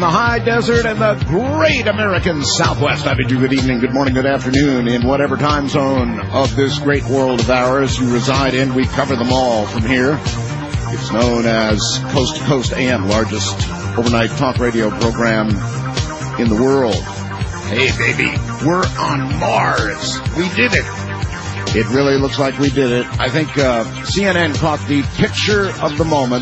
high desert and the great American Southwest. I bid you good evening, good morning, good afternoon in whatever time zone of this great world of ours you reside in. We cover them all from here. It's known as Coast to Coast AM, largest overnight talk radio program in the world. Hey, baby, we're on Mars. We did it. It really looks like we did it. I think CNN caught the picture of the moment.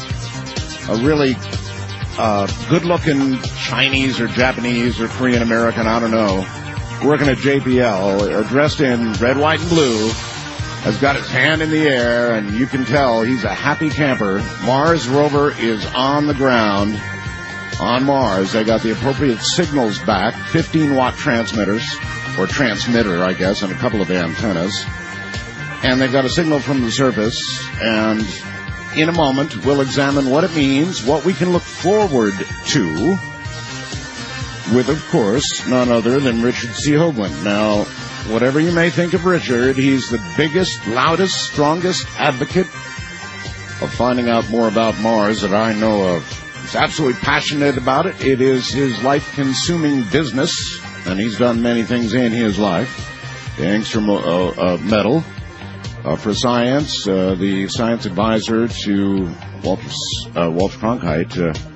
A really good-looking Chinese or Japanese or Korean American, I don't know, working at JPL, dressed in red, white, and blue, has got his hand in the air, and you can tell he's a happy camper. Mars rover is on the ground on Mars. They got the appropriate signals back, 15-watt transmitters, or transmitter, I guess, and a couple of antennas. And they've got a signal from the surface, and in a moment, we'll examine what it means, what we can look forward to, with, of course, none other than Richard C. Hoagland. Now, whatever you may think of Richard, he's the biggest, loudest, strongest advocate of finding out more about Mars that I know of. He's absolutely passionate about it. It is his life-consuming business, and he's done many things in his life. The Angstrom Medal for Science, the science advisor to Walter Cronkite,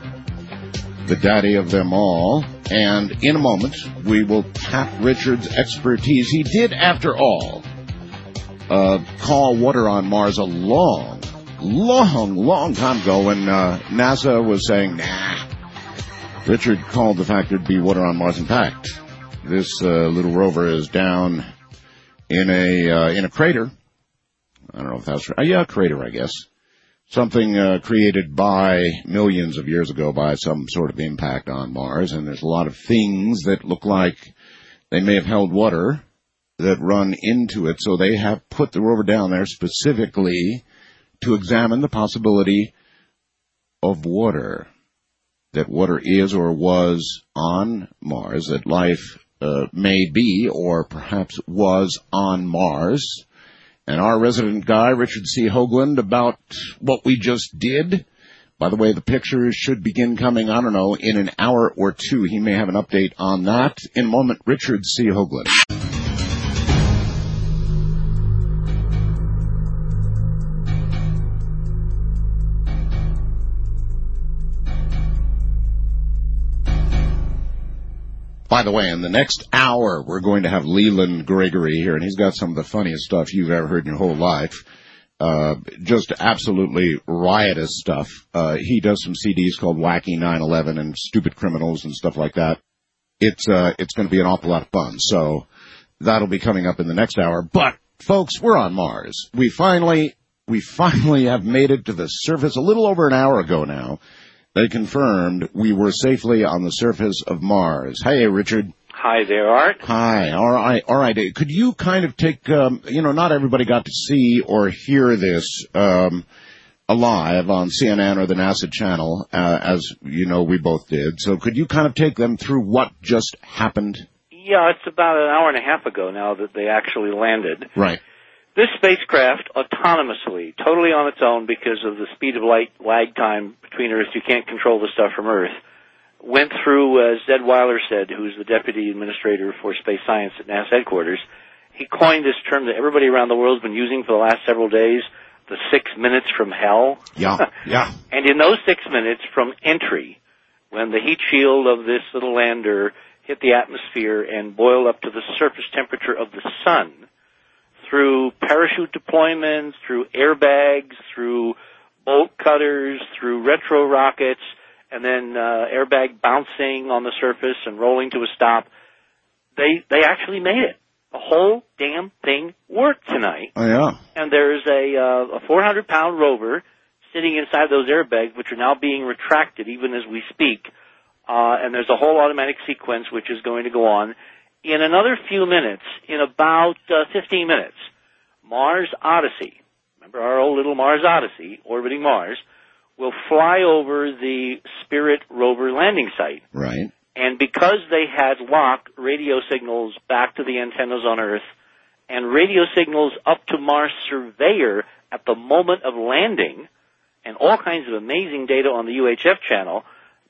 the daddy of them all. And in a moment, we will tap Richard's expertise. He did, after all, call water on Mars a long time ago when NASA was saying, nah. Richard called the fact there'd be water on Mars. In fact, this little rover is down in a crater. I don't know if that's right. Yeah, a crater, I guess. Something created by millions of years ago by some sort of impact on Mars. And there's a lot of things that look like they may have held water that run into it. So they have put the rover down there specifically to examine the possibility of water, that water is or was on Mars, that life may be or perhaps was on Mars. And our resident guy, Richard C. Hoagland, about what we just did. By the way, the pictures should begin coming, I don't know, in an hour or two. He may have an update on that. In a moment, Richard C. Hoagland. By the way, in the next hour, we're going to have Leland Gregory here, and he's got some of the funniest stuff you've ever heard in your whole life. Just absolutely riotous stuff. He does some CDs called Wacky 9/11 and Stupid Criminals and stuff like that. It's going to be an awful lot of fun. So that'll be coming up in the next hour. But folks, we're on Mars. We finally have made it to the surface a little over an hour ago now. They confirmed we were safely on the surface of Mars. Hey, Richard. Hi there, Art. Hi. All right. Could you kind of take, not everybody got to see or hear this alive on CNN or the NASA channel, as you know we both did. So could you kind of take them through what just happened? Yeah, it's about an hour and a half ago now that they actually landed. Right. This spacecraft, autonomously, totally on its own because of the speed of light lag time between Earth, you can't control the stuff from Earth, went through, as Zed Weiler said, who's the Deputy Administrator for Space Science at NASA headquarters. He coined this term that everybody around the world has been using for the last several days, the 6 minutes from hell. Yeah. And in those 6 minutes from entry, when the heat shield of this little lander hit the atmosphere and boiled up to the surface temperature of the sun, through parachute deployments, through airbags, through bolt cutters, through retro rockets, and then airbag bouncing on the surface and rolling to a stop, they actually made it. The whole damn thing worked tonight. Oh, yeah. And there's a 400-pound rover sitting inside those airbags, which are now being retracted even as we speak. And there's a whole automatic sequence which is going to go on. In another few minutes, in about 15 minutes, Mars Odyssey, remember our old little Mars Odyssey, orbiting Mars, will fly over the Spirit rover landing site. Right. And because they had locked radio signals back to the antennas on Earth and radio signals up to Mars Surveyor at the moment of landing, and all kinds of amazing data on the UHF channel,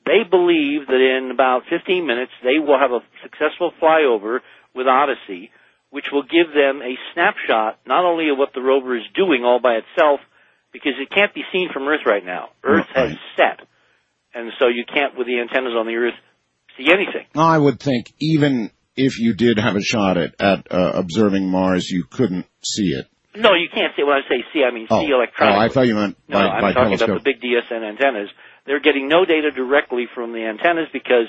they believe that in about 15 minutes they will have a successful flyover with Odyssey, which will give them a snapshot not only of what the rover is doing all by itself, because it can't be seen from Earth right now. Earth has set, and so you can't, with the antennas on the Earth, see anything. I would think even if you did have a shot at observing Mars, you couldn't see it. No, you can't see. When I say see, I mean see electronically. Oh, I thought you meant no, I'm talking telescope. about the big DSN antennas. They're getting no data directly from the antennas because,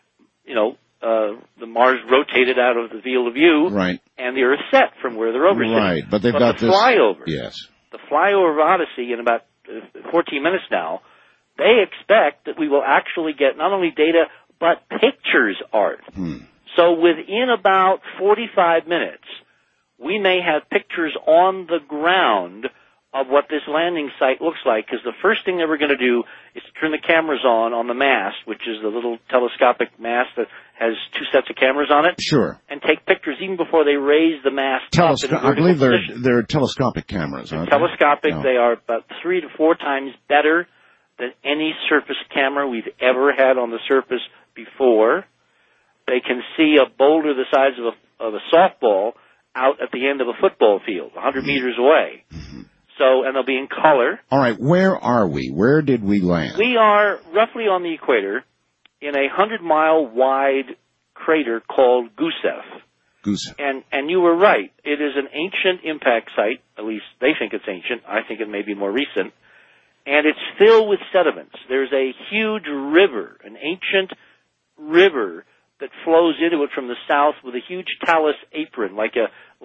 the Mars rotated out of the field of view, right, and the Earth set from where the rover's sitting. Right, but they've got the this flyover. Yes, the flyover of Odyssey in about 14 minutes now. They expect that we will actually get not only data but pictures, Art. So within about 45 minutes, we may have pictures on the ground of what this landing site looks like, because the first thing that we're going to do is to turn the cameras on the mast, which is the little telescopic mast that has two sets of cameras on it. Sure. And take pictures even before they raise the mast up in a vertical I believe position. they're telescopic cameras, aren't they? Telescopic, No. They are about 3 to 4 times better than any surface camera we've ever had on the surface before. They can see a boulder the size of a softball out at the end of a football field, 100 meters away. So, and they'll be in color. All right, where are we? Where did we land? We are roughly on the equator in a 100-mile wide crater called Gusev. And you were right. It is an ancient impact site. At least they think it's ancient. I think it may be more recent. And it's filled with sediments. There's a huge river, an ancient river that flows into it from the south with a huge talus apron, like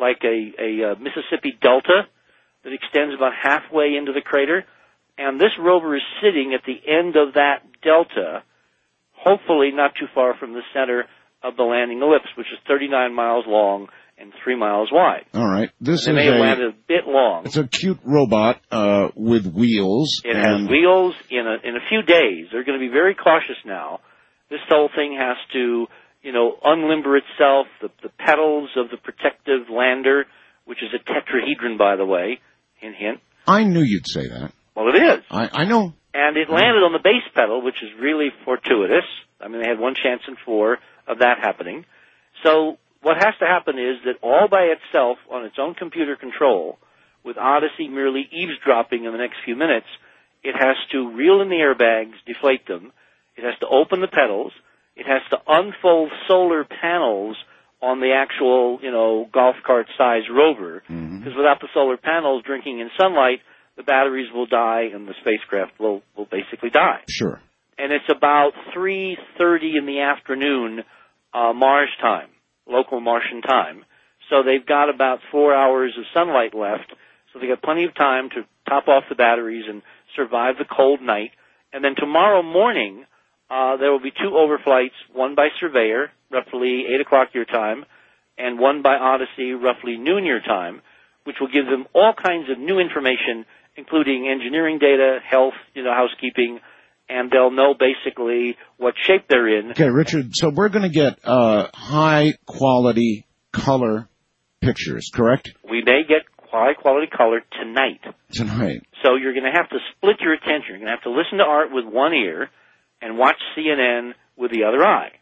a Mississippi Delta that extends about halfway into the crater. And this rover is sitting at the end of that delta, hopefully not too far from the center of the landing ellipse, which is 39 miles long and 3 miles wide. All right. They may have landed a bit long. It's a cute robot with wheels. It has wheels. In a few days, they're going to be very cautious now. This whole thing has to, unlimber itself. The pedals of the protective lander, which is a tetrahedron, by the way, hint, hint. I knew you'd say that. Well, it is. I know. And it landed on the base pedal, which is really fortuitous. I mean, they had 1 chance in 4 of that happening. So what has to happen is that all by itself, on its own computer control, with Odyssey merely eavesdropping in the next few minutes, it has to reel in the airbags, deflate them. It has to open the pedals. It has to unfold solar panels on the actual, golf cart-sized rover. Because without the solar panels drinking in sunlight, the batteries will die and the spacecraft will basically die. Sure. And it's about 3:30 in the afternoon, Mars time, local Martian time. So they've got about 4 hours of sunlight left. So they've got plenty of time to top off the batteries and survive the cold night. And then tomorrow morning, there will be 2 overflights, one by Surveyor, roughly 8 o'clock your time, and one by Odyssey, roughly noon your time, which will give them all kinds of new information, including engineering data, health, housekeeping, and they'll know basically what shape they're in. Okay, Richard, so we're going to get high-quality color pictures, correct? We may get high-quality color tonight. Tonight. So you're going to have to split your attention. You're going to have to listen to Art with one ear and watch CNN with the other eye.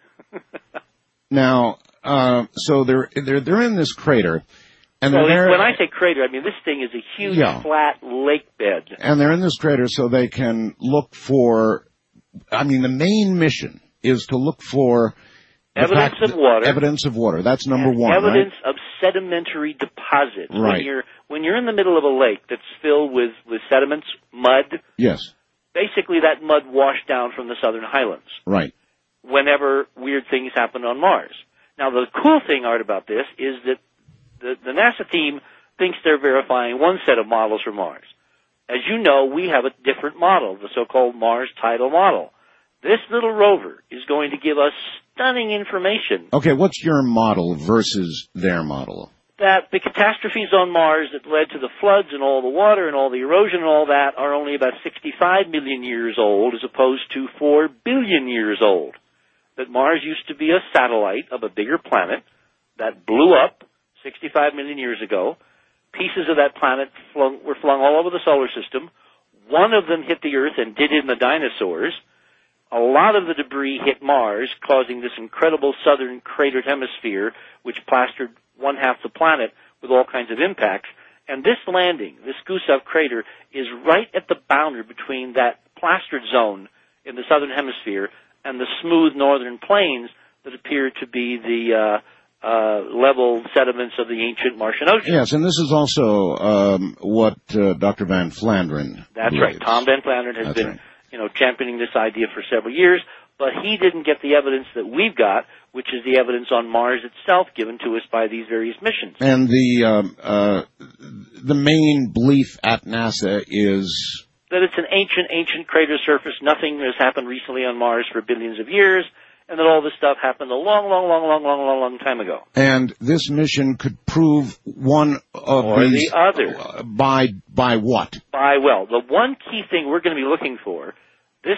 Now, so they're in this crater. And when I say crater, I mean this thing is a huge flat lake bed. And they're in this crater so they can look for, the main mission is to look for evidence of water. Evidence of water. That's number one, evidence right? of sedimentary deposits. Right. When you're in the middle of a lake that's filled with sediments, mud. Yes. Basically that mud washed down from the southern highlands. Right. Whenever weird things happen on Mars. Now the cool thing, Art, about this is that the NASA team thinks they're verifying one set of models for Mars. As you know, we have a different model, the so-called Mars Tidal model. This little rover is going to give us stunning information. Okay, what's your model versus their model? That the catastrophes on Mars that led to the floods and all the water and all the erosion and all that are only about 65 million years old as opposed to 4 billion years old. That Mars used to be a satellite of a bigger planet that blew up 65 million years ago. Pieces of that planet were flung all over the solar system. One of them hit the Earth and did in the dinosaurs. a lot of the debris hit Mars, causing this incredible southern cratered hemisphere, which plastered one half the planet with all kinds of impacts. And this landing, this Gusev crater, is right at the boundary between that plastered zone in the southern hemisphere and the smooth northern plains that appear to be the level sediments of the ancient Martian ocean. Yes, and this is also what Dr. Van Flandern That's believes. right. Tom Van Flandern has been, championing this idea for several years, but he didn't get the evidence that we've got, which is the evidence on Mars itself given to us by these various missions. And the main belief at NASA is that it's an ancient crater surface. Nothing has happened recently on Mars for billions of years, and that all this stuff happened a long time ago. And this mission could prove one of or these... the other. By what? The one key thing we're going to be looking for, this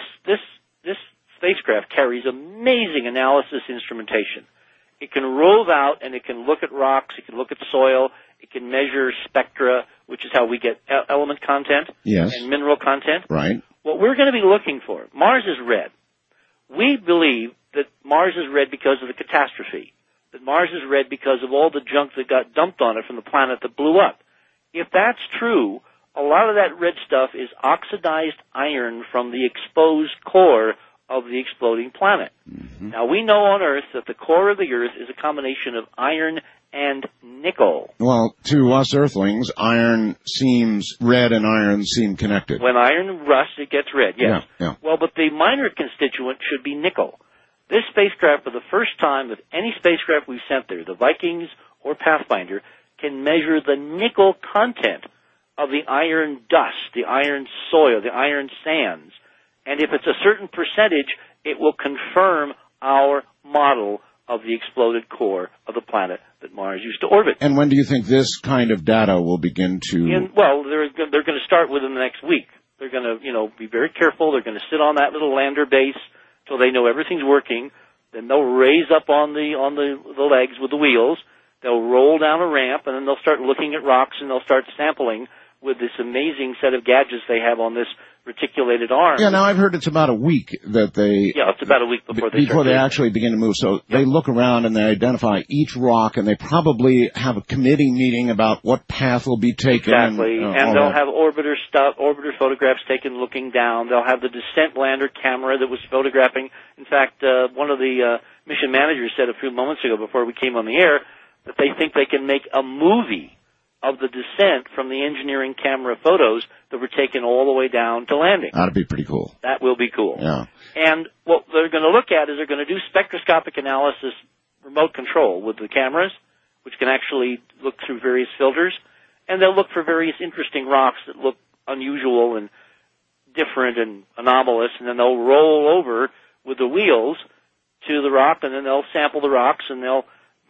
spacecraft carries amazing analysis instrumentation. It can rove out and it can look at rocks, it can look at soil, it can measure spectra, which is how we get element content and mineral content. Right. What we're going to be looking for, Mars is red. We believe that Mars is red because of the catastrophe, that Mars is red because of all the junk that got dumped on it from the planet that blew up. If that's true, a lot of that red stuff is oxidized iron from the exposed core of the exploding planet. Mm-hmm. Now, we know on Earth that the core of the Earth is a combination of iron and nickel. Well, to us Earthlings, iron seems red and iron seem connected. When iron rusts, it gets red, yes. Yeah. Well, but the minor constituent should be nickel. This spacecraft, for the first time of any spacecraft we've sent there, the Vikings or Pathfinder, can measure the nickel content of the iron dust, the iron soil, the iron sands. And if it's a certain percentage, it will confirm our model of the exploded core of the planet that Mars used to orbit. And when do you think this kind of data will begin to... They're going to start within the next week. They're going to, be very careful. They're going to sit on that little lander base till they know everything's working. Then they'll raise up on the legs with the wheels. They'll roll down a ramp, and then they'll start looking at rocks, and they'll start sampling with this amazing set of gadgets they have on this reticulated arm. Yeah, now I've heard it's about a week that they... Yeah, it's about a week before they actually begin to move. So they look around and they identify each rock, and they probably have a committee meeting about what path will be taken. Exactly, and they'll have orbiter photographs taken looking down. They'll have the descent lander camera that was photographing. In fact, one of the mission managers said a few moments ago before we came on the air that they think they can make a movie of the descent from the engineering camera photos that were taken all the way down to landing. That'd be pretty cool. That will be cool. Yeah. And what they're going to look at is they're going to do spectroscopic analysis, remote control with the cameras, which can actually look through various filters, and they'll look for various interesting rocks that look unusual and different and anomalous, and then they'll roll over with the wheels to the rock, and then they'll sample the rocks, and they'll,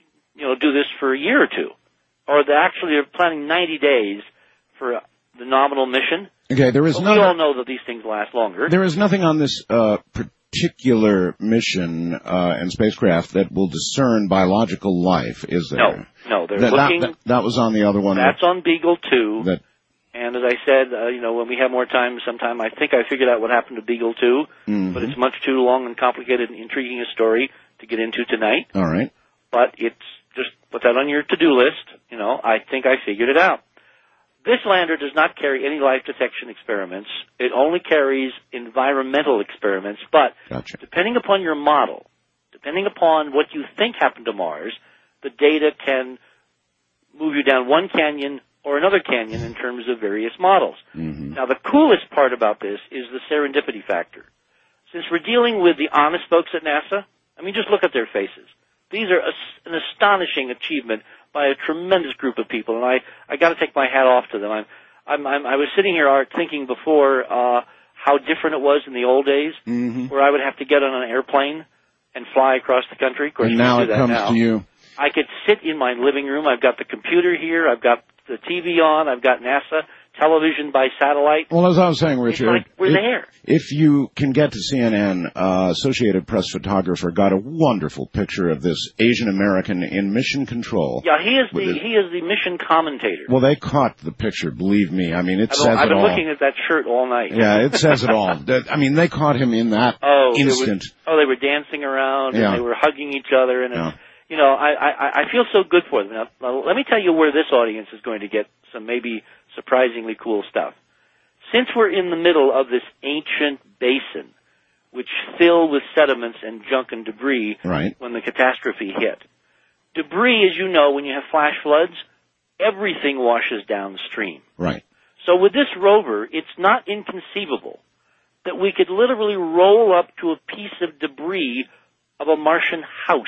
do this for a year or two. Or they're planning 90 days for the nominal mission. Okay, we all know that these things last longer. There is nothing on this particular mission and spacecraft that will discern biological life, is there? No. They're looking. That was on the other one. That's on Beagle 2. And as I said, when we have more time sometime, I think I figured out what happened to Beagle 2. Mm-hmm. But it's much too long and complicated and intriguing a story to get into tonight. All right. But it's just put that on your to-do list. I think I figured it out. This lander does not carry any life detection experiments. It only carries environmental experiments. But depending upon your model, depending upon what you think happened to Mars, the data can move you down one canyon or another canyon in terms of various models. Mm-hmm. Now, the coolest part about this is the serendipity factor. Since we're dealing with the honest folks at NASA, just look at their faces. These are an astonishing achievement by a tremendous group of people, and I got to take my hat off to them. I was sitting here, Art, thinking before how different it was in the old days, where I would have to get on an airplane and fly across the country. Of course, and now it comes to you. I could sit in my living room. I've got the computer here. I've got the TV on. I've got NASA television by satellite. Well, as I was saying, Richard, it's like we're there. If you can get to CNN, Associated Press photographer got a wonderful picture of this Asian American in mission control. Yeah, he is the mission commentator. Well, they caught the picture, believe me. I mean, it says it all. I've been looking at that shirt all night. Yeah, it says it all. I mean, they caught him in that instant. They were dancing around and they were hugging each other, and it's, you know, I feel so good for them. Now, let me tell you where this audience is going to get some maybe surprisingly cool stuff. Since we're in the middle of this ancient basin, which filled with sediments and junk and debris when the catastrophe hit, debris, as you know, when you have flash floods, everything washes downstream. Right. So with this rover, it's not inconceivable that we could literally roll up to a piece of debris of a Martian house.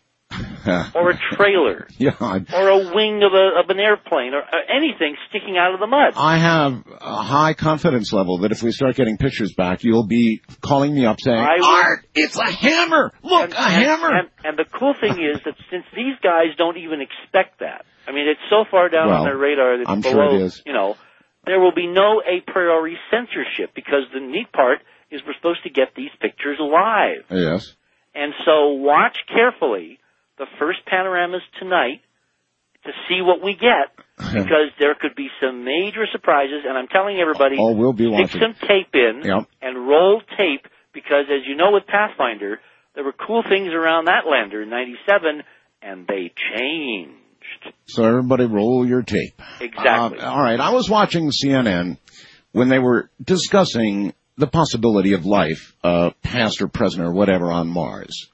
Or a trailer, or a wing of an airplane, or anything sticking out of the mud. I have a high confidence level that if we start getting pictures back, you'll be calling me up saying, Art, it's a hammer! Look, a hammer! And the cool thing is that since these guys don't even expect that, I mean, it's so far down on their radar that it's below, sure it is. You know, there will be no a priori censorship, because the neat part is we're supposed to get these pictures live. Yes. And so watch carefully the first panoramas tonight to see what we get, because there could be some major surprises, and I'm telling everybody, we'll be stick some tape in and roll tape, because as you know with Pathfinder, there were cool things around that lander in 97, and they changed. So everybody roll your tape. Exactly. All right, I was watching CNN when they were discussing the possibility of life, past or present or whatever, on Mars.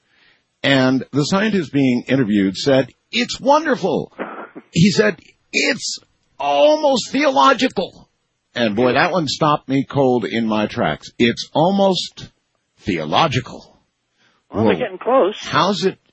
And the scientist being interviewed said, it's wonderful. He said, it's almost theological. And boy, that one stopped me cold in my tracks. It's almost theological. Well, they're getting close. How's it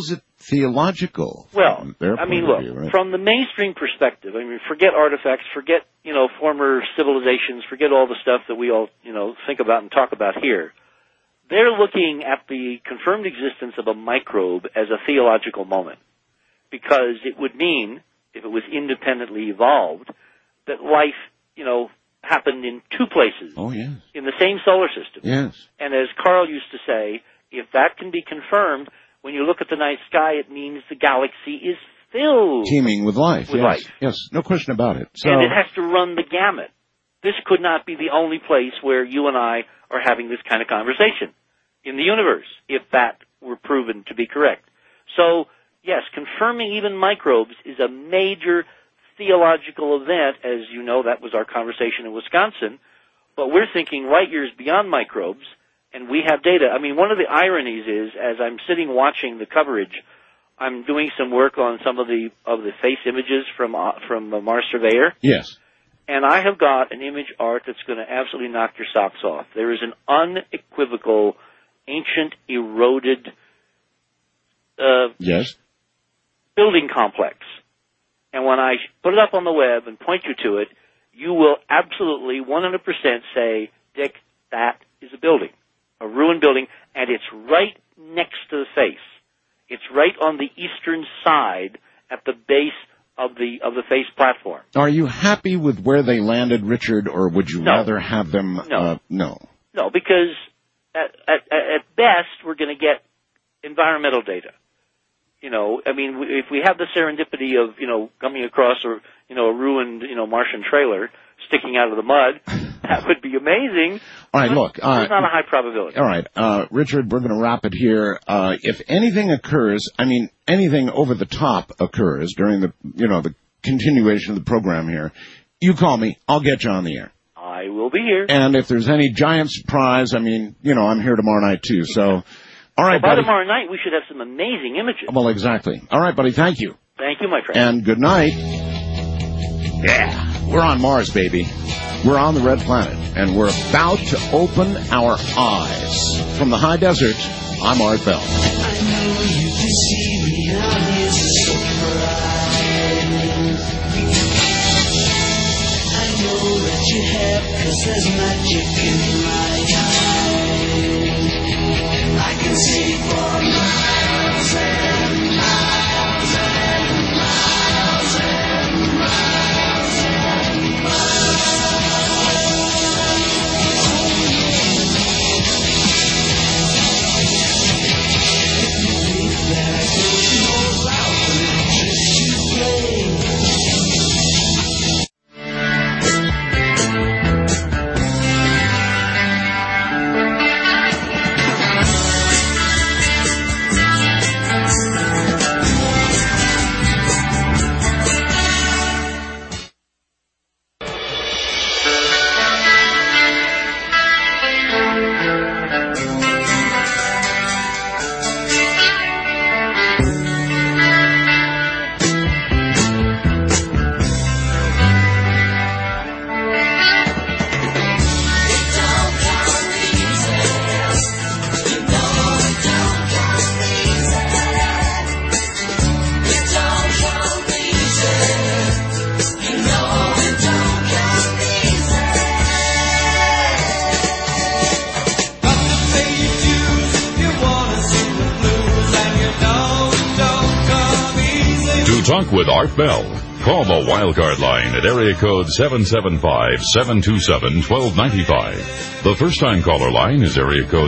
theological? Well, I mean, look, from the mainstream perspective, I mean, forget artifacts, forget, you know, former civilizations, forget all the stuff that we all, you know, think about and talk about here. They're looking at the confirmed existence of a microbe as a theological moment, because it would mean, if it was independently evolved, that life, you know, happened in two places. Oh, yes. In the same solar system. Yes. And as Carl used to say, if that can be confirmed, when you look at the night sky, it means the galaxy is filled. Teeming with life. With life. Yes, no question about it. So, and it has to run the gamut. This could not be the only place where you and I are having this kind of conversation in the universe, if that were proven to be correct. So, yes, confirming even microbes is a major theological event. As you know, that was our conversation in Wisconsin. But we're thinking light years beyond microbes, and we have data. I mean, one of the ironies is, as I'm sitting watching the coverage, I'm doing some work on some of the face images from the Mars Surveyor. Yes. And I have got an image art that's going to absolutely knock your socks off. There is an unequivocal, ancient, eroded building complex. And when I put it up on the web and point you to it, you will absolutely 100% say, Dick, that is a building, a ruined building, and it's right next to the face. It's right on the eastern side at the base of the face platform. Are you happy with where they landed, Richard, or would you rather have them? No, because at best we're going to get environmental data. You know, I mean, if we have the serendipity of, you know, coming across a ruined, Martian trailer sticking out of the mud, that would be amazing. All right, look. It's not a high probability. All right, Richard, we're going to wrap it here. If anything occurs, anything over the top occurs during the continuation of the program here, you call me. I'll get you on the air. I will be here. And if there's any giant surprise, I'm here tomorrow night too, so... All right, by buddy. tomorrow night, we should have some amazing images. Well, exactly. All right, buddy. Thank you. Thank you, my friend. And good night. Yeah. We're on Mars, baby. We're on the red planet, and we're about to open our eyes. From the high desert, I'm Art Bell. I know you can see me on his surprise. I know that you have, 'cause there's magic in my eyes. I can see for miles and miles and miles and miles and miles. talk with Art Bell, call the Wildcard line at area code 775-727-1295. The first-time caller line is area code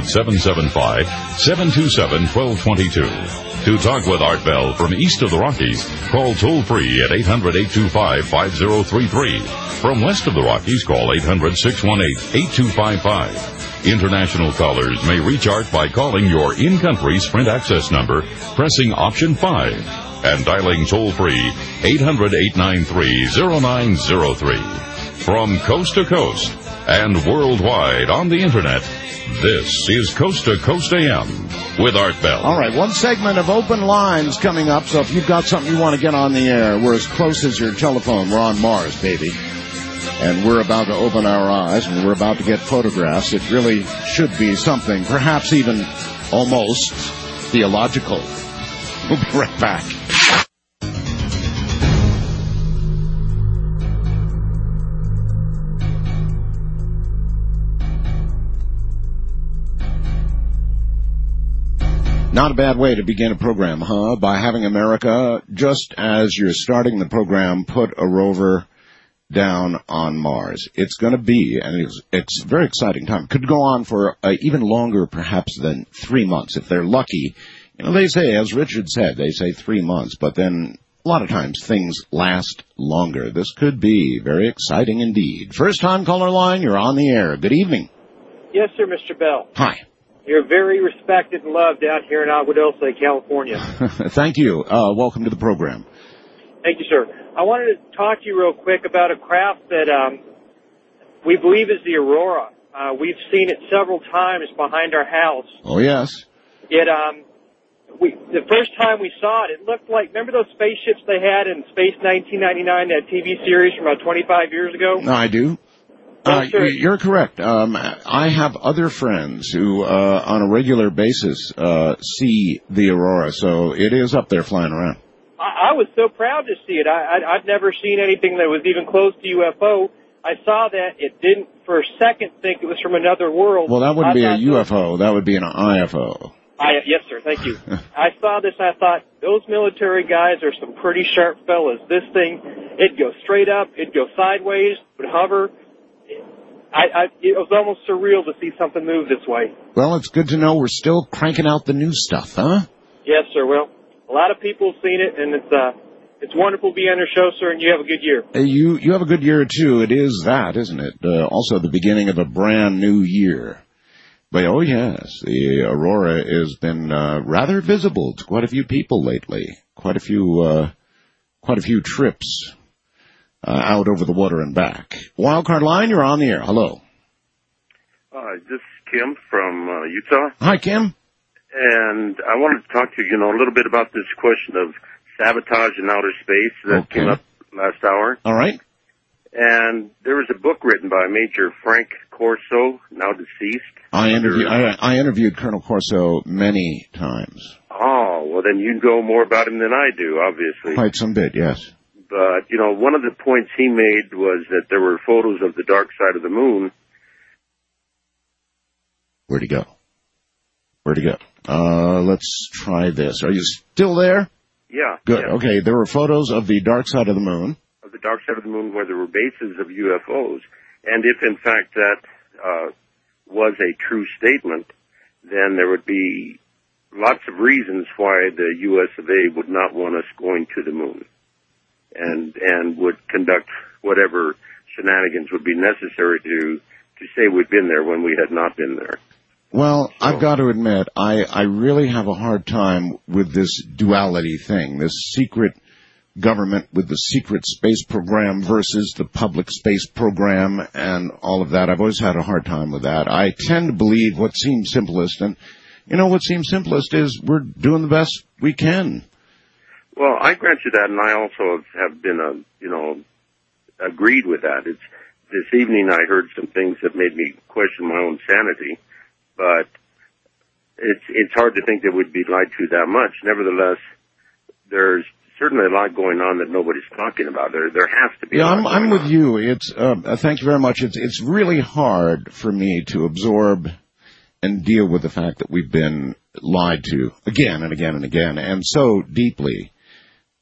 775-727-1222. To talk with Art Bell from east of the Rockies, call toll-free at 800-825-5033. From west of the Rockies, call 800-618-8255. International callers may reach Art by calling your in-country Sprint access number, pressing option 5, and dialing toll-free 800-893-0903. From coast to coast and worldwide on the Internet, this is Coast to Coast AM with Art Bell. All right, one segment of open lines coming up, so if you've got something you want to get on the air, we're as close as your telephone. We're on Mars, baby. And we're about to open our eyes, and we're about to get photographs. It really should be something, perhaps even almost theological. We'll be right back. Not a bad way to begin a program, huh? By having America, just as you're starting the program, put a rover down on Mars. It's going to be, and it's a very exciting time. Could go on for even longer, perhaps, than 3 months, if they're lucky. You know, they say, as Richard said, they say 3 months, but then a lot of times things last longer. This could be very exciting indeed. First time caller line, you're on the air. Good evening. Yes, sir, Mr. Bell. Hi. You're very respected and loved out here in Agua Dulce, California. Thank you. Welcome to the program. Thank you, sir. I wanted to talk to you real quick about a craft that we believe is the Aurora. We've seen it several times behind our house. Oh, yes. Yet, the first time we saw it, it looked like, remember those spaceships they had in Space 1999, that TV series from about 25 years ago? I do. You're correct. I have other friends who, on a regular basis, see the Aurora, so it is up there flying around. I was so proud to see it. I've never seen anything that was even close to UFO. I saw that. It didn't, for a second, think it was from another world. Well, that wouldn't be a UFO. That would be an IFO. Yes, sir. Thank you. I saw this, and I thought, those military guys are some pretty sharp fellas. This thing, it'd go straight up, it'd go sideways, would hover. It was almost surreal to see something move this way. Well, it's good to know we're still cranking out the new stuff, huh? Yes, sir. Well, a lot of people have seen it, and it's wonderful to be on your show, sir, and you have a good year. You have a good year, too. It is that, isn't it? Also the beginning of a brand new year. But, oh, yes, the Aurora has been rather visible to quite a few people lately. Quite a few trips out over the water and back. Wildcard line, you're on the air. Hello. This is Kim from Utah. Hi, Kim. And I wanted to talk to you, a little bit about this question of sabotage in outer space that came up last hour. All right. And there was a book written by Major Frank Corso, now deceased. I interviewed Colonel Corso many times. Oh, well, then you know more about him than I do, obviously. Quite some bit, yes. But, one of the points he made was that there were photos of the dark side of the moon. Where'd he go? Let's try this. Are you still there? Yeah. Good. Yeah. Okay, there were photos of the dark side of the moon. Of the dark side of the moon where there were bases of UFOs. And if, in fact, that was a true statement, then there would be lots of reasons why the U.S. of A. would not want us going to the moon. And would conduct whatever shenanigans would be necessary to say we'd been there when we had not been there. Well, so, I've got to admit, I really have a hard time with this duality thing, this secret government with the secret space program versus the public space program and all of that. I've always had a hard time with that. I tend to believe what seems simplest, and what seems simplest is we're doing the best we can. Well, I grant you that, and I also have been, agreed with that. This evening I heard some things that made me question my own sanity, but it's hard to think that we'd be lied to that much. Nevertheless, there's certainly a lot going on that nobody's talking about. There has to be. Yeah, I'm with you. It's thank you very much. It's really hard for me to absorb and deal with the fact that we've been lied to again and again and again, and so deeply.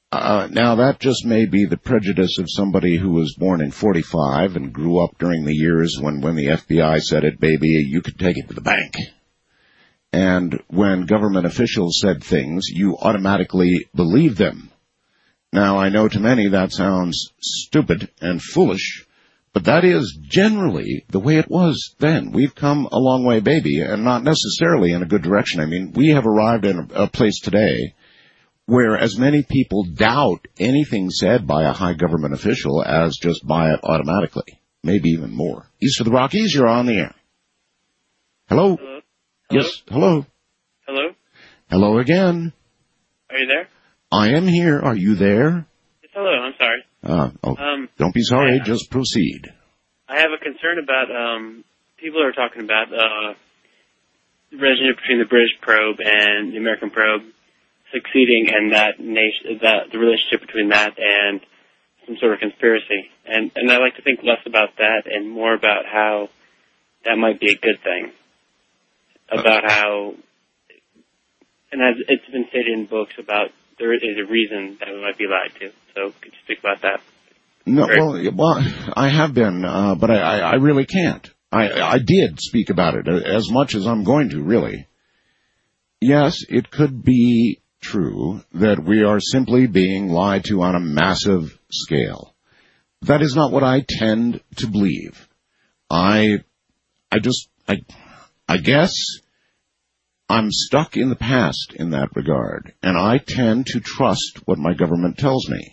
Now, that just may be the prejudice of somebody who was born in 45 and grew up during the years when the FBI said it, baby, you could take it to the bank. And when government officials said things, you automatically believe them. Now, I know to many that sounds stupid and foolish, but that is generally the way it was then. We've come a long way, baby, and not necessarily in a good direction. I mean, we have arrived in a place today where as many people doubt anything said by a high government official as just buy it automatically, maybe even more. East of the Rockies, you're on the air. Hello? Hello? Yes, hello. Hello? Hello again. Are you there? I am here. Are you there? Yes, hello. I'm sorry. Don't be sorry. Just proceed. I have a concern about, people are talking about, the relationship between the British probe and the American probe succeeding, and the relationship between that and some sort of conspiracy. And I like to think less about that and more about how that might be a good thing. About how, and as it's been stated in books about there is a reason that we might be lied to. So could you speak about that? No, well, I have been, but I really can't. I did speak about it as much as I'm going to, really. Yes, it could be true that we are simply being lied to on a massive scale. That is not what I tend to believe. I guess I'm stuck in the past in that regard, and I tend to trust what my government tells me.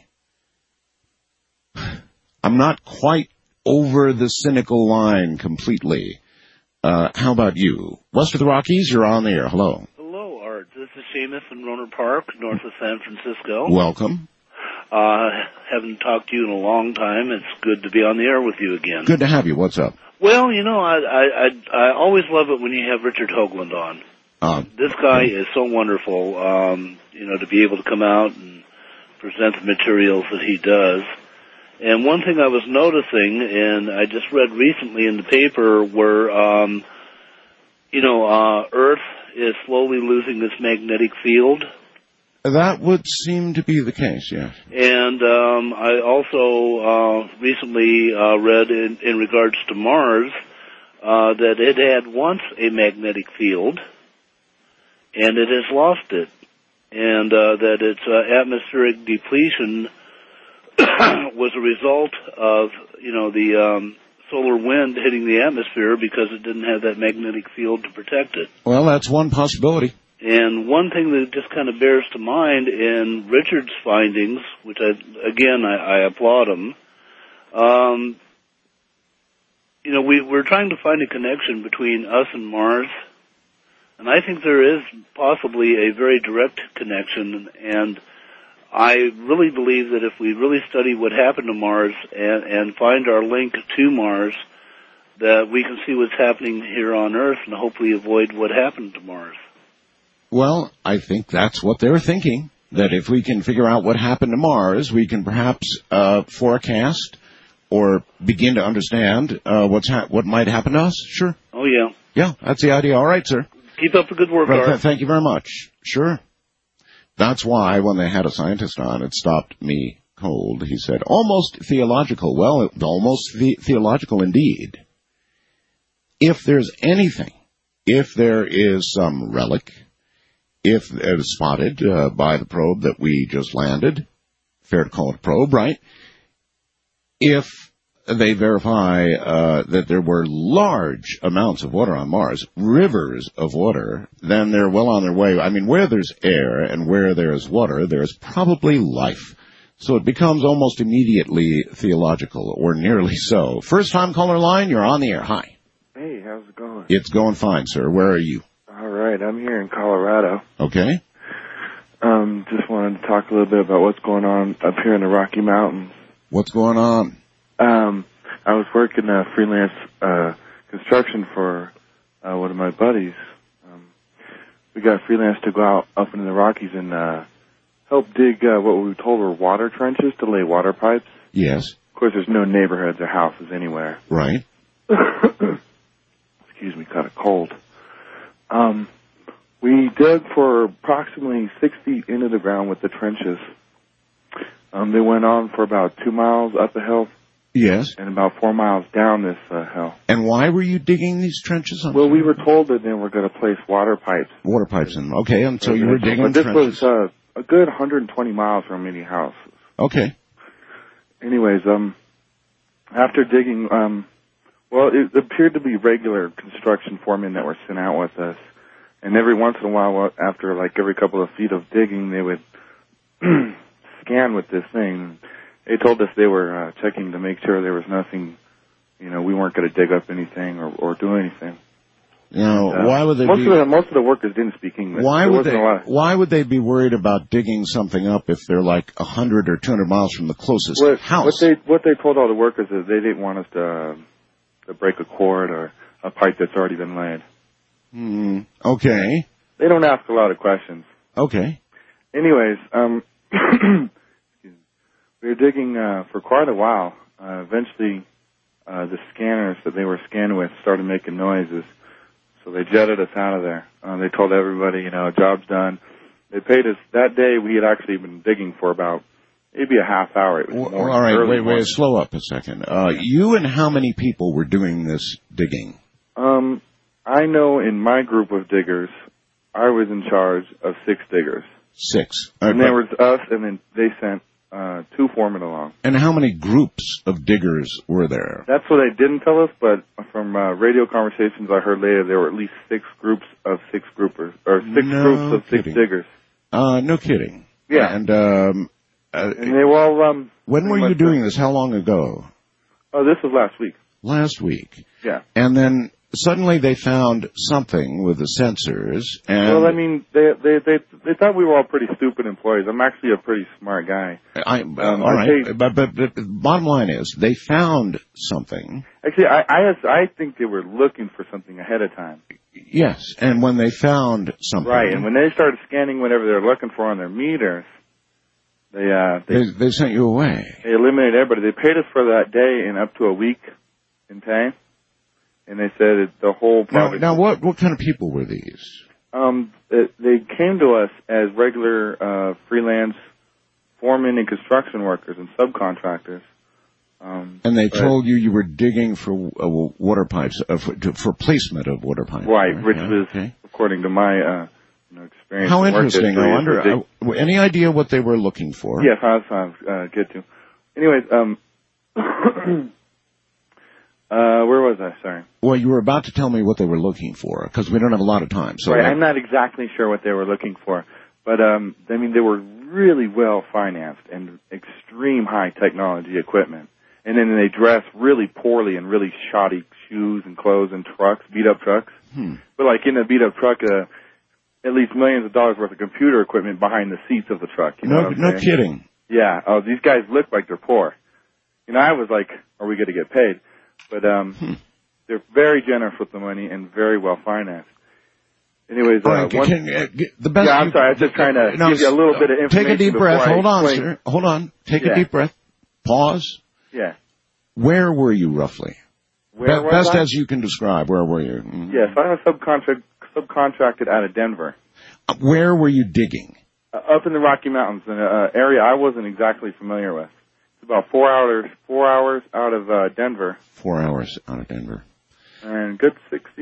I'm not quite over the cynical line completely. How about you? West of the Rockies, you're on the air. Hello. Hello, Art. This is Seamus in Roner Park, north of San Francisco. Welcome. Haven't talked to you in a long time. It's good to be on the air with you again. Good to have you. What's up? Well, you know, I always love it when you have Richard Hoagland on. This guy is so wonderful, to be able to come out and present the materials that he does. And one thing I was noticing, and I just read recently in the paper where, Earth is slowly losing its magnetic field. That would seem to be the case, yes. And I also recently read in regards to Mars that it had once a magnetic field, and it has lost it, and that its atmospheric depletion was a result of, the solar wind hitting the atmosphere because it didn't have that magnetic field to protect it. Well, that's one possibility. And one thing that just kind of bears to mind in Richard's findings, which I applaud him, we're trying to find a connection between us and Mars, and I think there is possibly a very direct connection, and I really believe that if we really study what happened to Mars and find our link to Mars, that we can see what's happening here on Earth and hopefully avoid what happened to Mars. Well, I think that's what they're thinking, that if we can figure out what happened to Mars, we can perhaps forecast or begin to understand what might happen to us. Sure. Oh, yeah. Yeah, that's the idea. All right, sir. Keep up the good work, Art. Thank you very much. Sure. That's why when they had a scientist on, it stopped me cold. He said, almost theological. Well, almost theological indeed. If there's anything, if there is some relic, if it was spotted by the probe that we just landed, fair to call it a probe, right? If they verify that there were large amounts of water on Mars, rivers of water, then they're well on their way. I mean, where there's air and where there's water, there's probably life. So it becomes almost immediately theological, or nearly so. First-time caller line, you're on the air. Hi. Hey, how's it going? It's going fine, sir. Where are you? All right, I'm here in Colorado. Okay. Just wanted to talk a little bit about what's going on up here in the Rocky Mountains. What's going on? I was working freelance construction for one of my buddies. We got freelance to go out up into the Rockies and help dig what we were told were water trenches to lay water pipes. Yes. Of course, there's no neighborhoods or houses anywhere. Right. Excuse me, kind of cold. We dug for approximately 6 feet into the ground with the trenches. They went on for about 2 miles up the hill. Yes. And about 4 miles down this hill. And why were you digging these trenches? Well, we were told that they were going to place water pipes. Water pipes in. Okay, and so you were digging trenches. But this was a good 120 miles from any house. Okay. Anyways, after digging, well, it appeared to be regular construction foremen that were sent out with us. And every once in a while, after like every couple of feet of digging, they would scan with this thing. They told us they were checking to make sure there was nothing, we weren't going to dig up anything or do anything. Why would they most of the workers didn't speak English. Why would they be worried about digging something up if they're like 100 or 200 miles from the closest house? What they told all the workers is they didn't want us to break a cord or a pipe that's already been laid. Okay. They don't ask a lot of questions. Okay. Anyways, we were digging for quite a while. Eventually, the scanners that they were scanning with started making noises, so they jetted us out of there. They told everybody, job's done. They paid us that day. We had actually been digging for about maybe a half hour. It was all right, wait, slow up a second. You and how many people were doing this digging? I know in my group of diggers, I was in charge of 6 diggers. 6. And there was us, and then they sent 2 foremen along. And how many groups of diggers were there? That's what they didn't tell us, but from radio conversations I heard later, there were at least 6 groups of 6 groupers, or 6 groups of 6 diggers. No kidding. Yeah. And they were all... when were you doing this? How long ago? Oh, this was last week. Last week. Yeah. And then suddenly they found something with the sensors, and... Well, I mean, they thought we were all pretty stupid employees. I'm actually a pretty smart guy. All right, but bottom line is, they found something. Actually, I think they were looking for something ahead of time. Yes, and when they found something... Right, and when they started scanning whatever they were looking for on their meters, they sent you away. They eliminated everybody. They paid us for that day and up to a week in pay. And they said the whole project... Now what kind of people were these? They came to us as regular freelance foremen and construction workers and subcontractors. And they told you were digging for water pipes, for placement of water pipes. Right, which was, according to my experience... How interesting. I wonder, any idea what they were looking for? Yes, I'll get to. Anyways, where was I? Sorry. Well, you were about to tell me what they were looking for, because we don't have a lot of time. So I'm not exactly sure what they were looking for, but they were really well financed and extreme high technology equipment, and then they dress really poorly in really shoddy shoes and clothes and trucks, beat up trucks. But like in a beat up truck, at least millions of dollars worth of computer equipment behind the seats of the truck. You know what I'm saying? Kidding. Yeah. Oh, these guys look like they're poor. I was like, are we going to get paid? But they're very generous with the money and very well financed. Anyways, I'm sorry. I was just trying to give you a little bit of information. Take a deep breath. Hold on, sir. Hold on. Take a deep breath. Pause. Yeah. Where were you roughly? Best as you can describe. Where were you? Yes, I'm a subcontracted out of Denver. Where were you digging? Up in the Rocky Mountains, in an area I wasn't exactly familiar with. It's about 4 hours out of Denver. 4 hours out of Denver. And good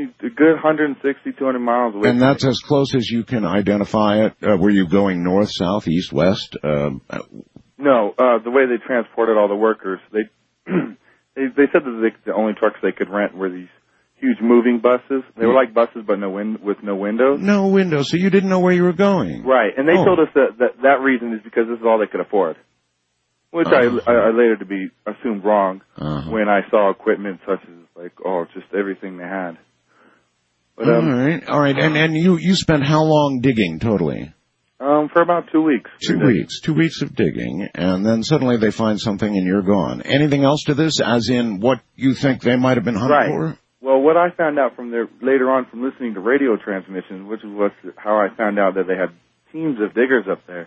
160, 200 miles away. And that's as close as you can identify it? Were you going north, south, east, west? No, the way they transported all the workers, they said that the only trucks they could rent were these huge moving buses. They were like buses, but with no windows. No windows, so you didn't know where you were going. Right, and they told us that reason is because this is all they could afford. Which I later to be assumed wrong when I saw equipment such as just everything they had. But, all right. And you spent how long digging totally? For about 2 weeks. 2 weeks. 2 weeks of digging, and then suddenly they find something and you're gone. Anything else to this, as in what you think they might have been hunting for? Well, what I found out later on from listening to radio transmissions, which was how I found out that they had teams of diggers up there,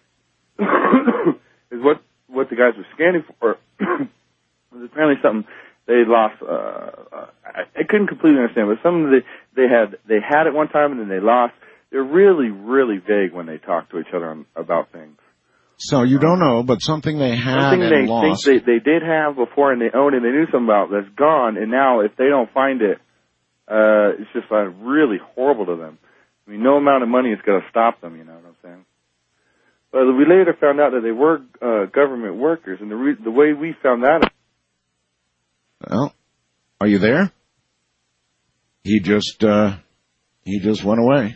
is what the guys were scanning for was apparently something they lost. I couldn't completely understand, but something they had at one time and then they lost. They're really, really vague when they talk to each other about things. So you don't know, but something they had Something and they lost. think they did have before and they owned it, they knew something about that's gone, and now if they don't find it, it's just really horrible to them. I mean, no amount of money is going to stop them, you know what I'm saying? But we later found out that they were government workers, and the way we found that out. Well, are you there? He just went away.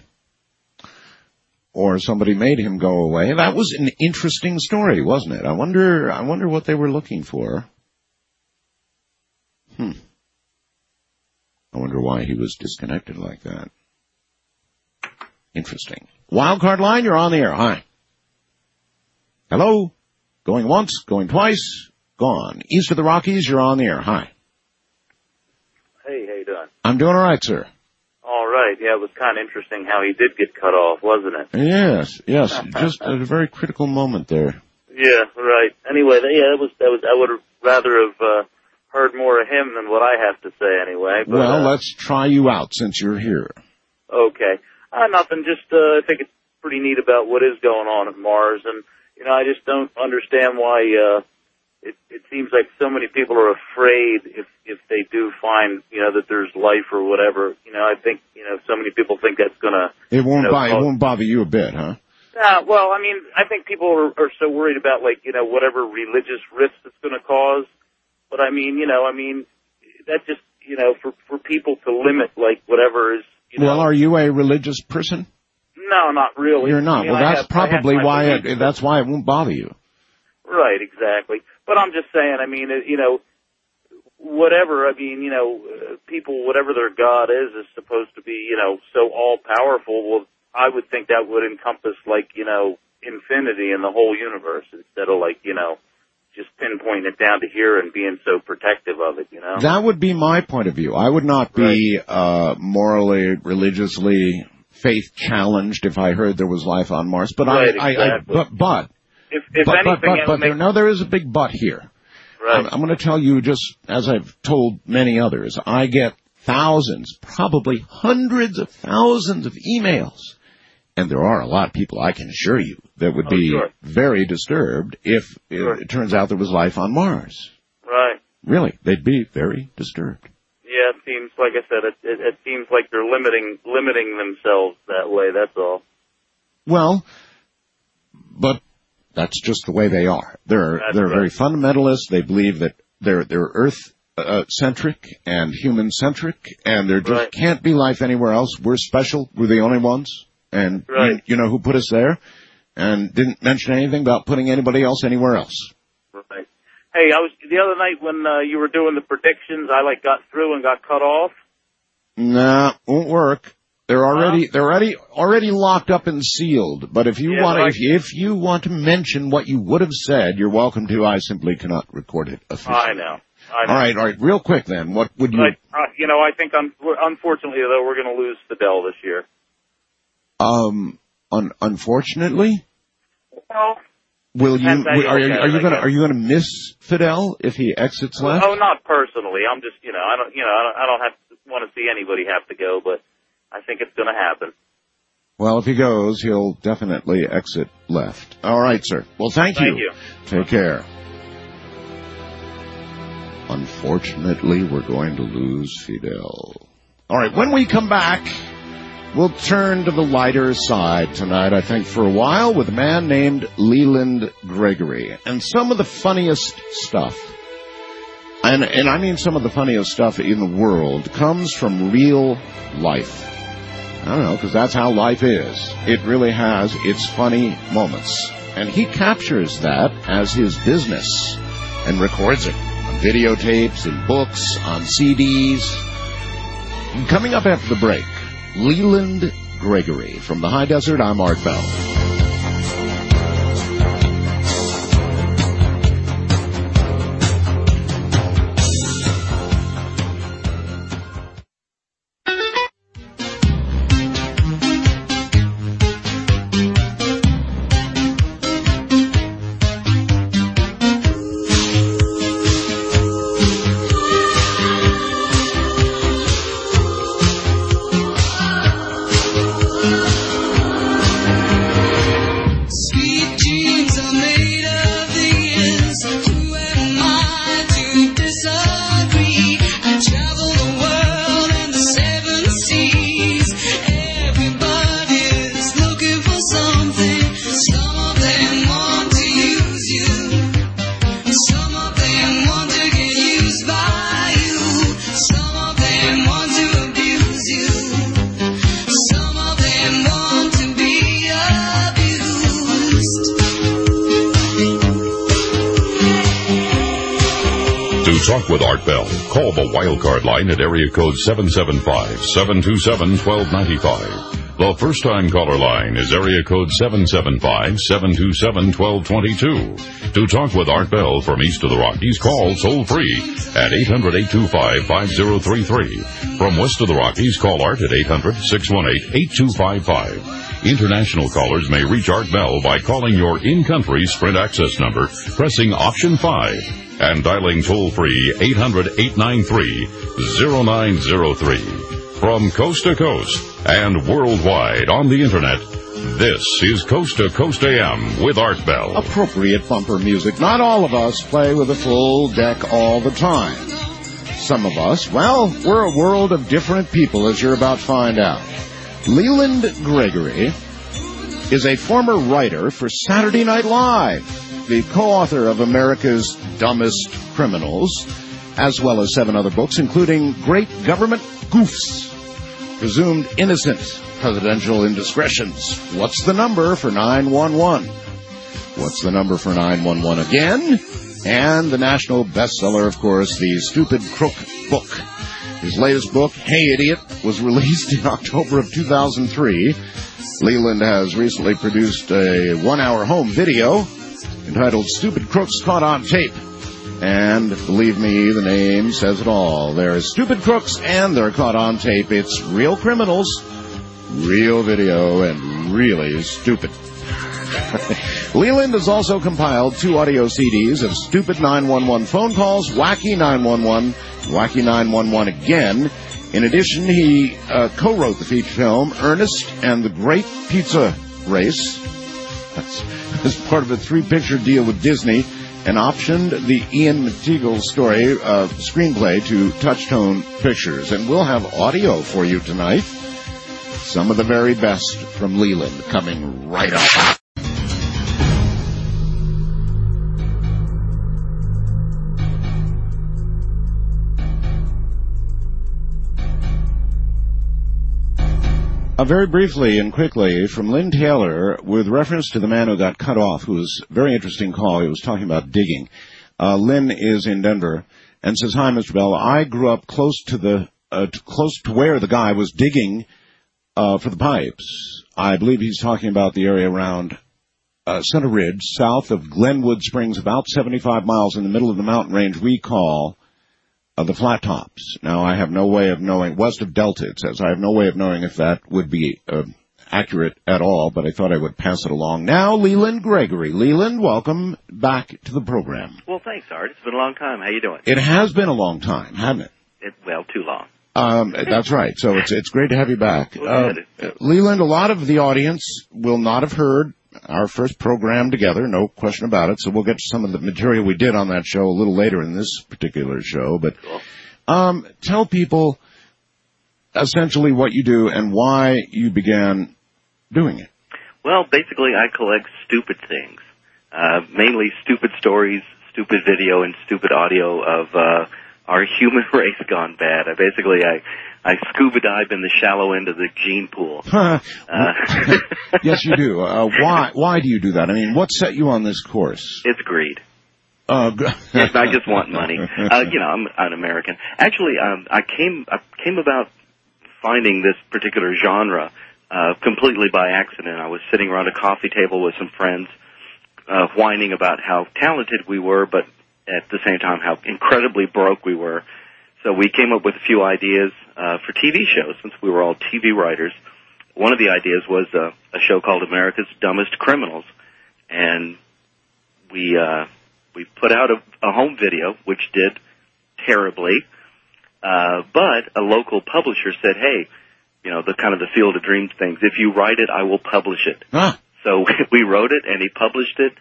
Or somebody made him go away. That was an interesting story, wasn't it? I wonder what they were looking for. I wonder why he was disconnected like that. Interesting. Wildcard line, you're on the air. Hi. Hello? Going once, going twice, gone. East of the Rockies, you're on the air. Hi. Hey, how you doing? I'm doing all right, sir. All right. Yeah, it was kind of interesting how he did get cut off, wasn't it? Yes. Just at a very critical moment there. Yeah, right. Anyway, that was. I would have rather have heard more of him than what I have to say anyway. But, well, let's try you out since you're here. Okay. Nothing. Just I think it's pretty neat about what is going on at Mars, and I just don't understand why. It seems like so many people are afraid if they do find, that there's life or whatever. I think, so many people think that's gonna. It won't bother you a bit, huh? Well, I mean, I think people are so worried about whatever religious risk it's gonna cause. But I mean, that just, for people to limit whatever is, Well, are you a religious person? No, not really. You're not. Well, that's probably why that's why it won't bother you. Right, exactly. But I'm just saying, whatever, people, whatever their God is supposed to be, so all-powerful. Well, I would think that would encompass, infinity in the whole universe instead of, just pinpointing it down to here and being so protective of it, That would be my point of view. I would not be morally, religiously, faith-challenged if I heard there was life on Mars. But exactly. But there is a big but here. Right. I'm going to tell you, just as I've told many others, I get thousands, probably hundreds of thousands of emails. And there are a lot of people, I can assure you, that would be very disturbed if it turns out there was life on Mars. Right. Really, they'd be very disturbed. Yeah, it seems, like I said, it seems like they're limiting themselves that way, that's all. Well, but that's just the way they are. They're very fundamentalist. They believe that they're Earth-centric and human-centric, and there just can't be life anywhere else. We're special. We're the only ones. And you know who put us there, and didn't mention anything about putting anybody else anywhere else. Right. Hey, I was the other night when you were doing the predictions. I got through and got cut off. Nah, won't work. They're already locked up and sealed. But if you want to mention what you would have said, you're welcome to. I simply cannot record it officially. I know. All right. Real quick then, what would you? I think unfortunately though we're going to lose Fidel this year. Unfortunately. Well. Are you going to miss Fidel if he exits left? Oh, not personally. I'm just I don't want to see anybody have to go, but I think it's going to happen. Well, if he goes, he'll definitely exit left. All right, sir. Well, thank you. Take care. Unfortunately, we're going to lose Fidel. All right, when we come back, we'll turn to the lighter side tonight, I think, for a while, with a man named Leland Gregory. And some of the funniest stuff, and I mean some of the funniest stuff in the world, comes from real life. I don't know, because that's how life is. It really has its funny moments. And he captures that as his business and records it on videotapes, in books, on CDs. And coming up after the break, Leland Gregory. From the High Desert, I'm Art Bell. To talk with Art Bell, call the wildcard line at area code 775-727-1295. The first-time caller line is area code 775-727-1222. To talk with Art Bell from east of the Rockies, call toll-free at 800-825-5033. From west of the Rockies, call Art at 800-618-8255. International callers may reach Art Bell by calling your in-country Sprint access number, pressing option 5, and dialing toll-free 800-893-0903. From coast to coast and worldwide on the Internet, this is Coast to Coast AM with Art Bell. Appropriate bumper music. Not all of us play with a full deck all the time. Some of us, well, we're a world of different people, as you're about to find out. Leland Gregory is a former writer for Saturday Night Live, the co-author of America's Dumbest Criminals, as well as 7 other books, including Great Government Goofs, Presumed Innocent, Presidential Indiscretions, What's the Number for 911? What's the Number for 911 again? And the national bestseller, of course, The Stupid Crook Book. His latest book, Hey Idiot, was released in October of 2003. Leland has recently produced a 1-hour home video entitled Stupid Crooks Caught on Tape. And believe me, the name says it all. They're stupid crooks and they're caught on tape. It's real criminals, real video, and really stupid. Leland has also compiled 2 audio CDs of stupid 911 phone calls, Wacky 911, Wacky 911 again. In addition, he co-wrote the feature film Ernest and the Great Pizza Race. That's part of a 3-picture deal with Disney, and optioned the Ian McTeagle story screenplay to Touchtone Pictures. And we'll have audio for you tonight. Some of the very best from Leland coming right up. Very briefly and quickly from Lynn Taylor with reference to the man who got cut off, who was a very interesting call. He was talking about digging. Lynn is in Denver and says, "Hi, Mr. Bell. I grew up close to where the guy was digging for the pipes. I believe he's talking about the area around Center Ridge, south of Glenwood Springs, about 75 miles in the middle of the mountain range we call the Flat Tops. Now, I have no way of knowing, west of Delta, it says. I have no way of knowing if that would be accurate at all, but I thought I would pass it along. Now, Leland Gregory. Leland, welcome back to the program. Well, thanks, Art. It's been a long time. How you doing? It has been a long time, hasn't it? Well, too long. That's right. So it's great to have you back. Leland, a lot of the audience will not have heard our first program together, no question about it. So we'll get to some of the material we did on that show a little later in this particular show. But tell people essentially what you do and why you began doing it. Well, basically, I collect stupid things, mainly stupid stories, stupid video, and stupid audio of our human race gone bad. I scuba dive in the shallow end of the gene pool. Yes, you do. Why do you do that? I mean, what set you on this course? It's greed. I just want money. I'm an American. Actually, I came about finding this particular genre completely by accident. I was sitting around a coffee table with some friends, whining about how talented we were, but at the same time how incredibly broke we were. So we came up with a few ideas for TV shows, since we were all TV writers. One of the ideas was a show called America's Dumbest Criminals, and we put out a home video, which did terribly, but a local publisher said, "Hey, the kind of the Field of Dreams things. If you write it, I will publish it." So we wrote it, and he published it.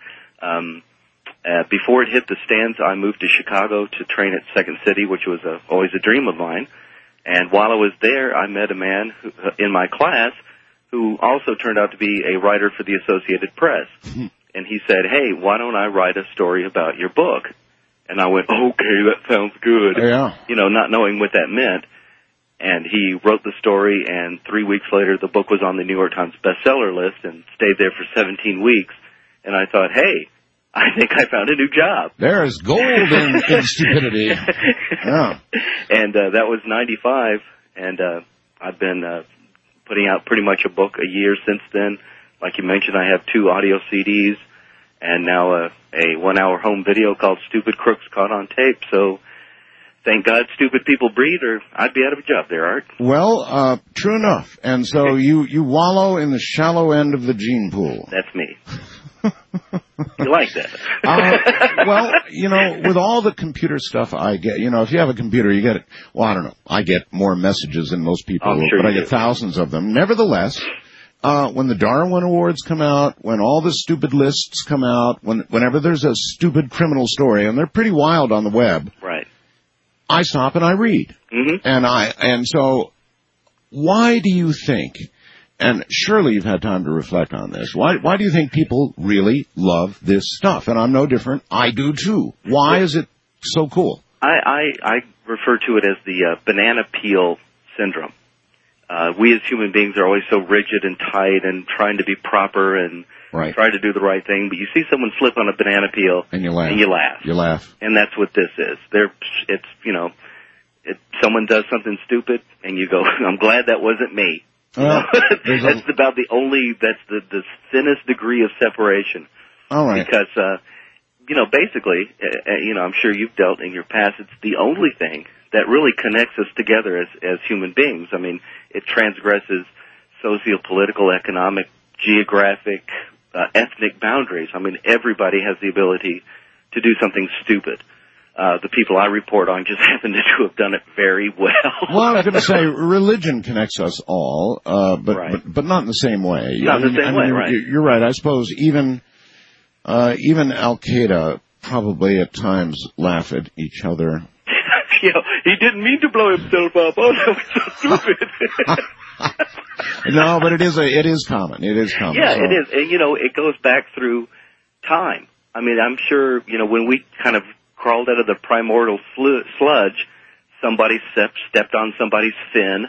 Before it hit the stands, I moved to Chicago to train at Second City, which was always a dream of mine. And while I was there, I met a man in my class who also turned out to be a writer for the Associated Press. And he said, "Hey, why don't I write a story about your book?" And I went, "Okay, that sounds good." Yeah. Not knowing what that meant. And he wrote the story, and 3 weeks later, the book was on the New York Times bestseller list and stayed there for 17 weeks. And I thought, hey, I think I found a new job. There is gold in stupidity. Yeah. And that was 95, and I've been putting out pretty much a book a year since then. Like you mentioned, I have 2 audio CDs, and now a 1-hour home video called Stupid Crooks Caught on Tape. So thank God stupid people breed, or I'd be out of a job there, Art. Well, true enough. And so you wallow in the shallow end of the gene pool. That's me. You like that? Well, you know, with all the computer stuff I get, you know, if you have a computer, you get it. Well, I don't know. I get more messages than most people, sure but I you get do. thousands of them. Nevertheless, when the Darwin Awards come out, when all the stupid lists come out, whenever there's a stupid criminal story, and they're pretty wild on the web, right? I stop and I read. Mm-hmm. And so, why do you think? And surely you've had time to reflect on this. Why do you think people really love this stuff? And I'm no different. I do too. Why is it so cool? I refer to it as the banana peel syndrome. We as human beings are always so rigid and tight and trying to be proper and try to do the right thing. But you see someone slip on a banana peel and you laugh. You laugh. And that's what this is. Someone does something stupid and you go, I'm glad that wasn't me. That's about that's the thinnest degree of separation. All right. Because, basically, I'm sure you've dealt in your past, it's the only thing that really connects us together as human beings. I mean, it transgresses socio-political, economic, geographic, ethnic boundaries. I mean, everybody has the ability to do something stupid. The people I report on just happen to have done it very well. Well, I was going to say, religion connects us all, but not in the same way. Not in the same way, right. You're right. I suppose even Al-Qaeda probably at times laugh at each other. He didn't mean to blow himself up. Oh, that was so stupid. No, but it is common. It is common. Yeah, it is. And, it goes back through time. I mean, I'm sure, when we kind of crawled out of the primordial sludge, somebody stepped on somebody's fin.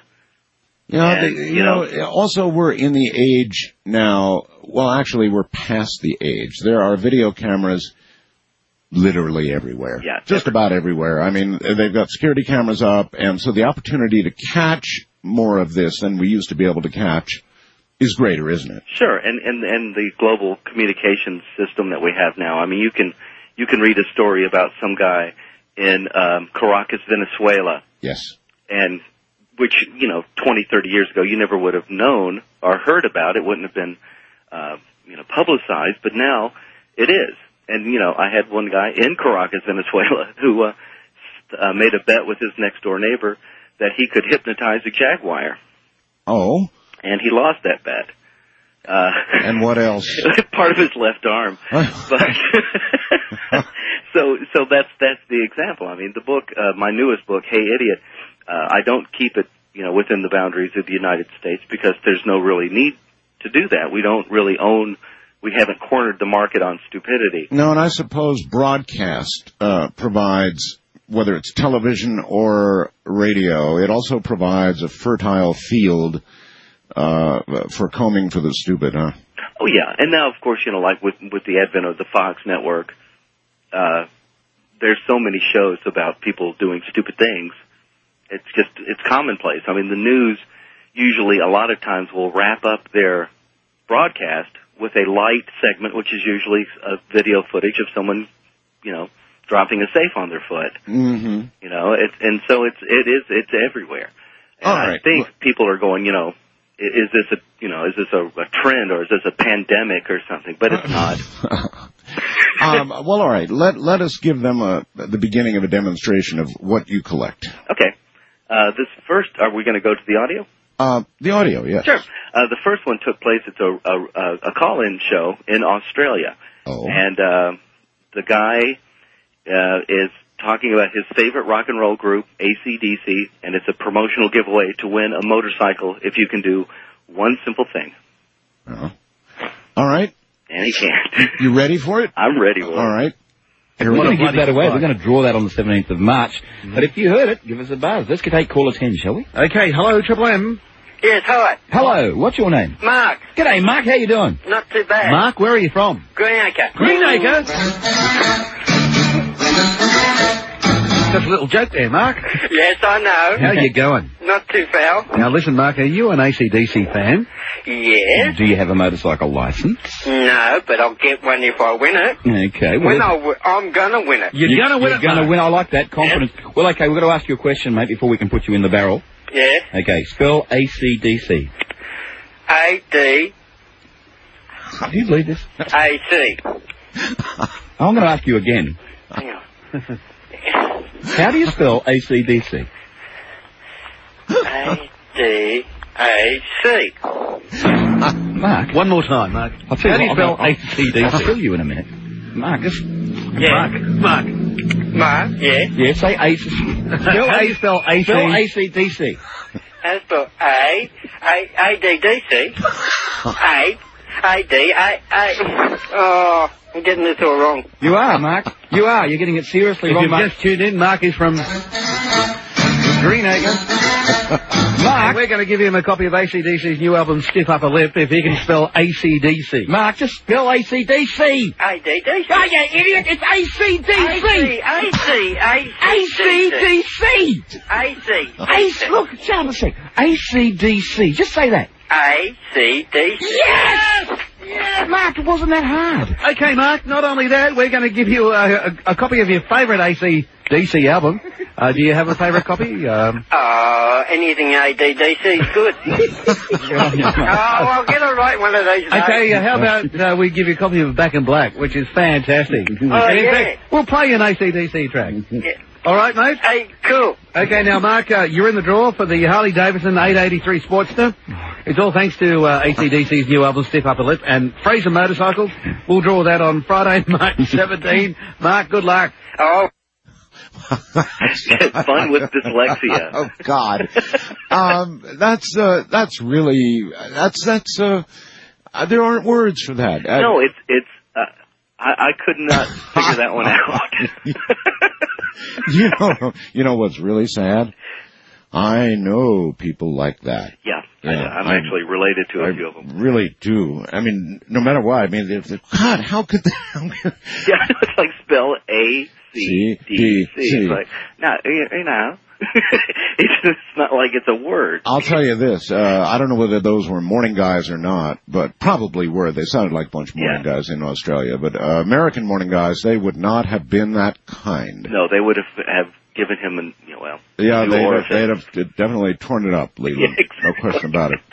Also we're in the age now, well, actually we're past the age. There are video cameras literally everywhere. Yeah. Just about everywhere. I mean, they've got security cameras up, and so the opportunity to catch more of this than we used to be able to catch is greater, isn't it? Sure, and the global communications system that we have now. I mean, you can read a story about some guy in Caracas, Venezuela. Yes. And which, 20, 30 years ago you never would have known or heard about. It wouldn't have been, publicized, but now it is. And, I had one guy in Caracas, Venezuela, who made a bet with his next-door neighbor that he could hypnotize a jaguar. Oh. And he lost that bet. And what else? Part of his left arm. But so that's the example. I mean, the book, my newest book, Hey Idiot, I don't keep it, within the boundaries of the United States because there's no really need to do that. We don't really we haven't cornered the market on stupidity. No, and I suppose broadcast provides, whether it's television or radio, it also provides a fertile field for combing for the stupid, huh? Oh, yeah. And now, of course, like with the advent of the Fox network, there's so many shows about people doing stupid things. It's commonplace. I mean, the news usually a lot of times will wrap up their broadcast with a light segment, which is usually a video footage of someone, dropping a safe on their foot. Mm-hmm. It's everywhere. And I think people are going, is this a trend or is this a pandemic or something? But it's not. Well, all right. Let us give them the beginning of a demonstration of what you collect. Okay. This first, are we going to go to the audio? The audio, yes. Sure. The first one took place. It's a call-in show in Australia. Oh. And the guy is talking about his favorite rock and roll group, AC/DC, and it's a promotional giveaway to win a motorcycle if you can do one simple thing. Uh-huh. All right. And he can't. You ready for it? I'm ready for it. All right. We're going to give that away. We're going to draw that on the 17th of March. Mm-hmm. But if you heard it, give us a buzz. Let's take caller 10, shall we? Okay, hello, Triple M. Yes, hi. Hello, what's your name? Mark. G'day, Mark, how you doing? Not too bad. Mark, where are you from? Greenacre. Greenacre? Just a little joke there, Mark. Yes, I know. How you going? Not too foul. Now listen, Mark, are you an AC/DC fan? Yes. Do you have a motorcycle licence? No, but I'll get one if I win it. Okay. I'm gonna win it. You're gonna win it, You're gonna win. I like that confidence. Yes. Well, okay, we've got to ask you a question, mate, before we can put you in the barrel. Yeah. Okay, spell AC/DC. A-D... How do you believe this? A-C. I'm going to ask you again. Hang on. How do you spell AC/DC? A-D-A-C. Mark. One more time, Mark. How do you spell AC/DC? I'll fill you in a minute. Mark, just... Yeah. Mark, yeah? Yeah, say AC. How do you spell AC? Spell AC/DC. How spell A-D-D-C? A-D-A-A. Oh, I'm getting this all wrong. You are, Mark. You are. You're getting it seriously wrong, Mark. Just tuned in. Mark is from Greenacre. Mark, we're going to give him a copy of AC/DC's new album, Stiff Upper Lip, if he can spell AC/DC. Mark, just spell AC/DC. A-D-D-C. Oh, you idiot. It's AC/DC. A-C. Look, shut up a sec. AC/DC. Just say that. A-C-D-C. Yes! Yeah, Mark, it wasn't that hard. Okay, Mark, not only that, we're going to give you a copy of your favourite AC/DC album. Do you have a favourite copy? Anything A-D-D-C is good. I'll get it right one of these days. Okay, how about we give you a copy of Back in Black, which is fantastic. Oh, yeah. In fact, we'll play you an AC/DC track. Yeah. All right, mate? Hey, cool. Okay, now, Mark, you're in the draw for the Harley-Davidson 883 Sportster. It's all thanks to AC/DC's new album, Stiff Upper Lip, and Fraser Motorcycles. We'll draw that on Friday, March 17. Mark, good luck. Oh. Fun with dyslexia. Oh, God. That's really, there aren't words for that. No, I could not figure that one out. You know what's really sad? I know people like that. Yeah, I'm actually related to a few of them. I really do. I mean, no matter what. I mean, God, how could they? Yeah, it's like spell A-C-D-C. It's like, no, you know. It's not like it's a word. I'll tell you this. I don't know whether those were morning guys or not, but probably were. They sounded like a bunch of morning guys in Australia. But American morning guys, they would not have been that kind. No, they would have given him they'd have definitely torn it up, Leland. Yeah, exactly. No question about it.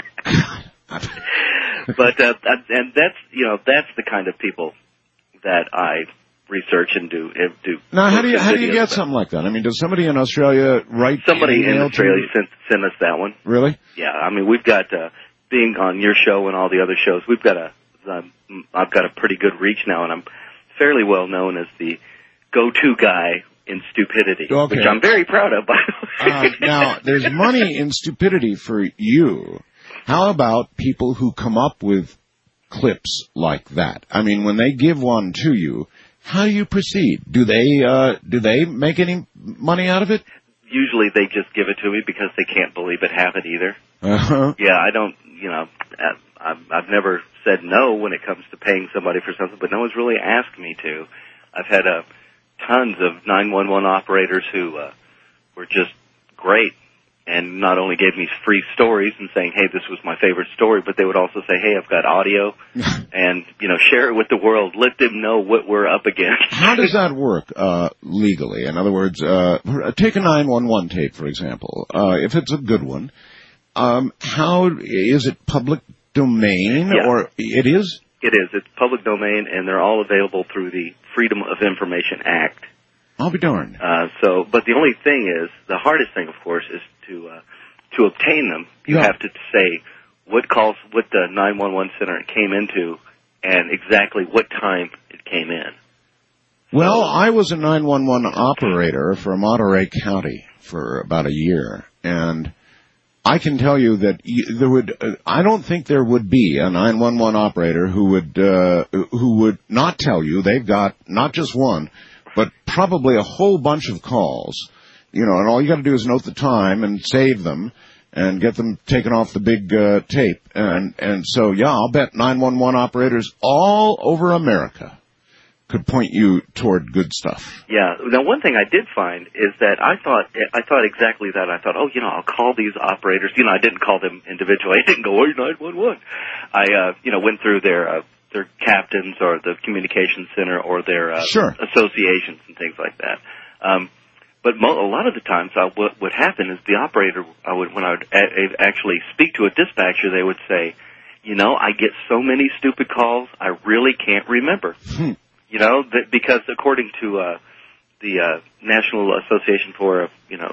But and that's the kind of people that I research and do. Now, how do you get something like that? I mean, does somebody in Australia write? Somebody in Australia sent us that one. Really? Yeah. I mean, we've got being on your show and all the other shows. I've got a pretty good reach now, and I'm fairly well known as the go-to guy in stupidity, which I'm very proud of, by the way. Now, there's money in stupidity for you. How about people who come up with clips like that? I mean, when they give one to you, how do you proceed? Do they make any money out of it? Usually they just give it to me because they can't believe it, have it either. Uh-huh. Yeah, I don't, I've never said no when it comes to paying somebody for something, but no one's really asked me to. I've had tons of 911 operators who were just great and not only gave me free stories and saying, hey, this was my favorite story, but they would also say, hey, I've got audio and, share it with the world. Let them know what we're up against. How does that work legally? In other words, take a 911 tape, for example. If it's a good one, how is it public domain or it is? It is. It's public domain, and they're all available through the Freedom of Information Act. I'll be darned. But the only thing is, the hardest thing, of course, is to obtain them. You have to say what the 911 center it came into and exactly what time it came in. Well, I was a 911 operator for Monterey County for about a year, and I can tell you that I don't think there would be a 911 operator who would not tell you they've got not just one, but probably a whole bunch of calls, and all you got to do is note the time and save them, and get them taken off the big tape. And so, yeah, I'll bet 911 operators all over America could point you toward good stuff. Yeah. Now, one thing I did find is that I thought exactly that. I thought, I'll call these operators. I didn't call them individually. I didn't go, "Hey, 911." I went through their captains or the communications center or their associations and things like that. But a lot of the times, what would happen is the operator, when I would actually speak to a dispatcher, they would say, "I get so many stupid calls, I really can't remember." Because according to the National Association for,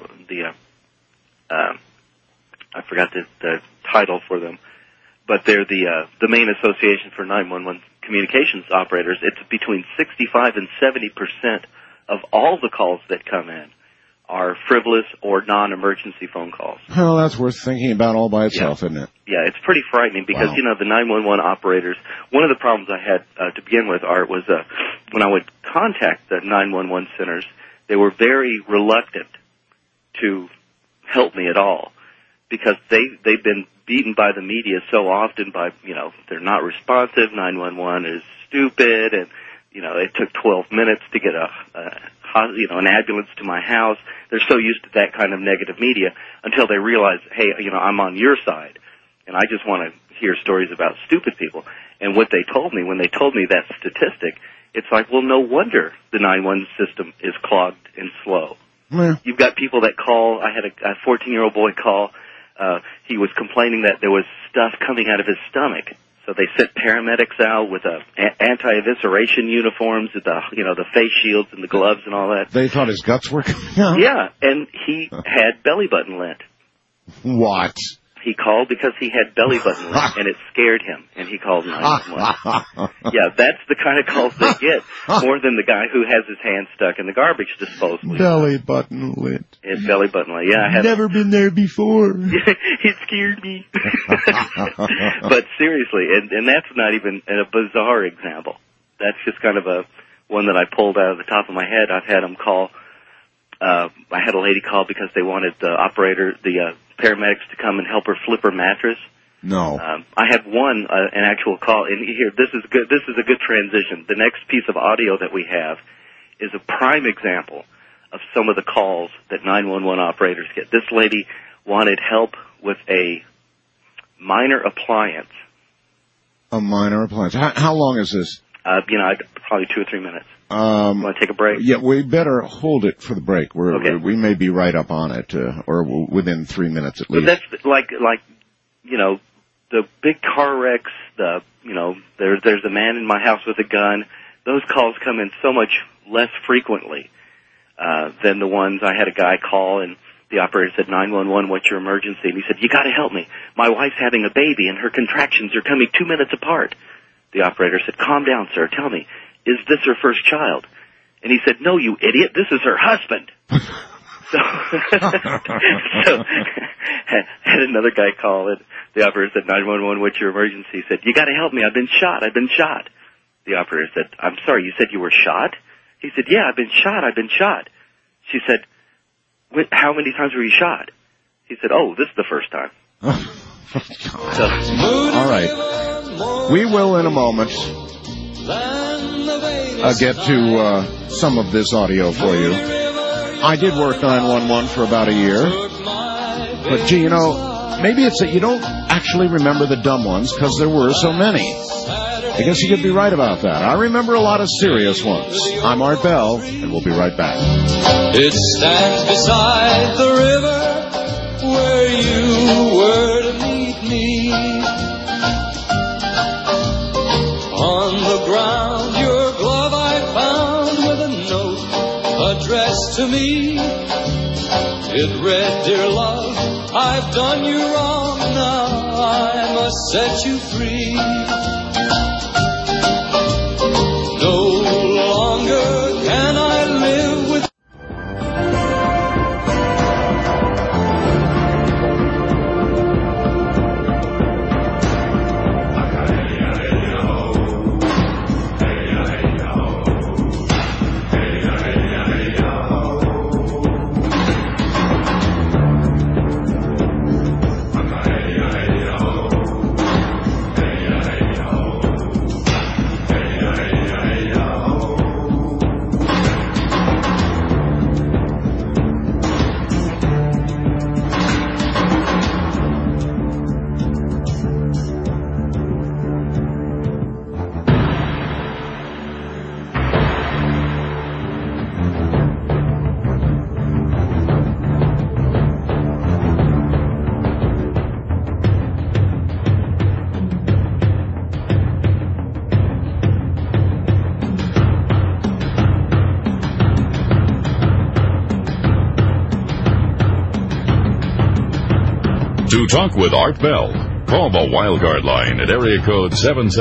I forgot the title for them, but they're the main association for 911 communications operators. It's between 65 and 70% of all the calls that come in are frivolous or non-emergency phone calls. Well, that's worth thinking about all by itself, isn't it? Yeah, it's pretty frightening because, the 911 operators, one of the problems I had to begin with, Art, was when I would contact the 911 centers, they were very reluctant to help me at all because they've been beaten by the media so often by, they're not responsive, 911 is stupid, and, it took 12 minutes to get an ambulance to my house. They're so used to that kind of negative media until they realize, hey, I'm on your side, and I just want to hear stories about stupid people. And what they told me, when they told me that statistic, it's like, well, no wonder the 911 system is clogged and slow. Yeah. You've got people that call. I had a 14-year-old boy call. He was complaining that there was stuff coming out of his stomach. So they sent paramedics out with anti-evisceration uniforms, the face shields and the gloves and all that. They thought his guts were coming out? Yeah, and he had belly button lint. What? He called because he had belly button lint, and it scared him, and he called 911. Yeah, that's the kind of calls they get, more than the guy who has his hand stuck in the garbage disposal. Belly button lint. It's belly button lint. Yeah, I have never been there before. It scared me. But seriously, and that's not even a bizarre example. That's just kind of one that I pulled out of the top of my head. I've had them call. I had a lady call because they wanted the paramedics to come and help her flip her mattress. No. I had an actual call, and here, this is good. This is a good transition. The next piece of audio that we have is a prime example of some of the calls that 911 operators get. This lady wanted help with a minor appliance. A minor appliance. How long is this? Probably 2 or 3 minutes. Want to take a break? Yeah, we better hold it for the break. Okay. We may be right up on it, or within 3 minutes at least. But that's like the big car wrecks. There's a man in my house with a gun. Those calls come in so much less frequently than the ones I had a guy call and the operator said, 911, what's your emergency? And he said, you got to help me. My wife's having a baby and her contractions are coming 2 minutes apart. The operator said, calm down, sir. Tell me, is this her first child? And he said, no, you idiot. This is her husband. So had another guy call it. The operator said, 911, what's your emergency? He said, you got to help me. I've been shot. The operator said, I'm sorry, you said you were shot? He said, yeah, I've been shot. She said, how many times were you shot? He said, oh, this is the first time. All right. We will in a moment get to some of this audio for you. I did work 911 for about a year. But, gee, maybe it's that you don't actually remember the dumb ones because there were so many. I guess you could be right about that. I remember a lot of serious ones. I'm Art Bell, and we'll be right back. It stands beside the river where you were to meet me. On the ground, your glove I found with a note addressed to me. It read, dear love, I've done you wrong, now I must set you free. No longer can I live with To talk with Art Bell, call the Wildcard line at area code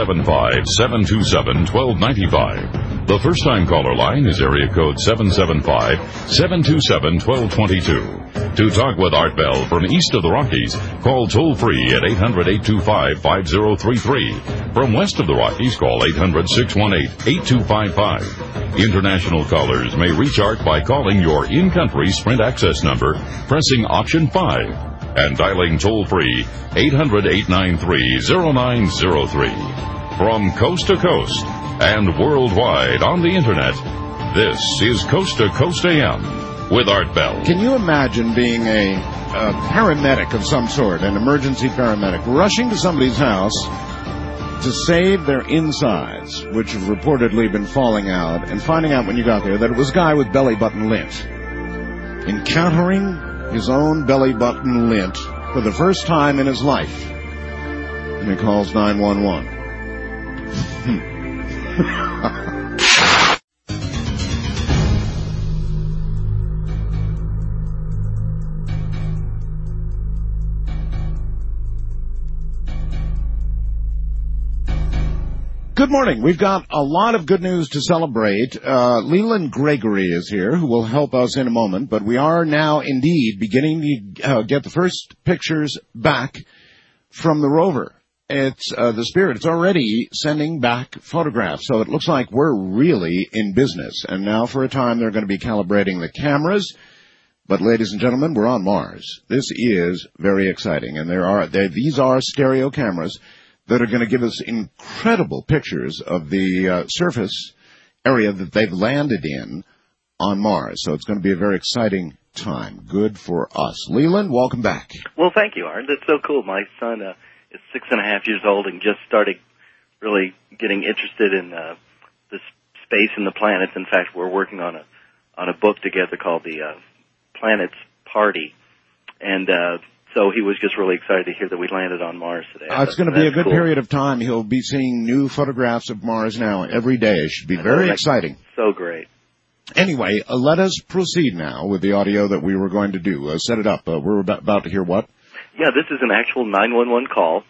775-727-1295. The first-time caller line is area code 775-727-1222. To talk with Art Bell from east of the Rockies, call toll-free at 800-825-5033. From west of the Rockies, call 800-618-8255. International callers may reach Art by calling your in-country Sprint access number, pressing option 5. And dialing toll-free 800-893-0903. From coast to coast and worldwide on the Internet, this is Coast to Coast AM with Art Bell. Can you imagine being a paramedic of some sort, an emergency paramedic, rushing to somebody's house to save their insides, which have reportedly been falling out, and finding out when you got there that it was a guy with belly button lint. Encountering his own belly button lint for the first time in his life. And he calls 911. Good morning. We've got a lot of good news to celebrate. Leland Gregory is here, who will help us in a moment, but we are now indeed beginning to get the first pictures back from the rover. It's the Spirit. It's already sending back photographs, so it looks like we're really in business. And now for a time they're going to be calibrating the cameras. But ladies and gentlemen, we're on Mars. This is very exciting, and these are stereo cameras that are going to give us incredible pictures of the surface area that they've landed in on Mars. So it's going to be a very exciting time. Good for us. Leland, welcome back. Well, thank you, Art. That's so cool. My son is 6.5 years old and just started really getting interested in the space and the planets. In fact, we're working on a book together called The Planets Party. And so he was just really excited to hear that we landed on Mars today. It's going to be a good period of time. He'll be seeing new photographs of Mars now every day. It should be very exciting. So great. Anyway, let us proceed now with the audio that we were going to do. Set it up. We're about to hear what? Yeah, this is an actual 911 call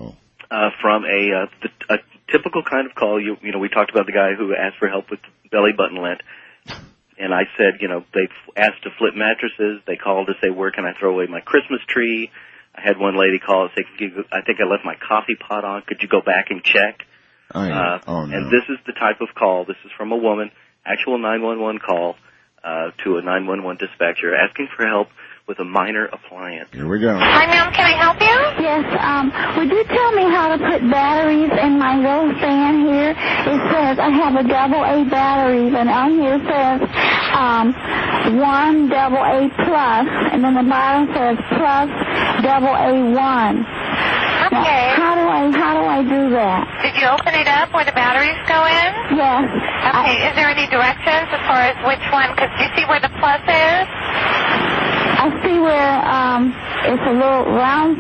from a typical kind of call. You know, we talked about the guy who asked for help with belly button lint. And I said, you know, they asked to flip mattresses. They called to say, where can I throw away my Christmas tree? I had one lady call and say, I think I left my coffee pot on. Could you go back and check? Oh, no. And this is the type of call. This is from a woman, actual 911 call to a 911 dispatcher asking for help with a minor appliance. Here we go. Hi, ma'am. Can I help you? Yes. Would you tell me how to put batteries in my little fan here? It says I have a AA battery, and on here it says 1 AA plus, and then the bottom says plus AA1. Okay. Now, how do I do that? Did you open it up where the batteries go in? Yes. Okay. Is there any directions as far as which one? Because do you see where the plus is? I see where it's a little round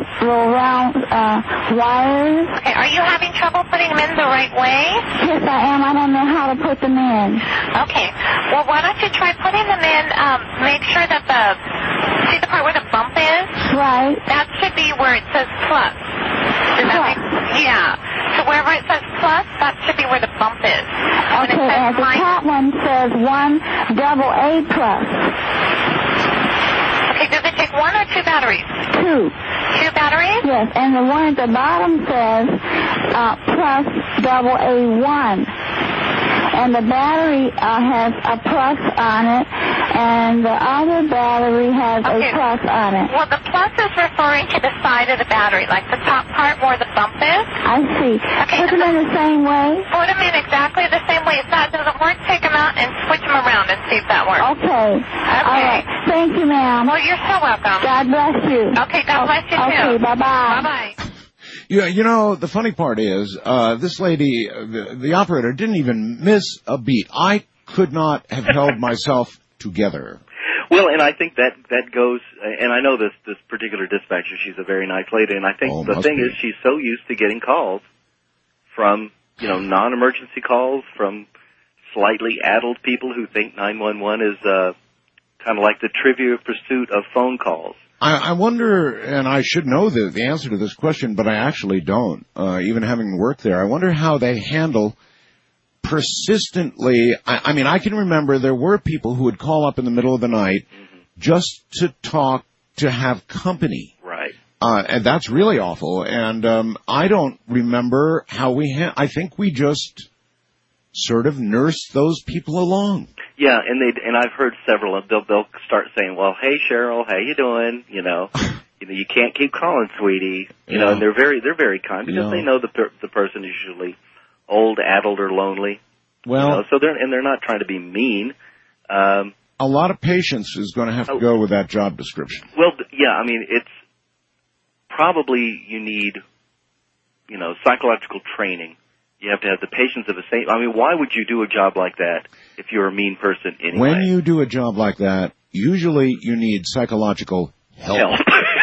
wires. Okay, are you having trouble putting them in the right way? Yes, I am. I don't know how to put them in. Okay. Well, why don't you try putting them in, make sure that see the part where the bump is? Right. That should be where it says plus. Yeah. So wherever it says plus, that should be where the bump is. Okay, and the top one says 1 AA plus. Okay, does it take 1 or 2 batteries? 2. 2 batteries? Yes, and the one at the bottom says plus AA1. And the battery has a plus on it, and the other battery has a plus on it. Well, the plus is referring to the side of the battery, like the top part where the bump is. I see. Okay, put them in the same way? Put them in exactly the same way. If that doesn't work, take them out and switch them around and see if that works. Okay. All right. Thank you, ma'am. Well, you're so welcome. God bless you. Okay, God bless you, too. Okay, bye-bye. Bye-bye. Yeah, you know, the funny part is, this lady, the operator, didn't even miss a beat. I could not have held myself together. Well, and I think that goes, and I know this particular dispatcher, she's a very nice lady, and I think the thing is she's so used to getting calls from, you know, non-emergency calls from slightly addled people who think 911 is kind of like the Trivial Pursuit of phone calls. I wonder, and I should know the answer to this question, but I actually don't, even having worked there. I wonder how they handle persistently. I mean, I can remember there were people who would call up in the middle of the night just to talk, to have company. Right. And that's really awful. And I don't remember how I think we just sort of nursed those people along. Yeah, and I've heard several of them. They'll start saying, "Well, hey Cheryl, how you doing? You know, you can't keep calling, sweetie." You know, and they're very kind because they know the person is usually old, addled, or lonely. Well, you know, so they're not trying to be mean. A lot of patience is going to have to go with that job description. Well, yeah, I mean, it's probably you need, you know, psychological training. You have to have the patience of a saint. I mean, why would you do a job like that if you're a mean person anyway? When you do a job like that, usually you need psychological help.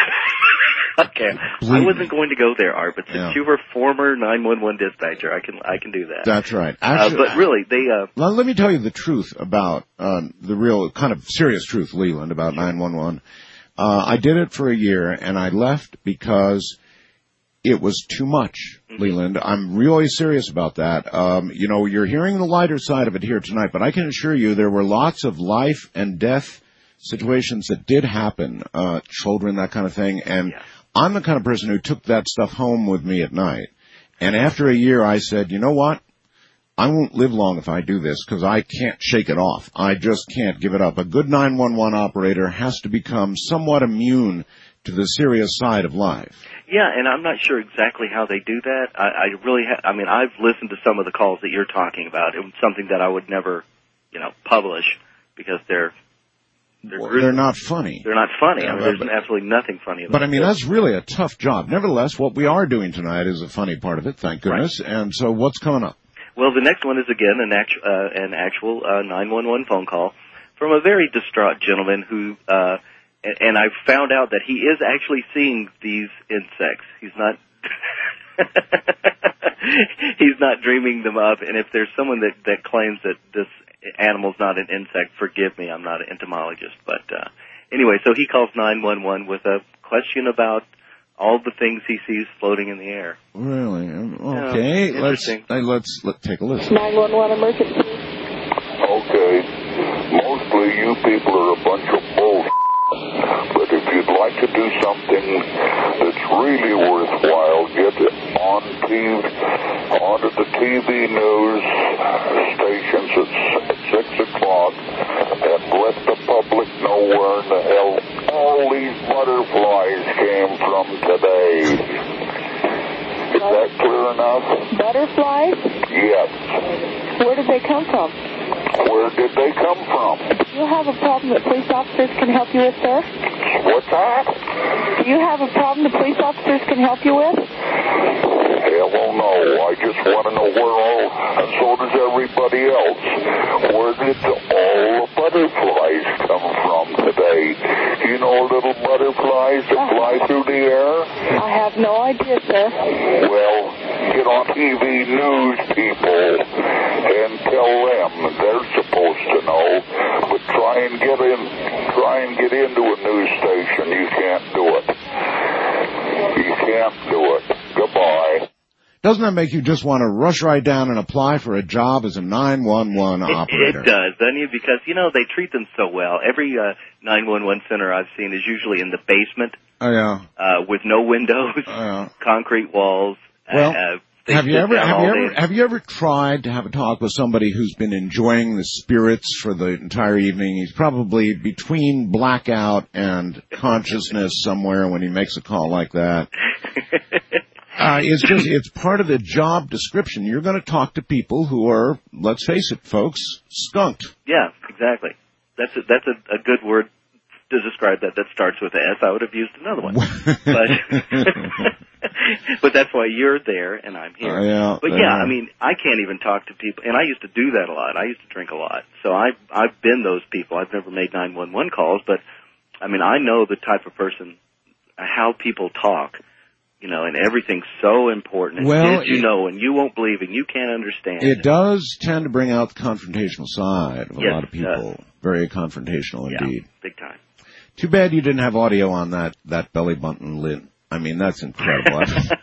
Okay. I wasn't going to go there, Art, but since you were former 911 dispatcher, I can do that. That's right. Actually, but really, they... let me tell you the truth about, the real kind of serious truth, Leland, about 911. I did it for a year, and I left because it was too much, Leland. I'm really serious about that. You know, you're hearing the lighter side of it here tonight, but I can assure you there were lots of life and death situations that did happen, children, that kind of thing, and I'm the kind of person who took that stuff home with me at night. And after a year, I said, you know what? I won't live long if I do this because I can't shake it off. I just can't give it up. A good 911 operator has to become somewhat immune to the serious side of life. Yeah, and I'm not sure exactly how they do that. I really I mean, I've listened to some of the calls that you're talking about. It was something that I would never, you know, publish because they're not funny. They're not funny. I mean, there's absolutely nothing funny about it. But I mean, that's really a tough job. Nevertheless, what we are doing tonight is a funny part of it, thank goodness. Right. And so what's coming up? Well, the next one is, again, an actual 911 phone call from a very distraught gentleman who, and I found out that he is actually seeing these insects. He's not, he's not dreaming them up. And if there's someone that claims that this animal's not an insect, forgive me, I'm not an entomologist. But anyway, so he calls 911 with a question about all the things he sees floating in the air. Really? Okay. Let's take a listen. 911 emergency. Okay. Mostly you people are a bunch of bullshit. But if you'd like to do something that's really worthwhile, get onto the TV news stations at 6 o'clock and let the public know where in the hell all these butterflies came from today. Is that clear enough? Butterflies? Yes. Where did they come from? Where did they come from? Do you have a problem that police officers can help you with, sir? What's that? Do you have a problem the police officers can help you with? Hell no. I just want to know where all, and so does everybody else, where did all the butterflies come from today? You know little butterflies that fly through the air? I have no idea, sir. Well, get on TV news, people, and tell them they're supposed to know, but try and get into a news station. You can't do it. You can't do it. Goodbye. Doesn't that make you just want to rush right down and apply for a job as a 911 operator? It does, doesn't it? Because, you know, they treat them so well. Every 911 center I've seen is usually in the basement. Oh, yeah. With no windows, concrete walls. Well, have you ever tried to have a talk with somebody who's been enjoying the spirits for the entire evening? He's probably between blackout and consciousness somewhere when he makes a call like that. It's part of the job description. You're going to talk to people who are, let's face it, folks, skunked. Yeah, exactly. That's a good word to describe that starts with an S. I would have used another one. But that's why you're there and I'm here. I mean, I can't even talk to people, and I used to do that a lot. I used to drink a lot. So I've been those people. I've never made 911 calls, but I mean, I know the type of person, how people talk. You know, and everything's so important. And you know, and you won't believe, and you can't understand. It does tend to bring out the confrontational side of a lot of people. Very confrontational indeed. Big time. Too bad you didn't have audio on that belly button lid. I mean, that's incredible.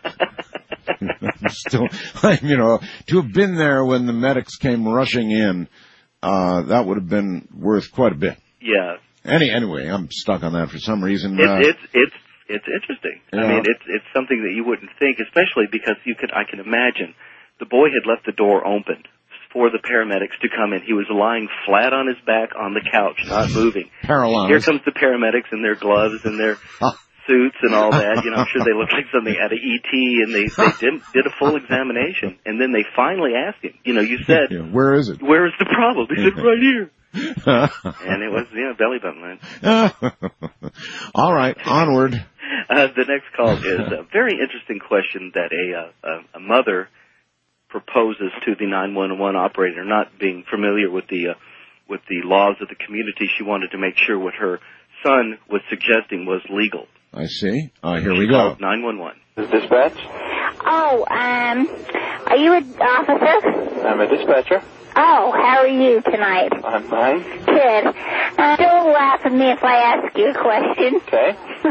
Still, to have been there when the medics came rushing in, that would have been worth quite a bit. Yeah. Anyway, I'm stuck on that for some reason. It's interesting. Yeah. I mean, it's something that you wouldn't think, especially because I can imagine the boy had left the door open for the paramedics to come in. He was lying flat on his back on the couch, not moving. Paralyzed. Here comes the paramedics in their gloves and their suits and all that. I'm sure they looked like something out of E.T. and they did a full examination. And then they finally asked him, you said, where is it? Where is the problem? He said, right here. And it was, belly button. All right, onward. The next call is a very interesting question that a mother proposes to the 911 operator, not being familiar with the laws of the community. She wanted to make sure what her son was suggesting was legal. I see. Here we go. 911. Is dispatch? Oh, are you an officer? I'm a dispatcher. Oh, how are you tonight? I'm fine. Good. Don't laugh at me if I ask you a question. Okay.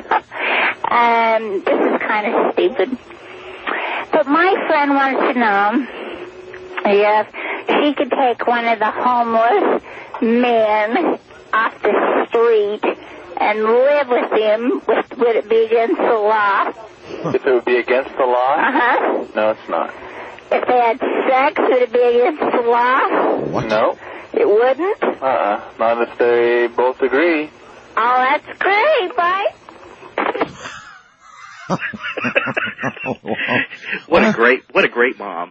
This is kind of stupid. But my friend wants to know if she could take one of the homeless men off the street and live with him. Would it be against the law? If it would be against the law? Uh-huh. No, it's not. If they had sex, would it be against the law? What? No. It wouldn't? Not if they both agree. Oh, that's great. Bye. What a great mom.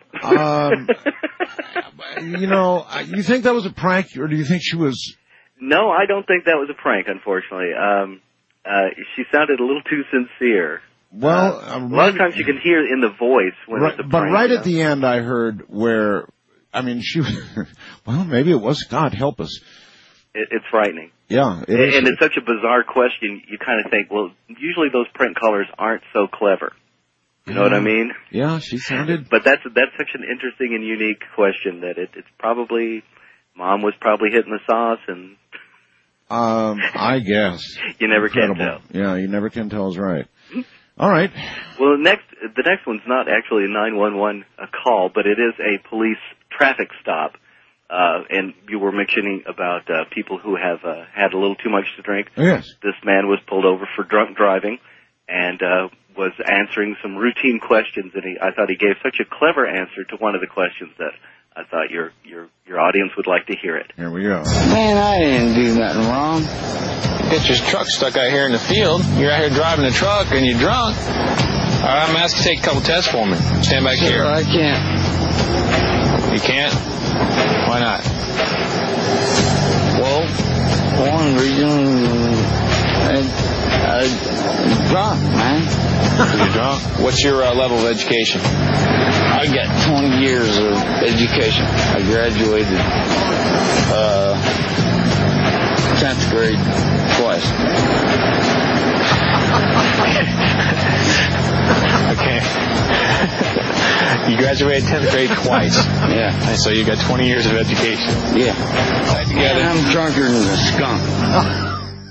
You think that was a prank, or do you think she was? No, I don't think that was a prank, unfortunately. She sounded a little too sincere. Well, a lot of times you can hear in the voice when it's a prank. But right at the end, I heard where, she well, maybe it was, God help us. It's frightening. Yeah. And it's such a bizarre question, you kind of think, well, usually those prank callers aren't so clever. You know what I mean? Yeah, she sounded. But that's such an interesting and unique question that it's probably, Mom was probably hitting the sauce and... I guess. You never can tell. Yeah, you never can tell is right. All right. Well, the next one's not actually a 911 call, but it is a police traffic stop. And you were mentioning about people who have had a little too much to drink. Yes. This man was pulled over for drunk driving and was answering some routine questions, and I thought he gave such a clever answer to one of the questions that I thought your audience would like to hear it. Here we go. Man, I didn't do nothing wrong. Get your truck stuck out here in the field. You're out here driving a truck and you're drunk. All right, I'm asking you to take a couple tests for me. Stand back here. I can't. You can't? Why not? Well, one reason I'm drunk, man. You're drunk? What's your level of education? I got 20 years of education. I graduated 10th grade twice. Okay. You graduated 10th grade twice. Yeah. And so you got 20 years of education. Yeah. Together. And I'm drunker than a skunk.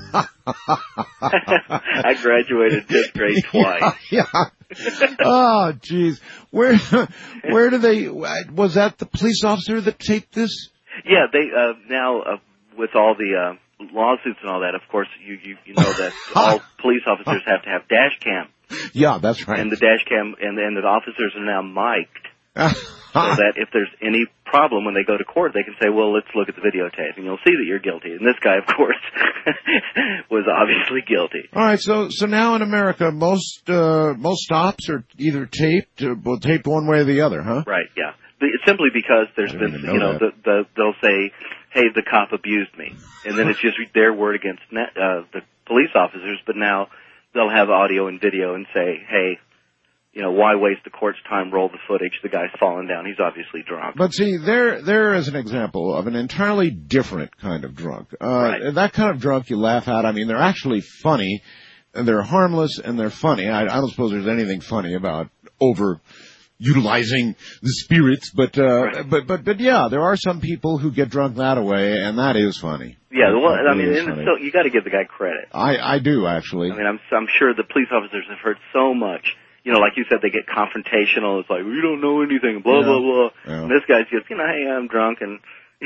I graduated 5th grade twice. Yeah. Oh, jeez. Where do they? Was that the police officer that taped this? Yeah, they now with all the lawsuits and all that. Of course, you know that all police officers have to have dash cam. Yeah, that's right. And the dash cam and the officers are now mic'd. So that if there's any problem when they go to court, they can say, well, let's look at the videotape, and you'll see that you're guilty. And this guy, of course, was obviously guilty. All right, so now in America, most stops are either taped one way or the other, huh? Right, yeah. Simply because there's been, they'll say, hey, the cop abused me. And then it's just their word against the police officers, but now they'll have audio and video and say, hey, why waste the court's time, roll the footage, the guy's fallen down, he's obviously drunk. But see, there is an example of an entirely different kind of drunk. Right. That kind of drunk you laugh at, they're actually funny, and they're harmless, and they're funny. I don't suppose there's anything funny about utilizing the spirits, but yeah, there are some people who get drunk that way, and that is funny. Yeah, well, I mean, funny. so you got to give the guy credit. I do, actually. I mean, I'm sure the police officers have heard so much. You know, like you said, they get confrontational. It's like, we don't know anything, blah, blah, blah. Yeah. And this guy's just, hey, I'm drunk, and...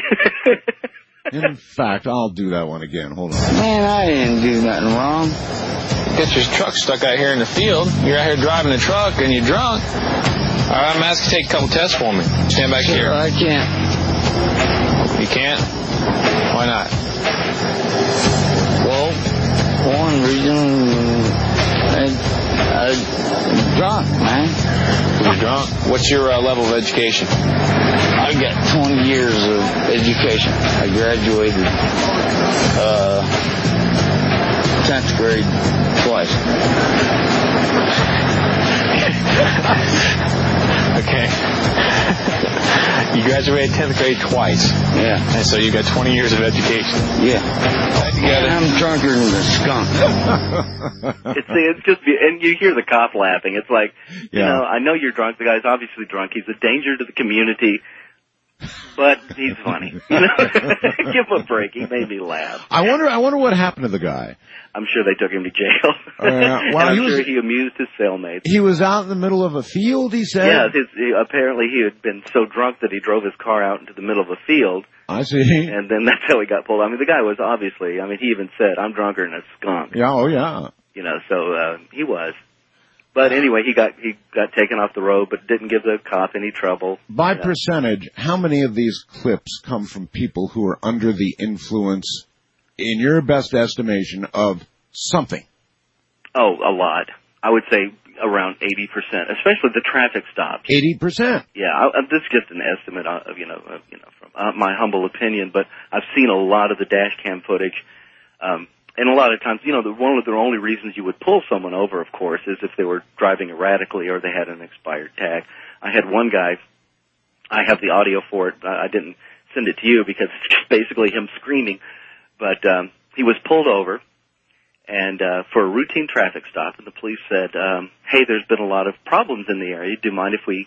In fact, I'll do that one again. Hold on. Man, I didn't do nothing wrong. Get your truck stuck out here in the field. You're out here driving a truck and you're drunk. All right, I'm asking you to take a couple tests for me. Stand back here. I can't. You can't? Why not? Well, one reason, I'm drunk, man. You're drunk? What's your level of education? I got 20 years of education. I graduated 10th grade twice. Okay. You graduated 10th grade twice. Yeah. And so you got 20 years of education. Yeah. I'm drunker than the skunk. It's just, and you hear the cop laughing. It's like, you know, I know you're drunk. The guy's obviously drunk. He's a danger to the community. But he's funny. You know? Give him a break. He made me laugh. I wonder what happened to the guy. I'm sure they took him to jail. Well, and I'm sure he amused his cellmates. He was out in the middle of a field, he said? Yeah, apparently he had been so drunk that he drove his car out into the middle of a field. I see. And then that's how he got pulled. I mean, the guy was obviously, he even said, I'm drunker than a skunk. Yeah, oh yeah. You know, so he was. But anyway, he got taken off the road, but didn't give the cop any trouble. By percentage, how many of these clips come from people who are under the influence, in your best estimation, of something? Oh, a lot. I would say around 80%, especially the traffic stops. 80%? Yeah, this is just an estimate from my humble opinion, but I've seen a lot of the dash cam footage. And a lot of times, one of the only reasons you would pull someone over, of course, is if they were driving erratically or they had an expired tag. I had one guy, I have the audio for it. I didn't send it to you because it's just basically him screaming. But he was pulled over and for a routine traffic stop, and the police said, hey, there's been a lot of problems in the area. Do you mind if we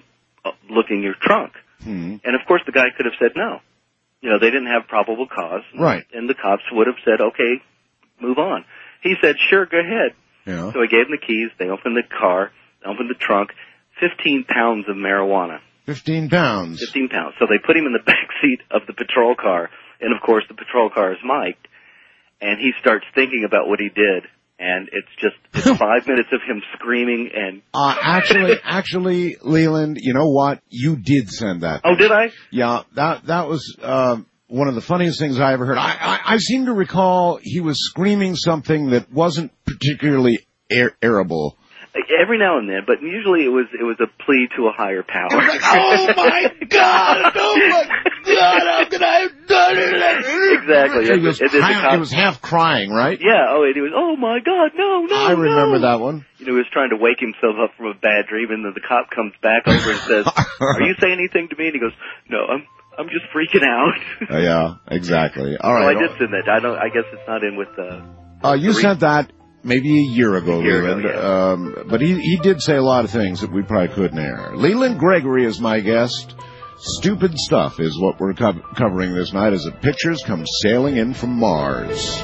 look in your trunk? And, of course, the guy could have said no. They didn't have probable cause. Right. And the cops would have said, okay, move on. He said, sure, go ahead. Yeah. So he gave them the keys. They opened the car, opened the trunk, 15 pounds of marijuana. 15 pounds? 15 pounds. So they put him in the back seat of the patrol car, and, of course, the patrol car is mic'd, and he starts thinking about what he did, and it's 5 minutes of him screaming and... Actually, Leland, you know what? You did send that. Oh, did I? Yeah, that was one of the funniest things I ever heard. I seem to recall he was screaming something that wasn't particularly airable. Every now and then, but usually it was a plea to a higher power. Like, oh my God! Oh my God! How could I have done it? Exactly. It was half crying, right? Yeah. Oh, it was. Oh my God! No! I remember that one. He was trying to wake himself up from a bad dream, and then the cop comes back over and says, "Are you saying anything to me?" And he goes, "No, I'm just freaking out." Yeah, exactly. All right. Well, I did send that. I guess it's not in with the. You sent that. Maybe a year ago, Leland. Yeah. But he did say a lot of things that we probably couldn't air. Leland Gregory is my guest. Stupid stuff is what we're covering this night as the pictures come sailing in from Mars.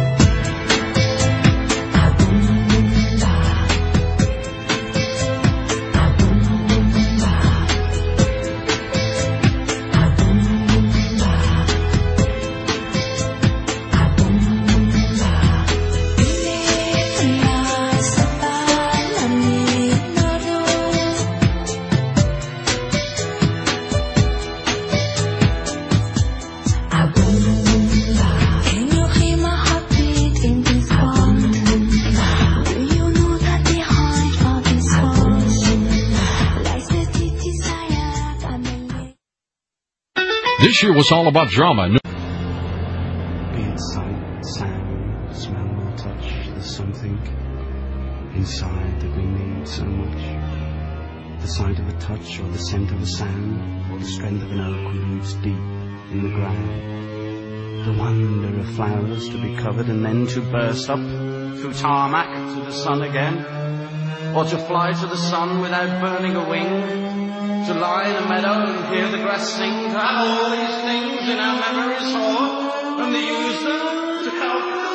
This year was all about drama. Be it sight, sound, smell or touch, there's something inside that we need so much. The sight of a touch or the scent of a sound or the strength of an oak roots deep in the ground. The wonder of flowers to be covered and then to burst up through tarmac to the sun again. or to fly to the sun without burning a wing, to lie in a meadow and hear the grass sing, to have all these things in our memories for, and to use them to help us.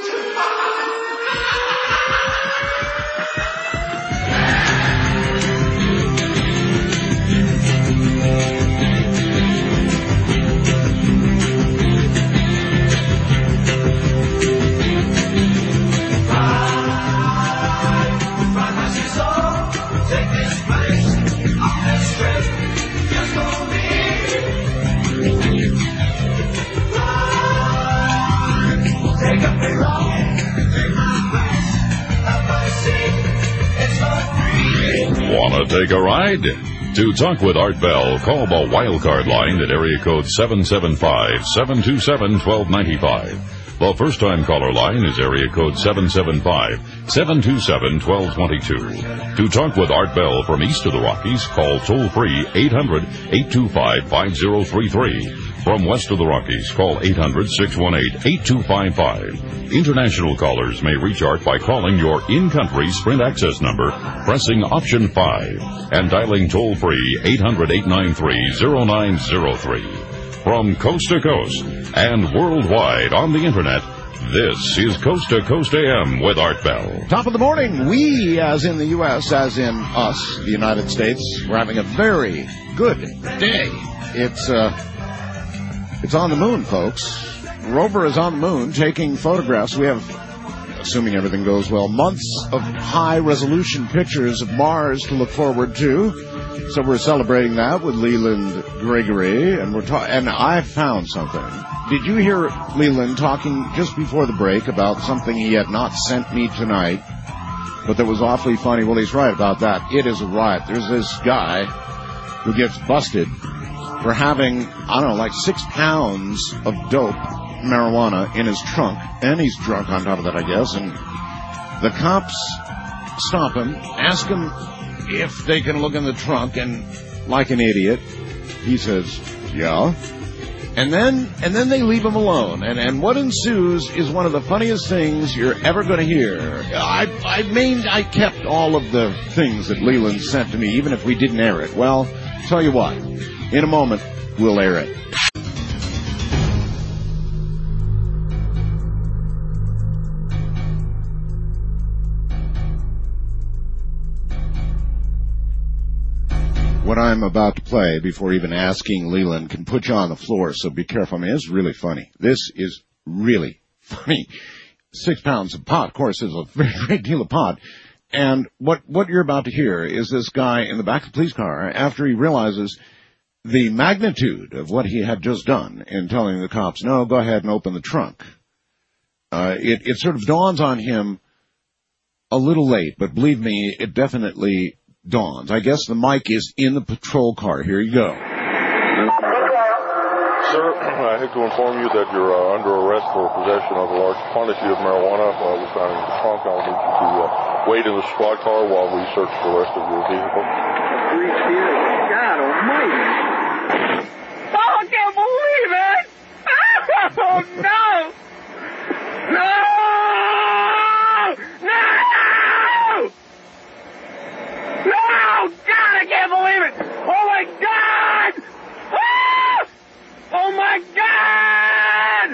Want to take a ride? To talk with Art Bell, call the wildcard line at area code 775-727-1295. The first-time caller line is area code 775-727-1222. To talk with Art Bell from east of the Rockies, call toll-free 800-825-5033. From west of the Rockies, call 800-618-8255. International callers may reach Art by calling your in-country Sprint access number, pressing option 5, and dialing toll-free 800-893-0903. From coast to coast and worldwide on the Internet, this is Coast to Coast AM with Art Bell. Top of the morning. We, as in the U.S., as in us, the United States, we're having a very good day. It's on the moon, folks. Rover is on the moon taking photographs. We have, assuming everything goes well, months of high-resolution pictures of Mars to look forward to. So we're celebrating that with Leland Gregory, and and I found something. Did you hear Leland talking just before the break about something he had not sent me tonight, but that was awfully funny? Well, he's right about that. It is a riot. There's this guy who gets busted for having, 6 pounds of dope marijuana in his trunk, and he's drunk on top of that, I guess, and the cops stop him, ask him if they can look in the trunk, and like an idiot, he says, yeah, and then they leave him alone, and what ensues is one of the funniest things you're ever going to hear. I kept all of the things that Leland sent to me, even if we didn't air it. Well, tell you what, in a moment, we'll air it. What I'm about to play, before even asking Leland, can put you on the floor, so be careful. I mean, it's really funny. This is really funny. 6 pounds of pot, of course, is a very great deal of pot. And what you're about to hear is this guy in the back of the police car, after he realizes the magnitude of what he had just done in telling the cops, no, go ahead and open the trunk. It sort of dawns on him a little late, but believe me, it definitely dawns. I guess the mic is in the patrol car. Here you go. Sir, I hate to inform you that you're under arrest for possession of a large quantity of marijuana. We found in the trunk. I'll need you to wait in the squad car while we search the rest of your vehicle. God almighty. Oh, I can't believe it! Oh, no! No! No! No! God, I can't believe it! Oh, my God! Ah! Oh, my God!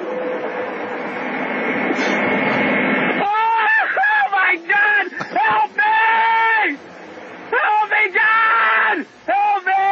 Oh, my God! Help me! Help me, God! Help me!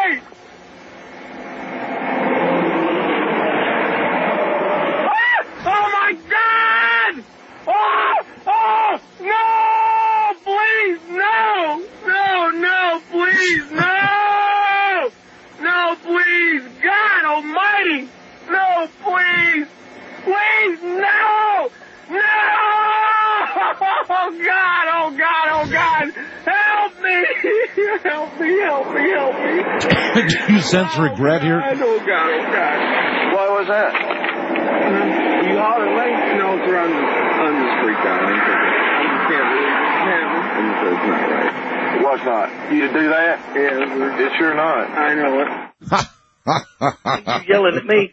Ah! Oh, my God! Oh! Oh! No! Please, no! No, no, please, no! No, please, God almighty! No, please! Please, no! No! Oh, God, oh, God, oh, God! Help me! Help me, help me, help me! Do you sense regret here? Oh, God, oh, God. Why was that? You hollered late? No, it's around the street, darling. It's not right. It was not. You to do that? Yeah, it's sure not. I know it. You yelling at me?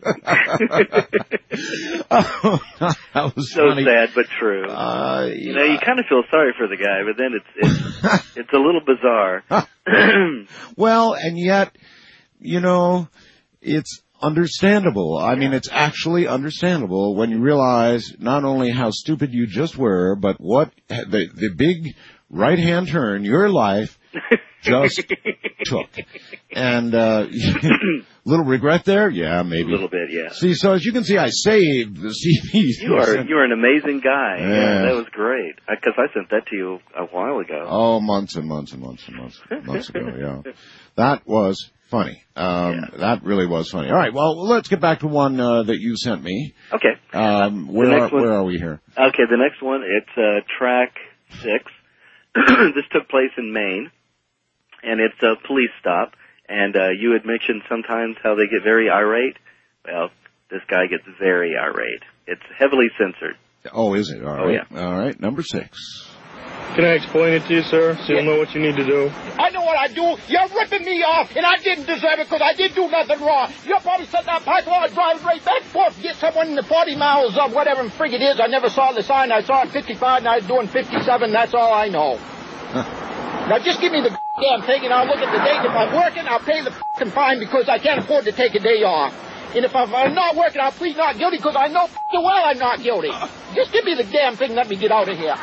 That was so funny. sad, but true. You know, you kind of feel sorry for the guy, but then it's a little bizarre. Well, and yet, you know, it's understandable. I mean, it's actually understandable when you realize not only how stupid you just were, but what the big right-hand turn your life just took. And little regret there? Yeah, maybe. A little bit, yeah. See, so as you can see, I saved the CDs. You are an amazing guy. Yeah. That was great. Because I sent that to you a while ago. Oh, months and months and months and months ago, yeah. That was funny. That really was funny. All right, well, let's get back to one that you sent me. Okay. Where are we here? Okay, the next one, it's track 6. This took place in Maine, and it's a police stop. And you had mentioned sometimes how they get very irate. Well, this guy gets very irate. It's heavily censored. Oh, is it? All right. Oh, yeah. All right, number 6. Can I explain it to you, sir, so you'll know what you need to do? I know what I do. You're ripping me off, and I didn't deserve it because I didn't do nothing wrong. You're probably sitting out pipe while I drive right back and forth to get someone in the 40 miles of whatever frig it is. I never saw the sign. I saw it 55, and I was doing 57. That's all I know. Now, just give me the damn thing, and I'll look at the date. If I'm working, I'll pay the fucking fine because I can't afford to take a day off. And if I'm not working, I'll plead not guilty because I know well I'm not guilty. Just give me the damn thing and let me get out of here.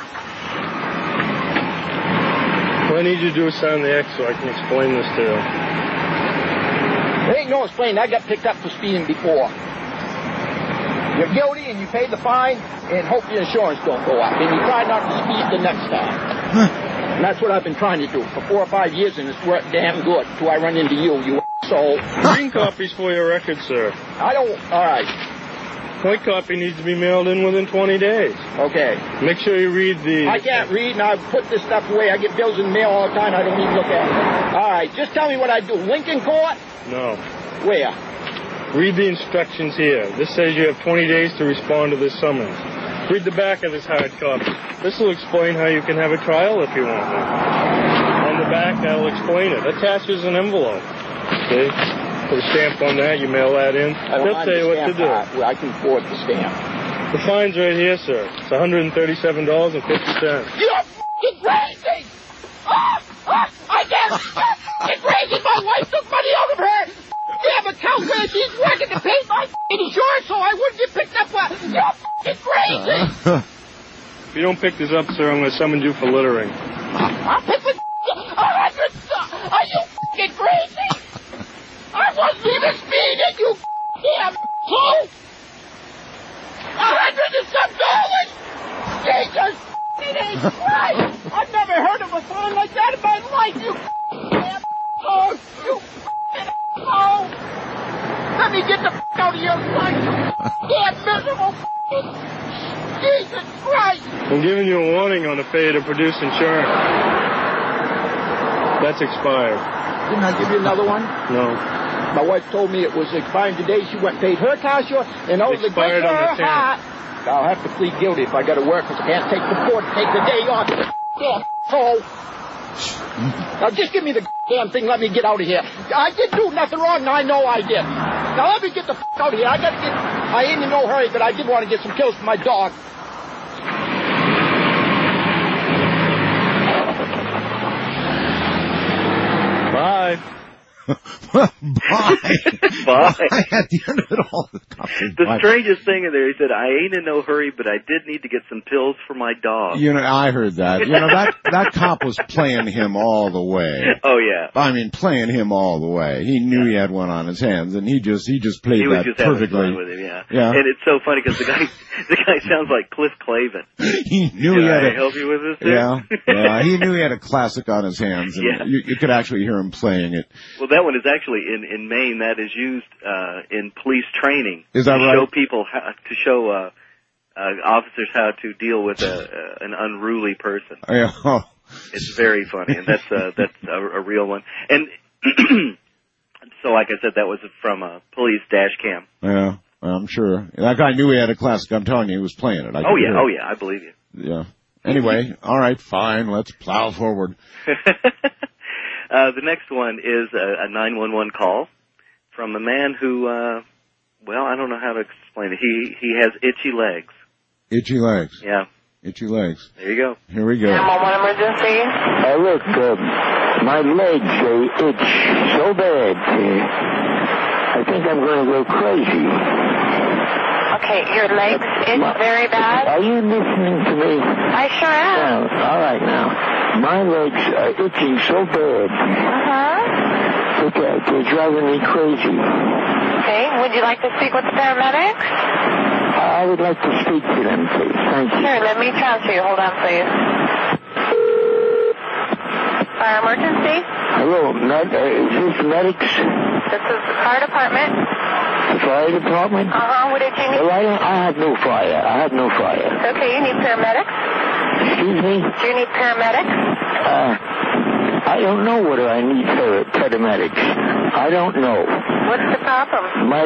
What I need you to do is sign the X so I can explain this to you. There ain't no explaining. I got picked up for speeding before. You're guilty and you pay the fine and hope your insurance don't go up. And you try not to speed the next time. And that's what I've been trying to do for 4 or 5 years, and it's worked damn good till I run into you asshole. Green copies for your record, sir. I don't... All right. White copy needs to be mailed in within 20 days. Okay. Make sure you read the... I can't read, and I put this stuff away. I get bills in the mail all the time. I don't even look at them. All right. Just tell me what I do. Lincoln Court? No. Where? Read the instructions here. This says you have 20 days to respond to this summons. Read the back of this hard copy. This will explain how you can have a trial if you want one. On the back, that'll explain it. Attaches an envelope. See? Put a stamp on that. You mail that in. They'll tell you what to do. Well, I can afford the stamp. The fine's right here, sir. It's $137.50. You're f***ing crazy! I can't f***ing crazy! My wife took money out of her damn account where she's working to pay my insurance so I wouldn't get picked up for... You're f***ing crazy! If you don't pick this up, sir, I'm going to summon you for littering. I'll pick the... Are you f***ing crazy? I wasn't even speeding, you damn fool! $100 Jesus Christ! I've never heard of a song like that in my life, you damn fool! You asshole! Let me get the out of your life, you damn miserable Jesus Christ! I'm giving you a warning on the failure to produce insurance. That's expired. Didn't I give you another one? No. My wife told me it was expiring today. She went and paid her car insurance, and over the Expired on the 10th. I'll have to plead guilty if I got to work because I can't take the board to take the day off. Damn fool. Now just give me the damn thing. Let me get out of here. I didn't do nothing wrong, and I know I did. Now let me get the out of here. I ain't in no hurry, but I did want to get some kills for my dog. Bye. Bye. Bye. At the end of it all. The strangest thing in there, he said, I ain't in no hurry, but I did need to get some pills for my dog. You know, I heard that. You know, that cop was playing him all the way. Oh, yeah. I mean, playing him all the way. He knew he had one on his hands, and he just played that just perfectly. Having fun with him, yeah. And it's so funny because the guy sounds like Cliff Clavin. He knew he had I help you with this? Yeah. He knew he had a classic on his hands, and you could actually hear him playing it. Well, that one is actually in Maine. That is used in police training. Is that right? To show people to show officers how to deal with an unruly person. Yeah. Oh. It's very funny, and that's a real one. And so, like I said, that was from a police dash cam. Yeah, I'm sure that guy knew he had a classic. I'm telling you, he was playing it. Oh yeah, I believe you. Yeah. Anyway, all right, fine. Let's plow forward. The next one is a 911 call from a man who, well, I don't know how to explain it. He has itchy legs. Itchy legs. Yeah. Itchy legs. There you go. Here we go. 911 emergency. Look, my legs, they itch so bad. I think I'm going to go crazy. Okay, your legs itch very bad? Are you listening to me? I sure am. All right, now. My legs are itching so bad. They're driving me crazy. Okay, would you like to speak with the paramedics? I would like to speak to them, please. Thank you. Sure, let me transfer you. Hold on, please. Fire emergency? Hello, is this medics? This is the fire department. The fire department? What did you need? Well, I have no fire. I have no fire. Okay, you need paramedics? Excuse me? Do you need paramedics? I don't know whether I need paramedics. I don't know. What's the problem? My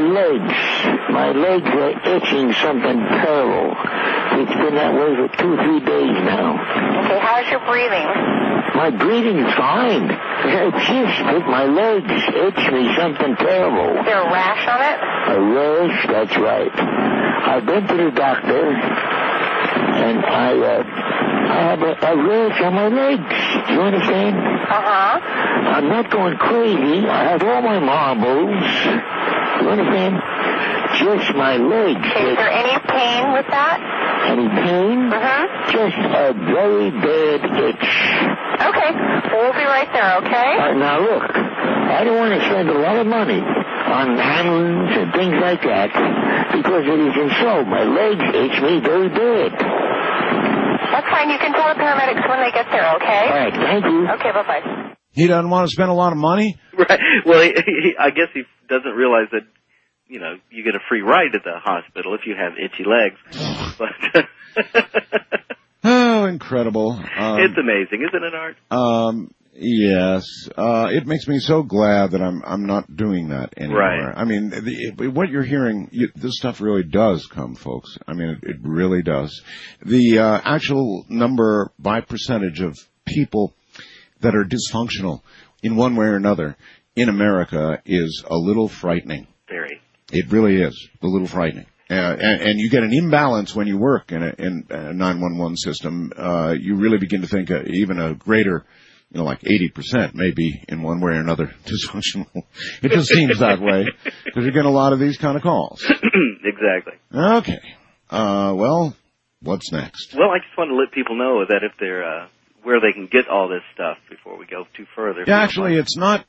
legs are itching something terrible. It's been that way for 2-3 days now. Okay, how's your breathing? My breathing's fine. It's just that my legs itch me something terrible. Is there a rash on it? A rash? That's right. I've been to the doctor, and I have a rash on my legs. Do you understand? I'm not going crazy. I have all my marbles. Do you understand? Just my legs. Okay, is there any pain with that? Any pain? Just a very bad itch. Okay, we'll be right there, okay? Now look, I don't want to spend a lot of money on handlings and things like that because it isn't so. My legs itch me very bad. That's fine. You can tell the paramedics when they get there, okay? All right, thank you. Okay, bye-bye. He doesn't want to spend a lot of money? Right. Well, I guess he doesn't realize that, you know, you get a free ride at the hospital if you have itchy legs. But oh, incredible. It's amazing, isn't it, Art? Yes. It makes me so glad that I'm not doing that anymore. Right. I mean, what you're hearing, this stuff really does come, folks. I mean, it really does. The actual number by percentage of people that are dysfunctional in one way or another in America is a little frightening. Very. It really is a little frightening. And you get an imbalance when you work in a 911 system. You really begin to think even a greater, you know, like 80% maybe in one way or another dysfunctional. It just seems that way because you get a lot of these kind of calls. Exactly. Okay. Well, what's next? Well, I just want to let people know that if they're where they can get all this stuff before we go too further. Yeah, actually, it's not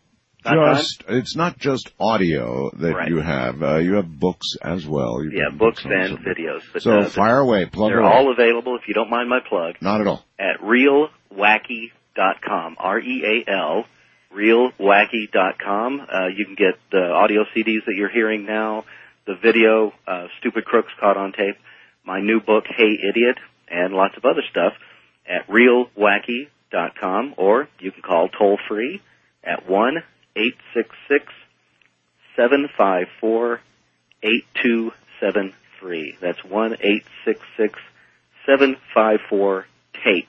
just audio that you have. You have books as well. Books and videos. But, so fire away, plug they're away. all available, if you don't mind my plug. Not at all. At realwacky.com. REAL, realwacky.com. You can get the audio CDs that you're hearing now, the video, Stupid Crooks Caught on Tape, my new book, Hey Idiot, and lots of other stuff at realwacky.com, or you can call toll-free at 1-866-754-8273. That's 1-866-754-TAPE.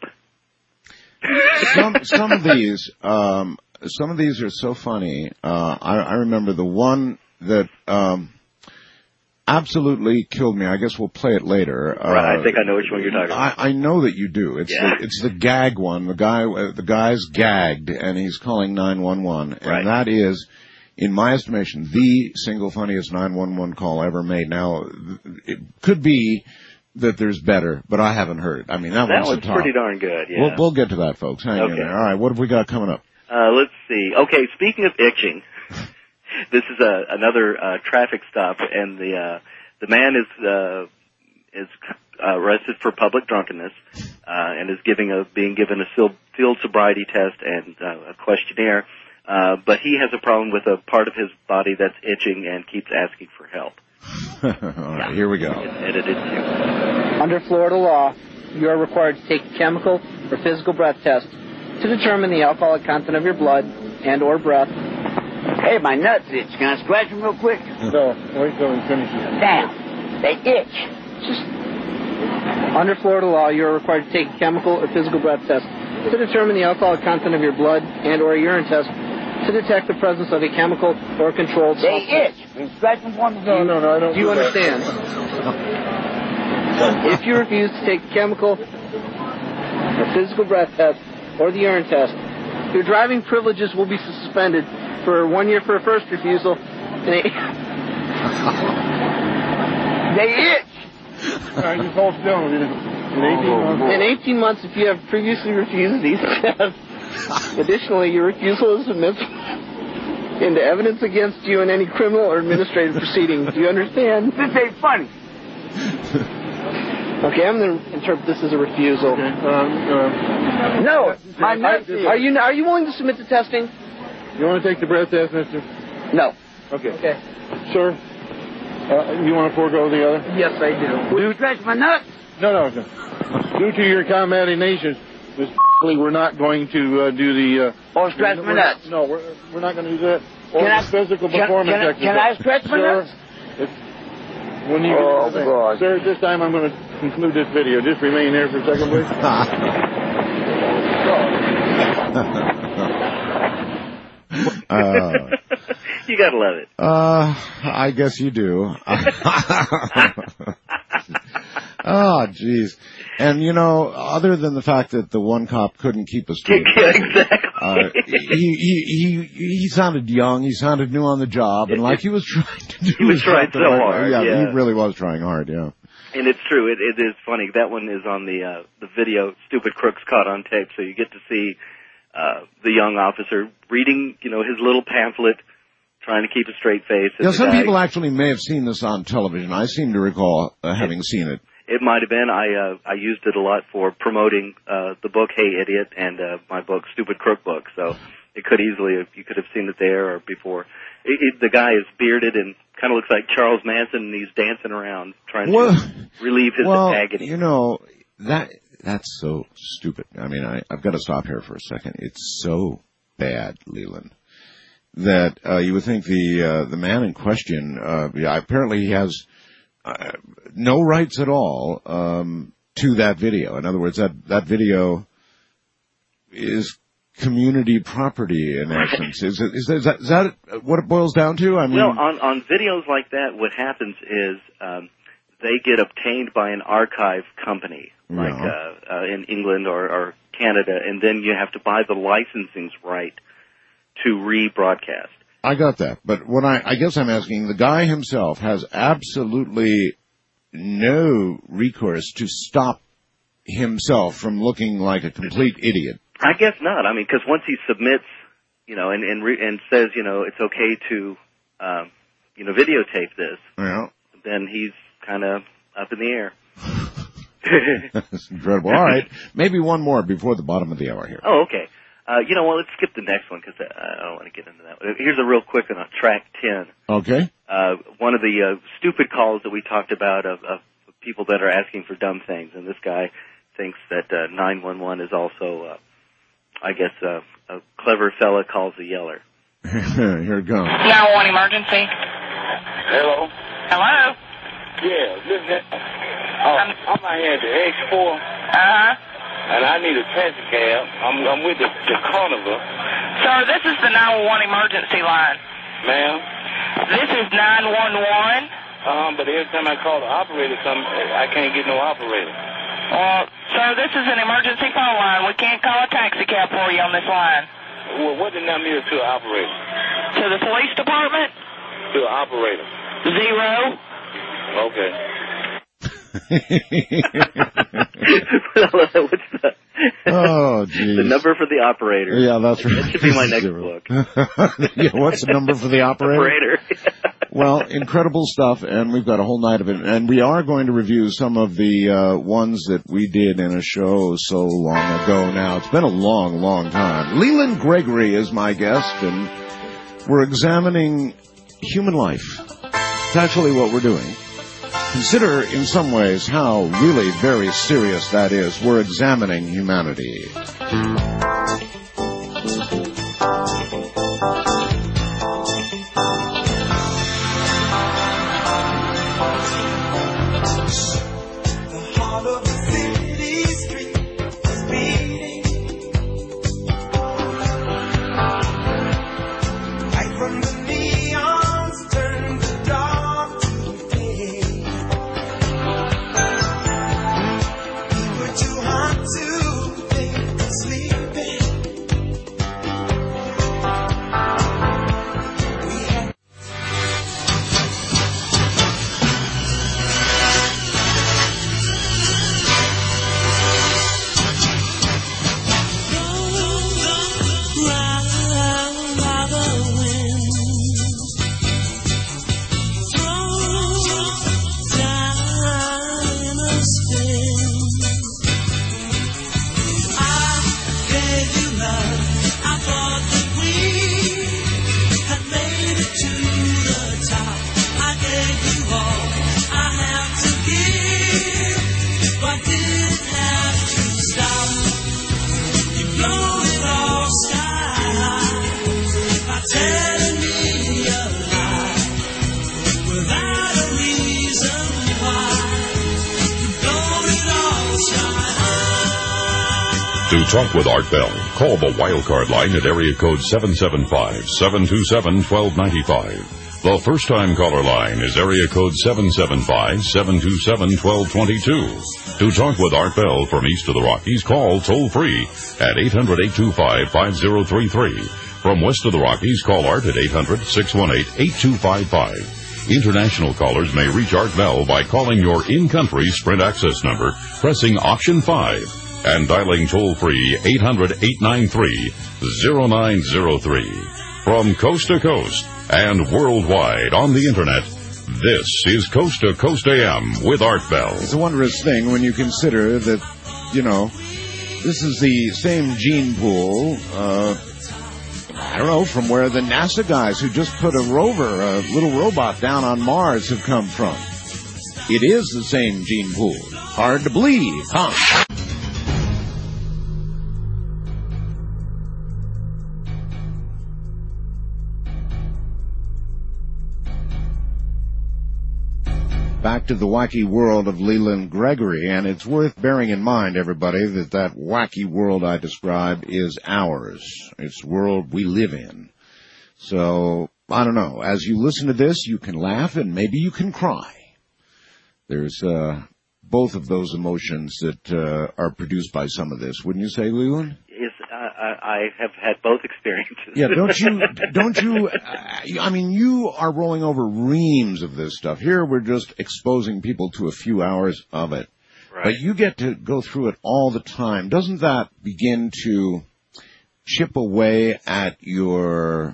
Some of these are so funny. I remember the one that absolutely killed me. I guess we'll play it later. Right, I think I know which one you're talking about. I know that you do. It's the gag one. The guy's gagged and he's calling 911, and that is, in my estimation, the single funniest 911 call ever made. Now, it could be that there's better, but I haven't heard. I mean, that one's the top. Pretty darn good. Yeah. We'll get to that, folks. Hang in there. All right, what have we got coming up? Let's see. Okay, speaking of itching. This is another traffic stop, and the man is arrested for public drunkenness and is being given a field sobriety test and a questionnaire. But he has a problem with a part of his body that's itching and keeps asking for help. All right, here we go. Under Florida law, you are required to take a chemical or physical breath test to determine the alcoholic content of your blood and or breath. Hey, my nuts itch. Can I scratch them real quick? No, wait till we finish it. Damn, they itch. Under Florida law, you are required to take a chemical or physical breath test to determine the alcoholic content of your blood and or urine test to detect the presence of a chemical or controlled substance. They itch. We scratch them for me. No, I don't. Do you understand? If you refuse to take the chemical, the physical breath test, or the urine test, your driving privileges will be suspended for 1 year for a first refusal. They itch. All right, just hold still. In 18 months, if you have previously refused these tests. Additionally, your refusal is admissible into evidence against you in any criminal or administrative proceedings. Do you understand? This ain't funny. Okay, I'm going to interpret this as a refusal. Okay. No, my nuts. Are you willing to submit to testing? You want to take the breath test, mister? No. Okay. Okay. Sir, you want to forego the other? Yes, I do. Will you stretch my nuts? No. Due to your combating nations, we're not going to do the... or stretch my nuts? No, we're not going to do that. Or the physical performance exercise. Can I stretch my nuts? When you God. Sir, this time I'm going to conclude this video. Just remain there for a second, please. You gotta love it. I guess you do. Oh, jeez. And, you know, other than the fact that the one cop couldn't keep a straight face, he sounded young, he sounded new on the job, and like he was trying to do He was trying so hard. Yeah, he really was trying hard, yeah. And it's true. It is funny. That one is on the video, Stupid Crooks Caught on Tape, so you get to see the young officer reading, you know, his little pamphlet, trying to keep a straight face. Yeah, some people actually may have seen this on television. I seem to recall having seen it. It might have been. I used it a lot for promoting the book Hey Idiot and my book Stupid Crook Book. So it could easily, you could have seen it there or before. The guy is bearded and kind of looks like Charles Manson, and he's dancing around trying to relieve his agony. You know, that's so stupid. I mean, I've got to stop here for a second. It's so bad, Leland, that you would think the man in question, apparently he has no rights at all to that video. In other words, that video is community property in essence. Is that what it boils down to? I mean, well, on videos like that, what happens is they get obtained by an archive company, like in England or Canada, and then you have to buy the licensing right to rebroadcast. I got that, but what I guess I'm asking, the guy himself has absolutely no recourse to stop himself from looking like a complete idiot. I guess not. I mean, because once he submits, you know, and says, you know, it's okay to, you know, videotape this, then he's kind of up in the air. That's incredible. All right, maybe one more before the bottom of the hour here. Oh, okay. You know what, let's skip the next one because I don't want to get into that. Here's a real quick one on track 10. Okay. One of the stupid calls that we talked about of people that are asking for dumb things, and this guy thinks that 911 is also, I guess, a clever fella calls a yeller. Here it goes. 911 emergency. Hello? Hello? Yeah, listen, I'm out here at the X4. And I need a taxi cab. I'm with the Carnival. Sir, this is the 911 emergency line. Ma'am? This is 911. But every time I call the operator, I can't get no operator. Sir, this is an emergency phone line. We can't call a taxi cab for you on this line. Well, what the number is to an operator? To the police department? To an operator. 0. Okay. Oh, geez. The number for the operator. Yeah, that's right. That should be my next book. Yeah, what's the number for the operator? Well, incredible stuff, and we've got a whole night of it. And we are going to review some of the ones that we did in a show so long ago now. It's been a long, long time. Leland Gregory is my guest, and we're examining human life. It's actually what we're doing. Consider, in some ways, how really very serious that is. We're examining humanity. hard to think of sleeping. To talk with Art Bell, call the Wildcard line at area code 775-727-1295. The first-time caller line is area code 775-727-1222. To talk with Art Bell from east of the Rockies, call toll-free at 800-825-5033. From west of the Rockies, call Art at 800-618-8255. International callers may reach Art Bell by calling your in-country Sprint access number, pressing option 5. And dialing toll-free 800-893-0903. From coast to coast and worldwide on the Internet, this is Coast to Coast AM with Art Bell. It's a wondrous thing when you consider that, this is the same gene pool, from where the NASA guys who just put a rover, a little robot down on Mars have come from. It is the same gene pool. Hard to believe, huh? Back to the wacky world of Leland Gregory, and it's worth bearing in mind, everybody, that wacky world I describe is ours. It's the world we live in. So, I don't know, as you listen to this, you can laugh and maybe you can cry. There's both of those emotions that are produced by some of this, wouldn't you say, Leland? Yes, I have had both experiences. Yeah, don't you, you are rolling over reams of this stuff. Here we're just exposing people to a few hours of it. Right. But you get to go through it all the time. Doesn't that begin to chip away at your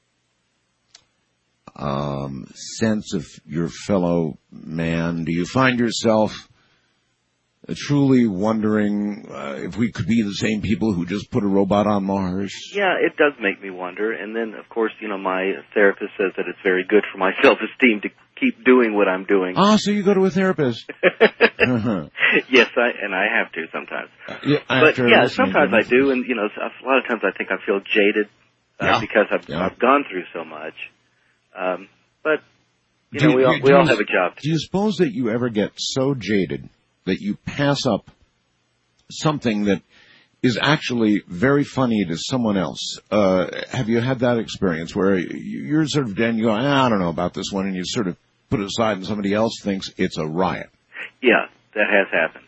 sense of your fellow man? Do you find yourself truly wondering if we could be the same people who just put a robot on Mars? Yeah, it does make me wonder. And then, of course, my therapist says that it's very good for my self-esteem to keep doing what I'm doing. Ah, so you go to a therapist. Yes, I have to sometimes. Sometimes I do, and, a lot of times I think I feel jaded because I've gone through so much. But, we all have a job to do. Do you suppose that you ever get so jaded that you pass up something that is actually very funny to someone else? Have you had that experience where you're sort of dead and you go, I don't know about this one, and you sort of put it aside and somebody else thinks it's a riot? Yeah, that has happened.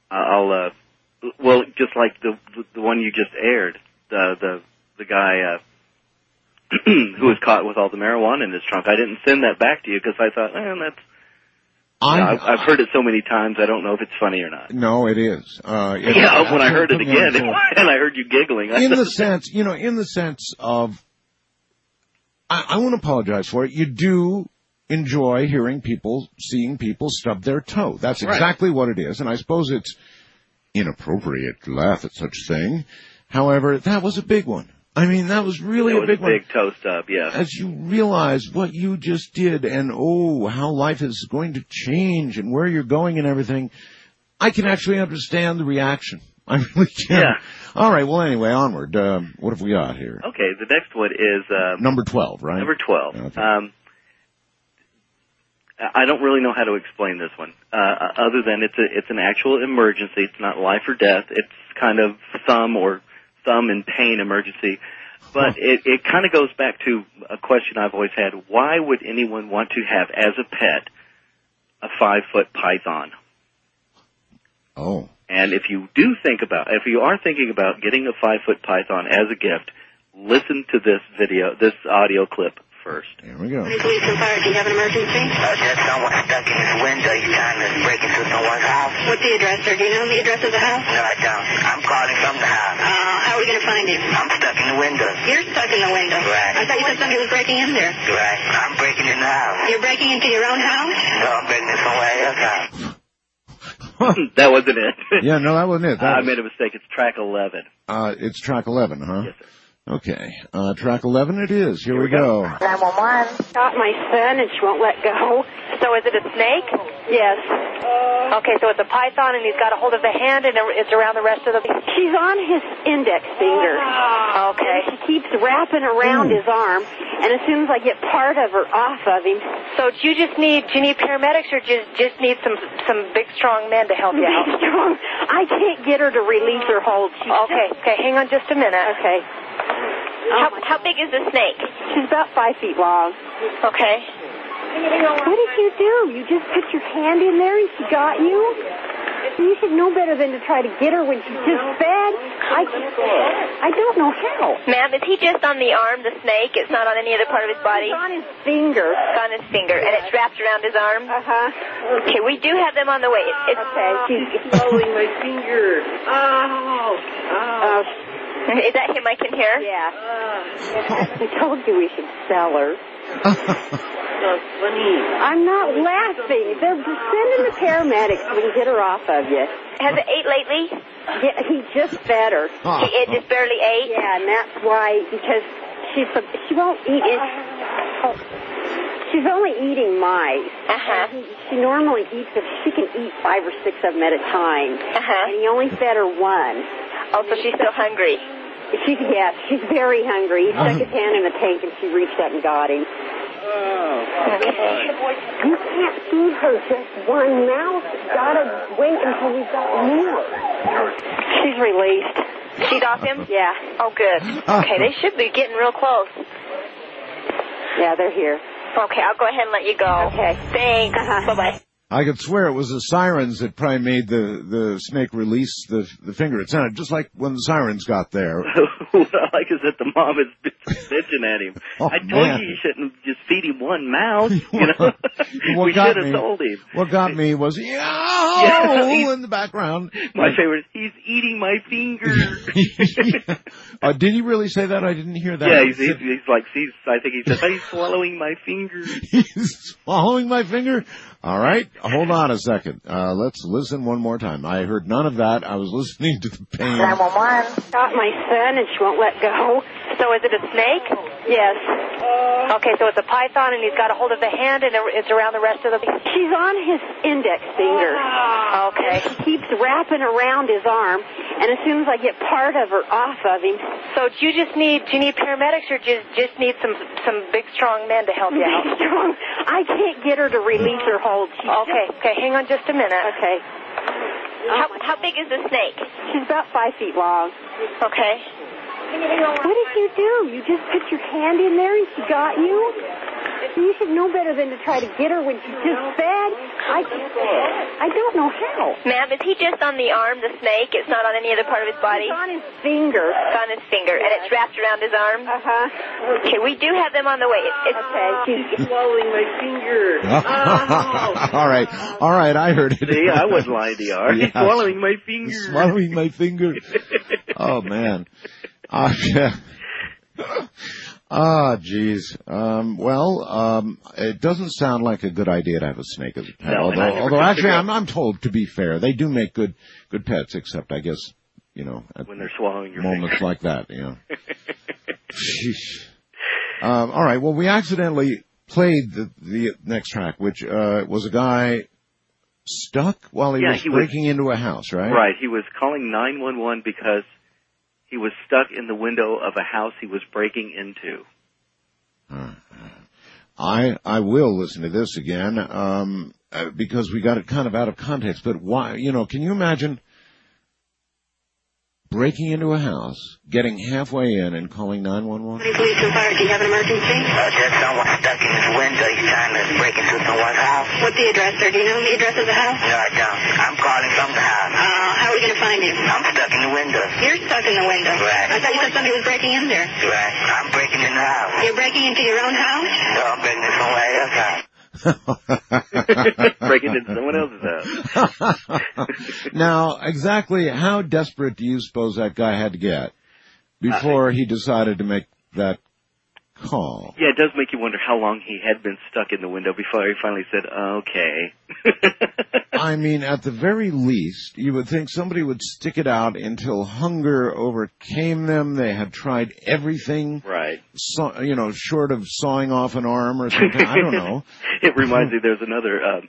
Just like the one you just aired, the guy who was caught with all the marijuana in his trunk. I didn't send that back to you because I thought, that's... I've heard it so many times, I don't know if it's funny or not. No, it is. When I heard it again, and I heard you giggling. In the sense of, I won't apologize for it. You do enjoy seeing people stub their toe. That's exactly what it is, and I suppose it's inappropriate to laugh at such a thing. However, that was a big one. That was really a big one. Big toe stub, yeah. As you realize what you just did and, how life is going to change and where you're going and everything, I can actually understand the reaction. I really can. Yeah. All right, well, anyway, onward. What have we got here? Okay, the next one is... number 12, right? Number 12. Okay. I don't really know how to explain this one, other than it's an actual emergency. It's not life or death. It's kind of thumb and pain emergency. But it kind of goes back to a question I've always had. Why would anyone want to have, as a pet, a 5-foot python? Oh. And if you are thinking about getting a 5-foot python as a gift, listen to this audio clip first. Here we go. Police and fire, do you have an emergency? There's someone stuck in his window. He's trying to break into someone's house. What's the address, sir? Do you know the address of the house? No, I don't. I'm calling from the house. How are we going to find him? I'm stuck in the window. You're stuck in the window. Right. I thought you said somebody was breaking in there. Right. I'm breaking in the house. You're breaking into your own house? No, I'm breaking in somewhere else's house. That wasn't it. Yeah, no, that wasn't it. I made a mistake. It's track 11. It's track 11, huh? Yes, sir. Okay. Track 11 it is. Here we go. 911. Got my son and she won't let go. So is it a snake? Yes. Okay, so it's a python and he's got a hold of the hand and it's around the rest of the... She's on his index finger. Okay. And she keeps wrapping around his arm, and as soon as I get part of her off of him... So do you need paramedics or just need some big strong men to help you out? Big strong. I can't get her to release her hold. Okay, hang on just a minute. Okay. How big is the snake? She's about 5 feet long. Okay. What did you do? You just put your hand in there and she got you? You should know better than to try to get her when she's just fed. I don't know how. Ma'am, is he just on the arm, the snake? It's not on any other part of his body? It's on his finger. It's on his finger, and it's wrapped around his arm? Uh-huh. Okay, we do have them on the way. Okay. She's swallowing my finger. Is that him I can hear? Yeah. I told you we should sell her. That's funny. I'm not laughing. They're sending the paramedics so we can get her off of you. Has it ate lately? Yeah, he just fed her. It just barely ate? Yeah, and that's why, because she won't eat it. She's only eating mice. She normally eats it. She can eat 5 or 6 of them at a time. And he only fed her one. Oh, so she's still hungry. She's very hungry. He stuck his hand in the tank and she reached up and got him. You can't feed her just one mouse. You gotta wait until we've got more. She's released. She's off him? Yeah. Oh, good. Okay, they should be getting real close. Yeah, they're here. Okay, I'll go ahead and let you go. Okay. Thanks. Bye-bye. I could swear it was the sirens that probably made the snake release the finger. It sounded just like when the sirens got there. What I like is that the mom is bitching at him. I told you shouldn't just feed him one mouse. You know, we should have told him. What got me was in the background. My favorite. He's eating my finger. Did he really say that? I didn't hear that. Yeah, he's like, I think he said, he's swallowing my finger. He's swallowing my finger. All right, hold on a second. Let's listen one more time. I heard none of that. I was listening to the pain. 911. Got my son and she won't let go. So is it a snake? Yes. Okay, so it's a python and he's got a hold of the hand and it's around the rest of the... She's on his index finger. Okay. She keeps wrapping around his arm, and as soon as I get part of her off of him... So do you need paramedics or just need some big strong men to help you out? Big strong. I can't get her to release her hold. Okay, hang on just a minute. Okay. How big is the snake? She's about 5 feet long. Okay. What did you do? You just put your hand in there and she got you? You should know better than to try to get her when she's just fed. I don't know how. Ma'am, is he just on the arm, the snake? It's not on any other part of his body? It's on his finger. It's on his finger, and it's wrapped around his arm? Okay, we do have them on the way. She's swallowing my finger. All right, I heard it. See, I wasn't lying to you. He's swallowing my finger. He's swallowing my finger. Oh, man. Geez. It doesn't sound like a good idea to have a snake as a pet. No, although actually, I'm told, to be fair, they do make good pets, except I guess, at when they're swallowing your moments finger. like that, all right. Well, we accidentally played the next track, which was a guy stuck while he was breaking into a house, right? Right. He was calling 911 because he was stuck in the window of a house he was breaking into. I will listen to this again, because we got it kind of out of context. But why, can you imagine breaking into a house, getting halfway in and calling 911? Police and fire, do you have an emergency? There's someone stuck in his window. He's trying to break into someone's house. What's the address, sir? Do you know the address of the house? No, I don't. I'm calling from the house. How are we we going to find him? I'm stuck in the window. You're stuck in the window. Right. I thought you said somebody was breaking in there. Right. I'm breaking in the house. You're breaking into your own house? No, I'm breaking in somebody else's house. Breaking into someone else's house. Now, exactly how desperate do you suppose that guy had to get before he decided to make that call? Yeah, it does make you wonder how long he had been stuck in the window before he finally said, okay. I mean, at the very least, you would think somebody would stick it out until hunger overcame them. They had tried everything. Right. Short of sawing off an arm or something. I don't know. It reminds me, there's another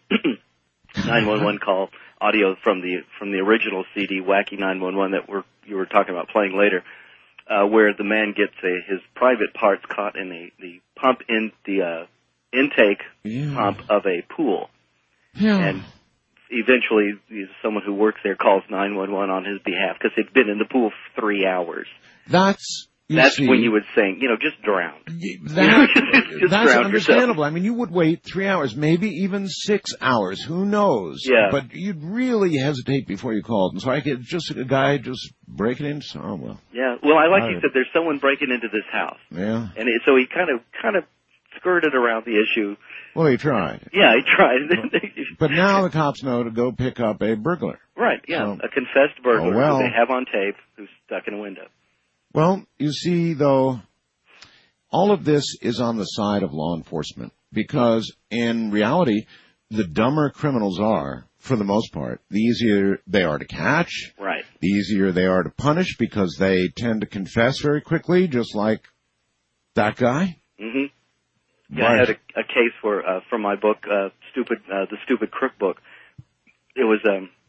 911 call audio from the original CD, Wacky 911, that you were talking about playing later, where the man gets his private parts caught in the pump in the intake pump of a pool. Yeah. And eventually, someone who works there calls 911 on his behalf because he'd been in the pool for 3 hours. That's when you would say, just drown. That's drown understandable. yourself. I mean, you would wait 3 hours, maybe even 6 hours. Who knows? Yeah. But you'd really hesitate before you called. And so I get just a guy just breaking in. Oh, well. Yeah. Well, I like you said, there's someone breaking into this house. Yeah. And so he kind of skirted around the issue. Well, he tried. Yeah, he tried. But now the cops know to go pick up a burglar. Right, yeah. A confessed burglar well. who they have on tape who's stuck in a window. Well, you see, though, all of this is on the side of law enforcement because, in reality, the dumber criminals are, for the most part, the easier they are to catch. Right. The easier they are to punish because they tend to confess very quickly, just like that guy. Mm-hmm. Yeah, Right. I had a case where, from my book, the Stupid Crook book, it was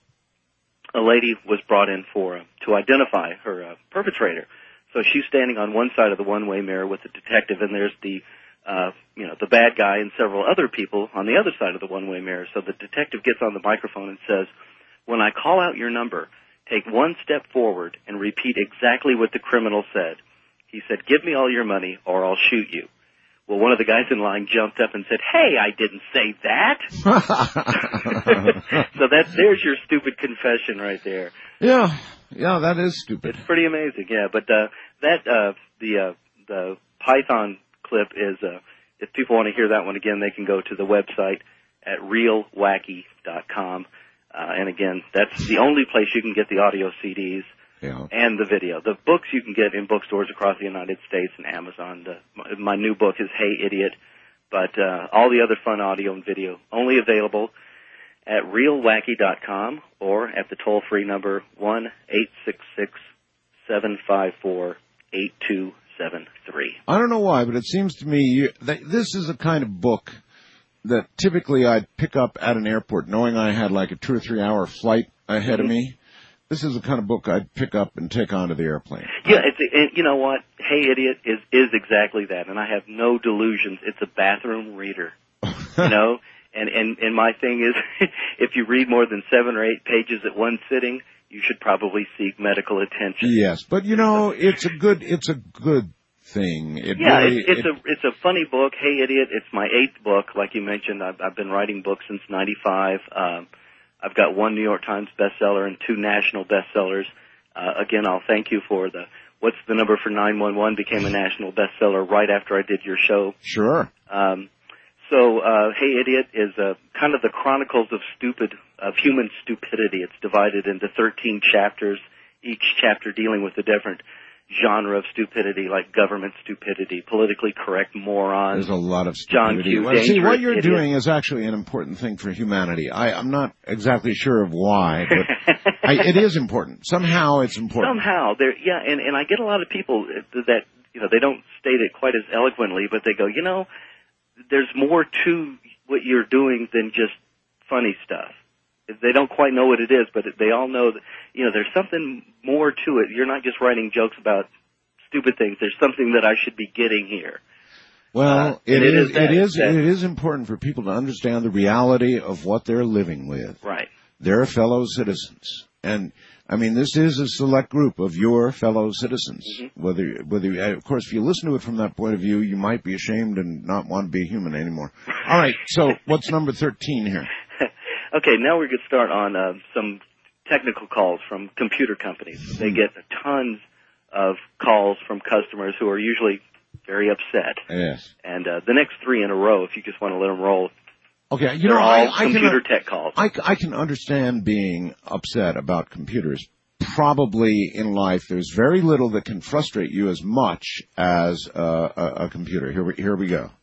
a lady was brought in to identify her perpetrator. So she's standing on one side of the one-way mirror with the detective, and there's the bad guy and several other people on the other side of the one-way mirror. So the detective gets on the microphone and says, "When I call out your number, take one step forward and repeat exactly what the criminal said." He said, "Give me all your money or I'll shoot you." Well, one of the guys in line jumped up and said, "Hey, I didn't say that." So there's your stupid confession right there. Yeah, that is stupid. It's pretty amazing, yeah. But the Python clip is, if people want to hear that one again, they can go to the website at realwacky.com. And again, that's the only place you can get the audio CDs. Yeah. And the video. The books you can get in bookstores across the United States and Amazon. My new book is Hey Idiot, but all the other fun audio and video only available at realwacky.com or at the toll-free number 1-866-754-8273. I don't know why, but it seems to me that this is a kind of book that typically I'd pick up at an airport knowing I had like a 2 or 3 hour flight ahead of me. This is the kind of book I'd pick up and take onto the airplane. Yeah, you know what? Hey Idiot is exactly that, and I have no delusions. It's a bathroom reader, And my thing is, if you read more than 7 or 8 pages at one sitting, you should probably seek medical attention. Yes, but it's a good thing. It's a funny book. Hey Idiot, it's my 8th book. Like you mentioned, I've been writing books since '95. I've got 1 New York Times bestseller and 2 national bestsellers. Again, I'll thank you for What's the Number for 911 became a national bestseller right after I did your show. Sure. So, Hey Idiot is kind of the chronicles of human stupidity. It's divided into 13 chapters, each chapter dealing with a different genre of stupidity, like government stupidity, politically correct morons. There's a lot of John stupidity. Q. Well, see, what you're idiot. doing is actually an important thing for humanity. I'm not exactly sure of why, but it is important. Somehow it's important. Somehow, and I get a lot of people that, they don't state it quite as eloquently, but they go, there's more to what you're doing than just funny stuff. They don't quite know what it is, but they all know that, there's something more to it. You're not just writing jokes about stupid things. There's something that I should be getting here. Well, it is important for people to understand the reality of what they're living with. Right. They're fellow citizens. And, I mean, this is a select group of your fellow citizens. Mm-hmm. Whether of course, if you listen to it from that point of view, you might be ashamed and not want to be human anymore. All right, so what's number 13 here? Okay, now we're going to start on some technical calls from computer companies. They get tons of calls from customers who are usually very upset. Yes. And the next 3 in a row, if you just want to let them roll, okay, they're all computer tech calls. I can understand being upset about computers. Probably in life, there's very little that can frustrate you as much as a computer. Here we go.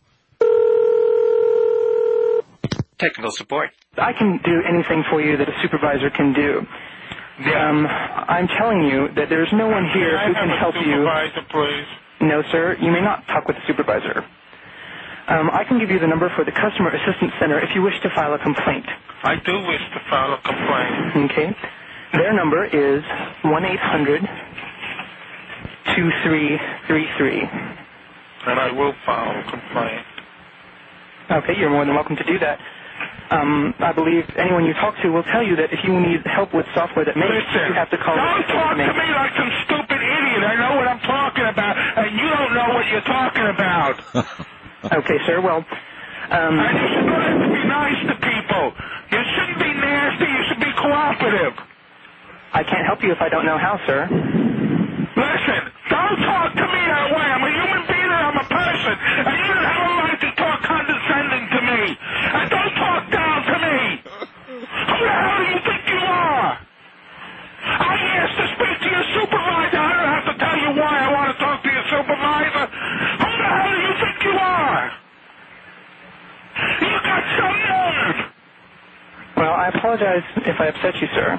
Technical support. I can do anything for you that a supervisor can do. I'm telling you that there's no one here who can help you. Supervisor, please. No, sir. You may not talk with the supervisor. I can give you the number for the Customer Assistance Center if you wish to file a complaint. I do wish to file a complaint. Okay. Their number is 1-800-2333. And I will file a complaint. Okay, you're more than welcome to do that. I believe anyone you talk to will tell you that if you need help with software that makes, you have to call. Don't talk to me like some stupid idiot. I know what I'm talking about, and you don't know what you're talking about. Okay, sir. Well, and you should learn to be nice to people. You shouldn't be nasty. You should be cooperative. I can't help you if I don't know how, sir. Listen, don't talk to me that way. I'm a human being and I'm a person, and you don't have a right to talk condescending to me. And don't talk down to me. Who the hell do you think you are? I asked to speak to your supervisor. I don't have to tell you why I want to talk to your supervisor. Who the hell do you think you are? You got some nerve. Well, I apologize if I upset you, sir.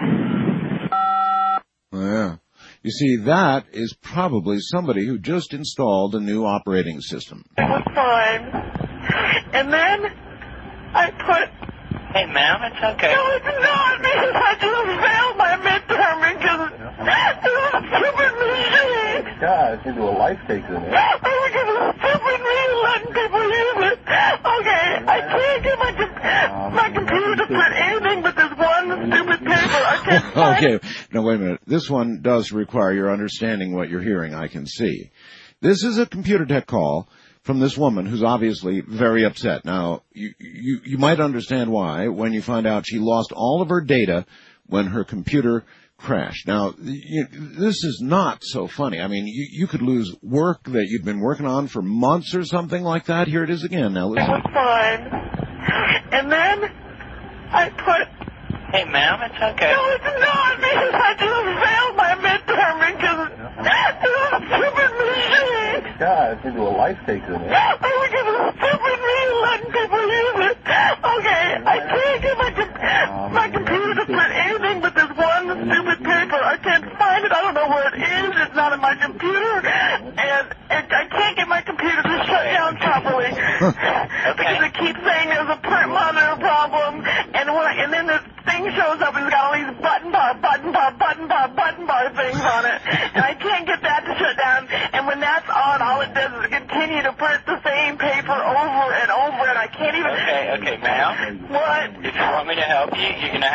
Yeah. You see, that is probably somebody who just installed a new operating system. It was fine. And then I put... Hey, ma'am, it's okay. No, it's not, because I just failed my midterm because it was a stupid machine. God, it's into a life taker in there. Because it was a stupid machine letting people use it. Okay, I can't get my computer to print anything but this one stupid paper. I can't find Okay, now wait a minute. This one does require your understanding what you're hearing, I can see. This is a computer tech call from this woman who's obviously very upset. Now, you might understand why when you find out she lost all of her data when her computer crashed. Now, this is not so funny. I mean, you could lose work that you've been working on for months or something like that. Here it is again. Now, listen. It was fine. And then I put... Hey, ma'am, it's okay. No, it's not, because I just failed my midterm because it was a stupid machine. God, it's into a life taker in there. Because it was a stupid machine letting people use it. Okay, I can't get my computer to print anything but this one stupid paper. I can't find it. I don't know where it is. It's not in my computer. And I can't get my computer to shut down properly. Because it keeps saying there's a print monitor problem. And then this thing shows up and it's got all these button bar things on it. And I can't get that to shut down. And when that's on, all it does is continue to print the same paper over and over. And I can't even... Okay, ma'am. What? If you want me to help you, you're going to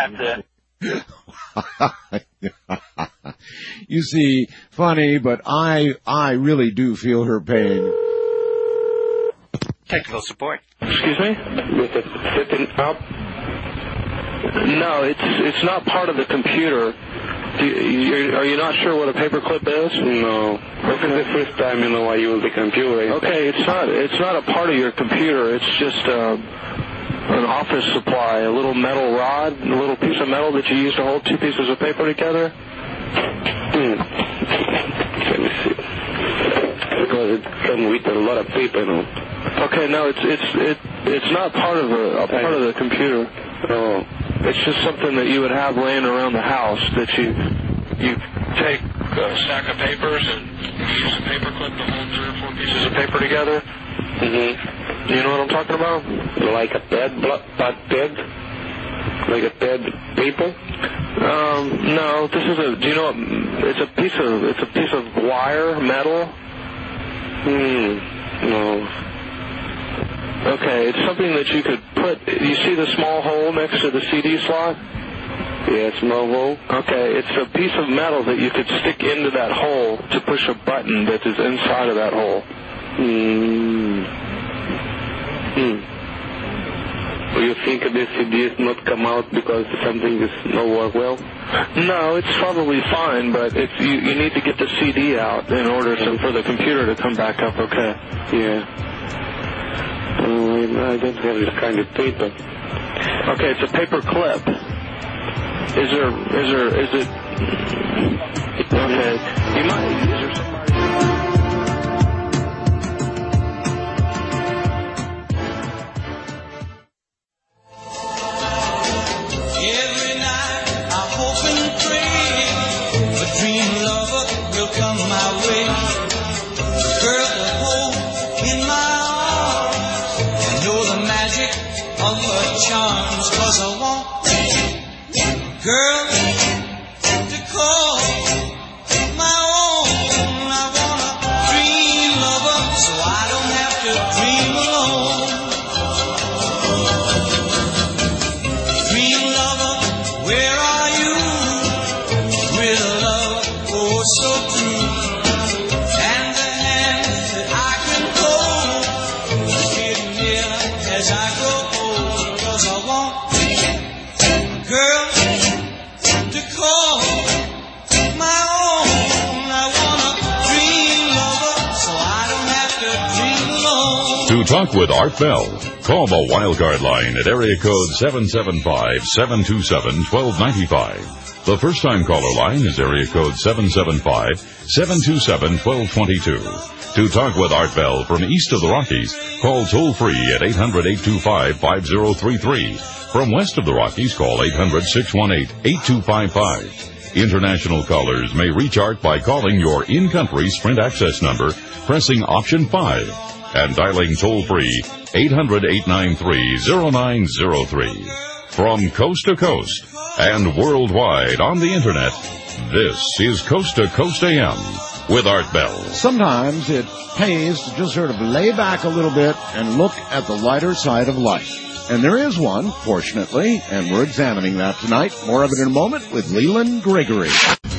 have to... You see, funny, but I really do feel her pain. Technical support. Excuse me? With the flipping up? No, it's not part of the computer. Are you not sure what a paperclip is? No. This is the first time you know I use the computer. Okay, it's not a part of your computer. It's just an office supply, a little metal rod, a little piece of metal that you use to hold two pieces of paper together. Let me see. Because it comes with a lot of paper, you know. Okay, no, it's not part of the computer. Oh. It's just something that you would have laying around the house that you take a stack of papers and use a paper clip to hold 3 or 4 pieces of paper together. Mm-hmm. Do you know what I'm talking about? Like a pad? Like a pad paper? No. This is do you know? It's a piece of wire, metal. No. Okay, it's something that you could put... You see the small hole next to the CD slot? Yeah, small hole. Okay, it's a piece of metal that you could stick into that hole to push a button that is inside of that hole. Or you think the CD is not come out because something is not work well? No, it's probably fine, but if you need to get the CD out in order for the computer to come back up okay. Yeah. I don't have this kind of paper. Okay, it's a paper clip. Is it... Okay. You might... Is there somebody... Every night I hope and pray a dream lover will come my way. A girl to hold in my arms and know the magic of her charms. 'Cause I want a girl to call my own. I want a dream lover so I don't have to dream alone. Dream lover, where are you? With a love oh so true, and the hand that I can hold is getting near as I grow old. 'Cause I want a girl to call my own. I want a dream lover so I don't have to dream alone. To talk with Art Bell, call the Wildcard line at area code 775-727-1295. The first-time caller line is area code 775-727-1222. To talk with Art Bell from east of the Rockies, call toll-free at 800-825-5033. From west of the Rockies, call 800-618-8255. International callers may reach Art by calling your in-country Sprint access number, pressing option 5, and dialing toll-free 800-893-0903. From coast to coast and worldwide on the Internet, this is Coast to Coast AM with Art Bell. Sometimes it pays to just sort of lay back a little bit and look at the lighter side of life. And there is one, fortunately, and we're examining that tonight. More of it in a moment with Leland Gregory.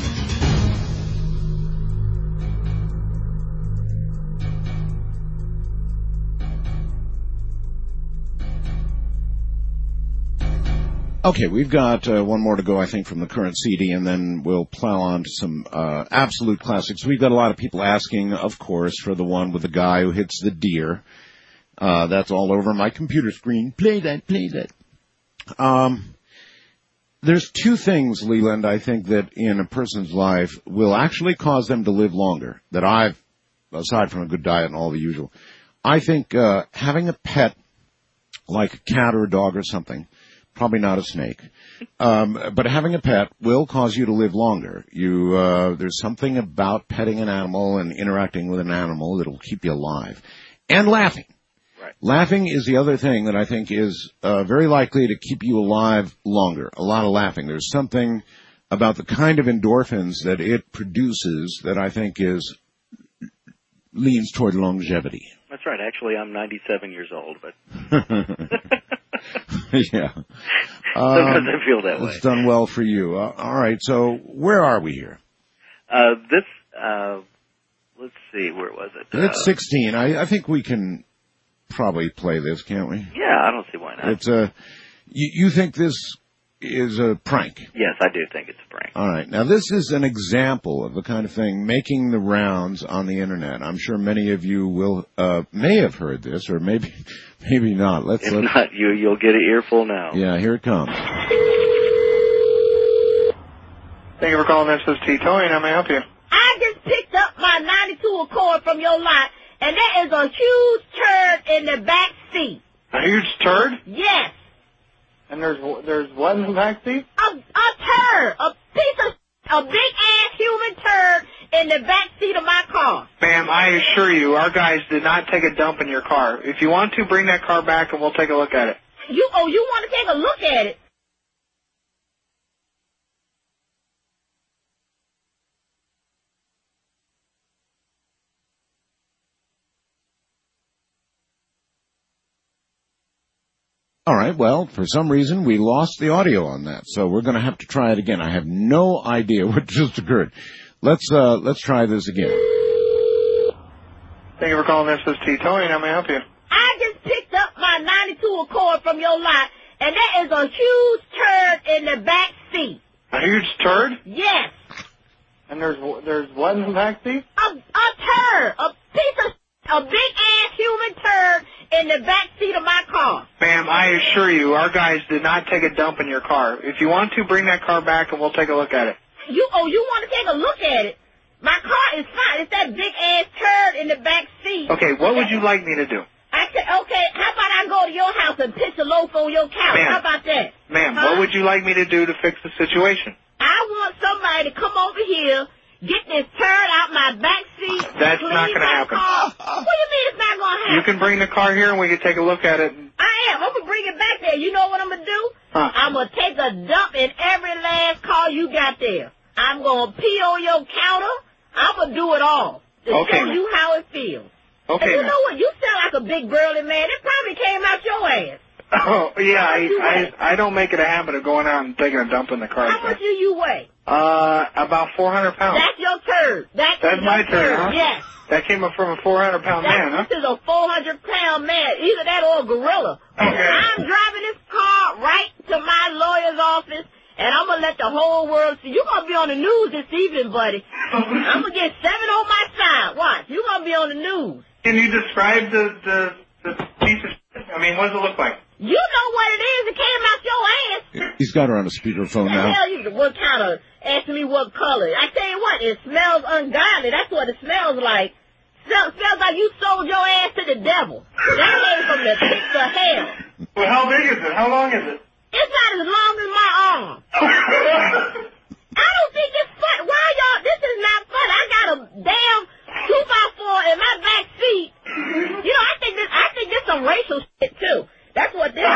Okay, we've got one more to go, I think, from the current CD, and then we'll plow on to some absolute classics. We've got a lot of people asking, of course, for the one with the guy who hits the deer. That's all over my computer screen. Play that, play that. There's two things, Leland, I think, that in a person's life will actually cause them to live longer, that I've, aside from a good diet and all the usual. I think having a pet, like a cat or a dog or something, probably not a snake, but having a pet will cause you to live longer. There's something about petting an animal and interacting with an animal that will keep you alive. And laughing. Right. Laughing is the other thing that I think is very likely to keep you alive longer. A lot of laughing. There's something about the kind of endorphins that it produces that I think leans toward longevity. That's right. Actually, I'm 97 years old, but... Yeah. Sometimes I feel that way. It's done well for you. All right, so where are we here? Let's see, where was it? It's 16. I think we can probably play this, can't we? Yeah, I don't see why not. It's you think this is a prank? Yes, I do think it's a prank. All right. Now, this is an example of the kind of thing making the rounds on the Internet. I'm sure many of you may have heard this, or maybe not. If not, you'll get an earful now. Yeah, here it comes. Thank you for calling SST Towing. How may I help you? I just picked up my 92 Accord from your lot, and there is a huge turd in the back seat. A huge turd? Yes. And there's what in the back seat? A turd. A big-ass human turd in the back seat of my car. Ma'am, I assure you, our guys did not take a dump in your car. If you want to, bring that car back and we'll take a look at it. You want to take a look at it? All right, well, for some reason, we lost the audio on that, so we're going to have to try it again. I have no idea what just occurred. Let's try this again. Thank you for calling SST Towing. How may I help you? I just picked up my 92 pull cord from your lot, and there is a huge turd in the back seat. A huge turd? Yes. And there's what in the back seat? A turd. A big-ass human turd in the back seat of my car. Ma'am, I assure you, our guys did not take a dump in your car. If you want to, bring that car back and we'll take a look at it. You want to take a look at it? My car is fine. It's that big-ass turd in the back seat. Okay, what would you like me to do? Okay, how about I go to your house and pitch a loaf on your couch? Ma'am, how about that? Ma'am, what would you like me to do to fix the situation? I want somebody to come over here, get this turd out my back seat. That's not going to happen. What do you mean it's not going to happen? You can bring the car here and we can take a look at it. I am. I'm going to bring it back there. You know what I'm going to do? Huh. I'm going to take a dump in every last car you got there. I'm going to pee on your counter. I'm going to do it all to show you how it feels. Okay. And you know what? You sound like a big burly man. It probably came out your ass. Oh, yeah, I don't make it a habit of going out and taking a dump in the car. How much do you weigh? About 400 pounds. That's your turd. That's my turd, huh? Yes. That came up from a 400-pound man, huh? This is a 400-pound man. Either that or a gorilla. Okay. I'm driving this car right to my lawyer's office, and I'm going to let the whole world see. You're going to be on the news this evening, buddy. I'm going to get 7 on my side. Watch. You're going to be on the news. Can you describe the piece of shit? I mean, what does it look like? You know what it is. It came out your ass. He's got her on a speakerphone now. Hell, what kind of, asking me what color. I tell you what, it smells ungodly. That's what it smells like. Smells like you sold your ass to the devil. That came from the pits of hell. Well, how big is it? How long is it? It's not as long as my arm. I don't think it's fun. Why y'all, this is not fun. I got a damn 2x4 in my back seat. You know, I think this some racial shit too. That's what this is.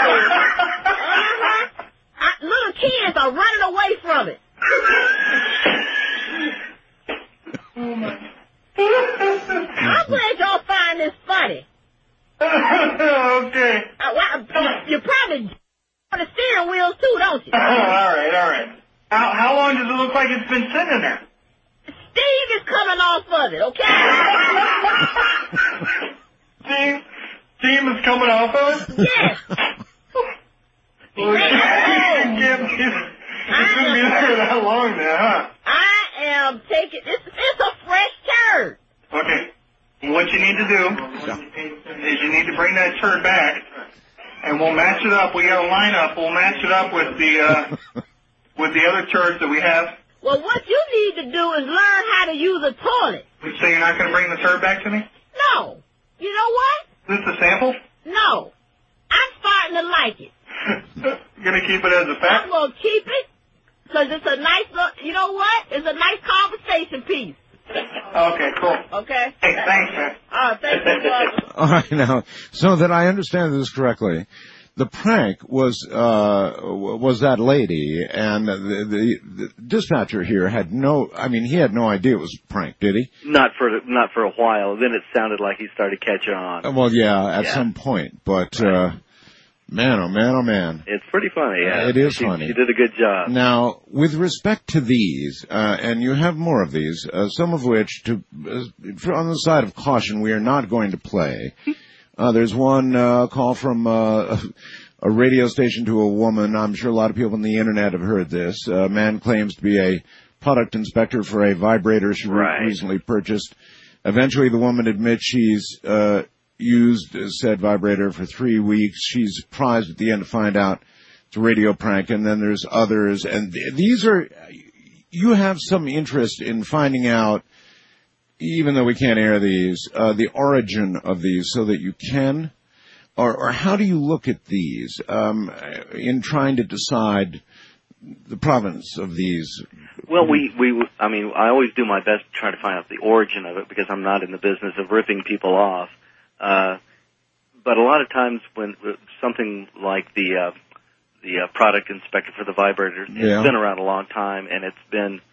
Little kids are running away from it. I'm glad y'all find this funny. Okay. You probably on the steering wheel too, don't you? All right. How long does it look like it's been sitting there? Steve is coming off of it, okay? Steve is coming off of it? Yes. It's going to be there that long now, huh? I am taking, it's a fresh turd. Okay. What you need to do is you need to bring that turd back, and we'll match it up. We got a lineup. We'll match it up with the other turds that we have. Well, what you need to do is learn how to use a toilet. So you're not going to bring the turd back to me? No. You know what? Is this a sample? No. I'm starting to like it. You're going to keep it as a fact? I'm going to keep it because it's a nice look. You know what? It's a nice conversation piece. Okay, cool. Okay. Hey, thanks, man. Thank you, brother. All right, now, so that I understand this correctly, the prank was that lady, and the dispatcher here had he had no idea it was a prank, did he? Not for a while. Then it sounded like he started catching on. Well, yeah, at some point, but man, oh man. It's pretty funny, yeah. It is funny. She did a good job. Now, with respect to these, and you have more of these, some of which, on the side of caution, we are not going to play. There's one call from a radio station to a woman. I'm sure a lot of people on the Internet have heard this. A man claims to be a product inspector for a vibrator she recently purchased. Eventually, the woman admits she's used said vibrator for 3 weeks. She's surprised at the end to find out it's a radio prank. And then there's others. And these are, you have some interest in finding out, even though we can't air these, the origin of these so that you can, or how do you look at these in trying to decide the provenance of these? Well, I always do my best to try to find out the origin of it because I'm not in the business of ripping people off. But a lot of times when something like the product inspector for the vibrator, it's been around a long time, and it's been,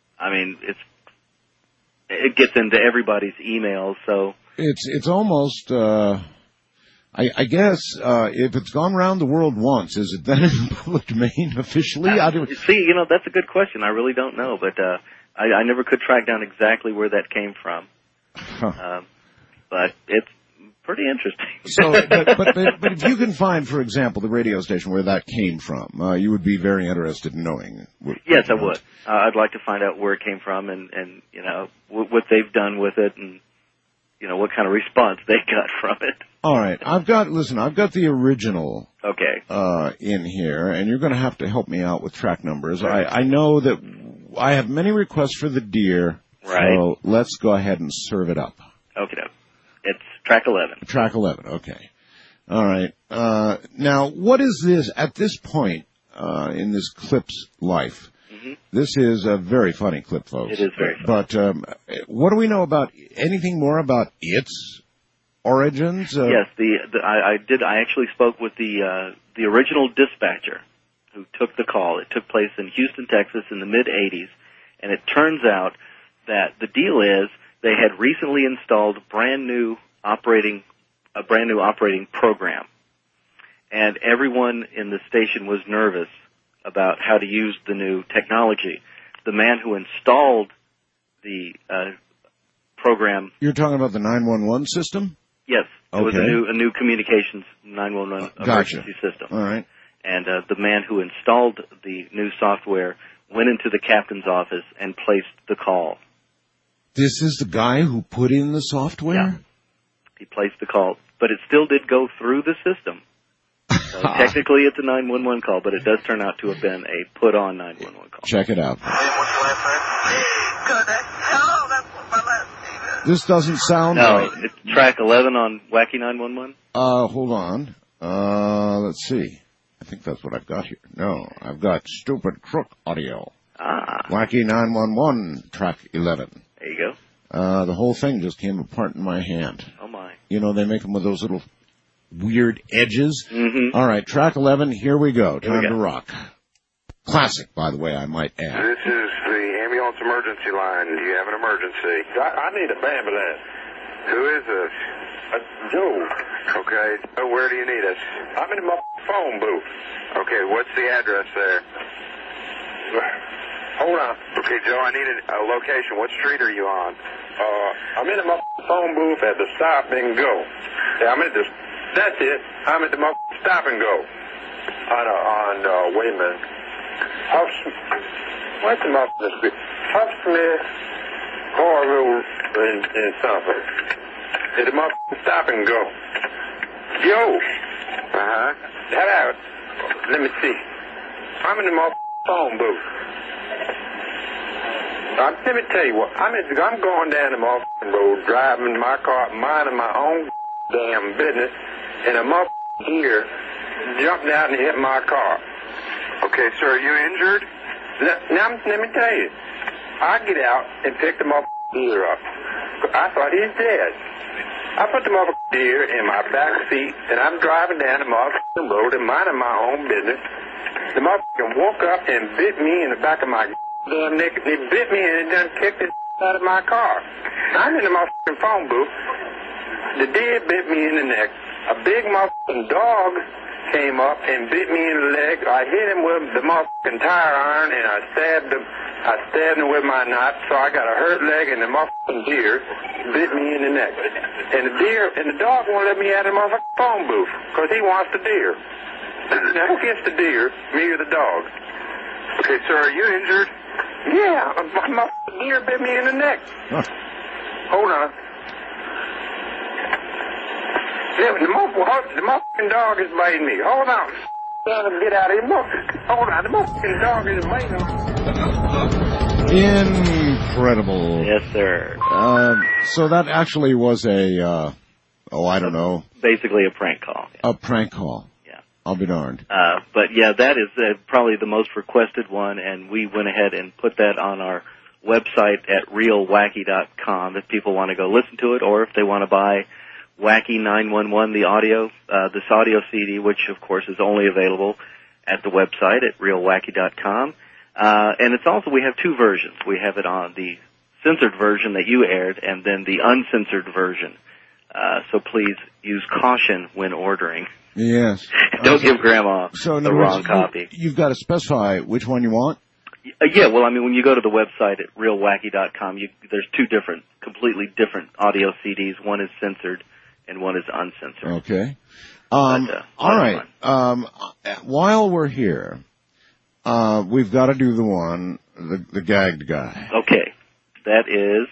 it gets into everybody's emails, so. It's almost, I guess, if it's gone around the world once, is it then in the public domain officially? See, that's a good question. I really don't know, but I never could track down exactly where that came from. Huh. But it's, pretty interesting. So, but if you can find, for example, the radio station where that came from, you would be very interested in knowing. Yes, I would. I'd like to find out where it came from and what they've done with it and, what kind of response they got from it. All right. I've got the original. Okay. In here, and you're going to have to help me out with track numbers. I know that I have many requests for the deer. Right. So let's go ahead and serve it up. Okay. It's track 11. Track 11. Okay. All right. Now, what is this at this point in this clip's life? Mm-hmm. This is a very funny clip, folks. It is very funny. But what do we know about anything more about its origins? Yes, I actually spoke with the original dispatcher who took the call. It took place in Houston, Texas in the mid-'80s, and it turns out that the deal is they had recently installed a brand new operating program, and everyone in the station was nervous about how to use the new technology. The man who installed the program... You're talking about the 911 system? Yes. It was Okay. a new communications 911 emergency system. All right. And the man who installed the new software went into the captain's office and placed the call. This is the guy who put in the software? Yeah. He placed the call, but it still did go through the system. So technically it's a 911 call, but it does turn out to have been a put-on 911 call. Check it out. This doesn't sound right. No, it's track 11 on Wacky 911. Hold on. Let's see. I think that's what I've got here. No, I've got Stupid Crook audio. Wacky 911, track 11. There you go. The whole thing just came apart in my hand. Oh, my. They make them with those little weird edges. Mm-hmm. All right, track 11, here we go. Time to rock. Classic, by the way, I might add. This is the ambulance emergency line. Do you have an emergency? I need an ambulance. Who is this? Joe. Okay. So where do you need us? I'm in my phone booth. Okay, what's the address there? Hold on. Okay, Joe, I need a location. What street are you on? I'm in my phone booth at the Stop and Go. Yeah, that's it. I'm at the Stop and Go. Wait a minute. What's the Huffsmith Harville in something. At the Stop and Go. Yo. Hello. Let me see. I'm in the phone booth. Let me tell you what. I'm going down the road, driving my car, minding my own damn business, and a deer jumped out and hit my car. Okay, sir, are you injured? Now, let me tell you. I get out and pick the deer up. I thought he's dead. I put the deer in my back seat, and I'm driving down the road and minding my own business. The woke up and bit me in the back of my damn neck. He bit me and it done kicked the out of my car. I'm in the phone booth. The deer bit me in the neck. A big dog came up and bit me in the leg. I hit him with the tire iron and I stabbed him with my knife, so I got a hurt leg, and the deer bit me in the neck. And the dog won't let me out of my phone booth because he wants the deer. Now, who gets the deer, me or the dog? Okay, sir, are you injured? Yeah, my deer bit me in the neck. Hold on. Yeah, the dog is biting me. Hold on. Get out of here. Hold on. The dog is biting me. Incredible. Yes, sir. So that actually was I don't know. Basically a prank call. Yeah. A prank call. Yeah. I'll be darned. But yeah, that is probably the most requested one, and we went ahead and put that on our website at realwacky.com if people want to go listen to it, or if they want to buy Wacky 911, the audio, this audio CD, which of course is only available at the website at realwacky.com. And it's also, we have two versions. We have it on the censored version that you aired and then the uncensored version. So please use caution when ordering. Yes. Don't give Grandma the wrong copy. You've got to specify which one you want? Yeah, well, I mean, when you go to the website at realwacky.com, there's two completely different audio CDs. One is censored and one is uncensored. Okay. All right. While we're here, we've got to do the one, the gagged guy. Okay. That is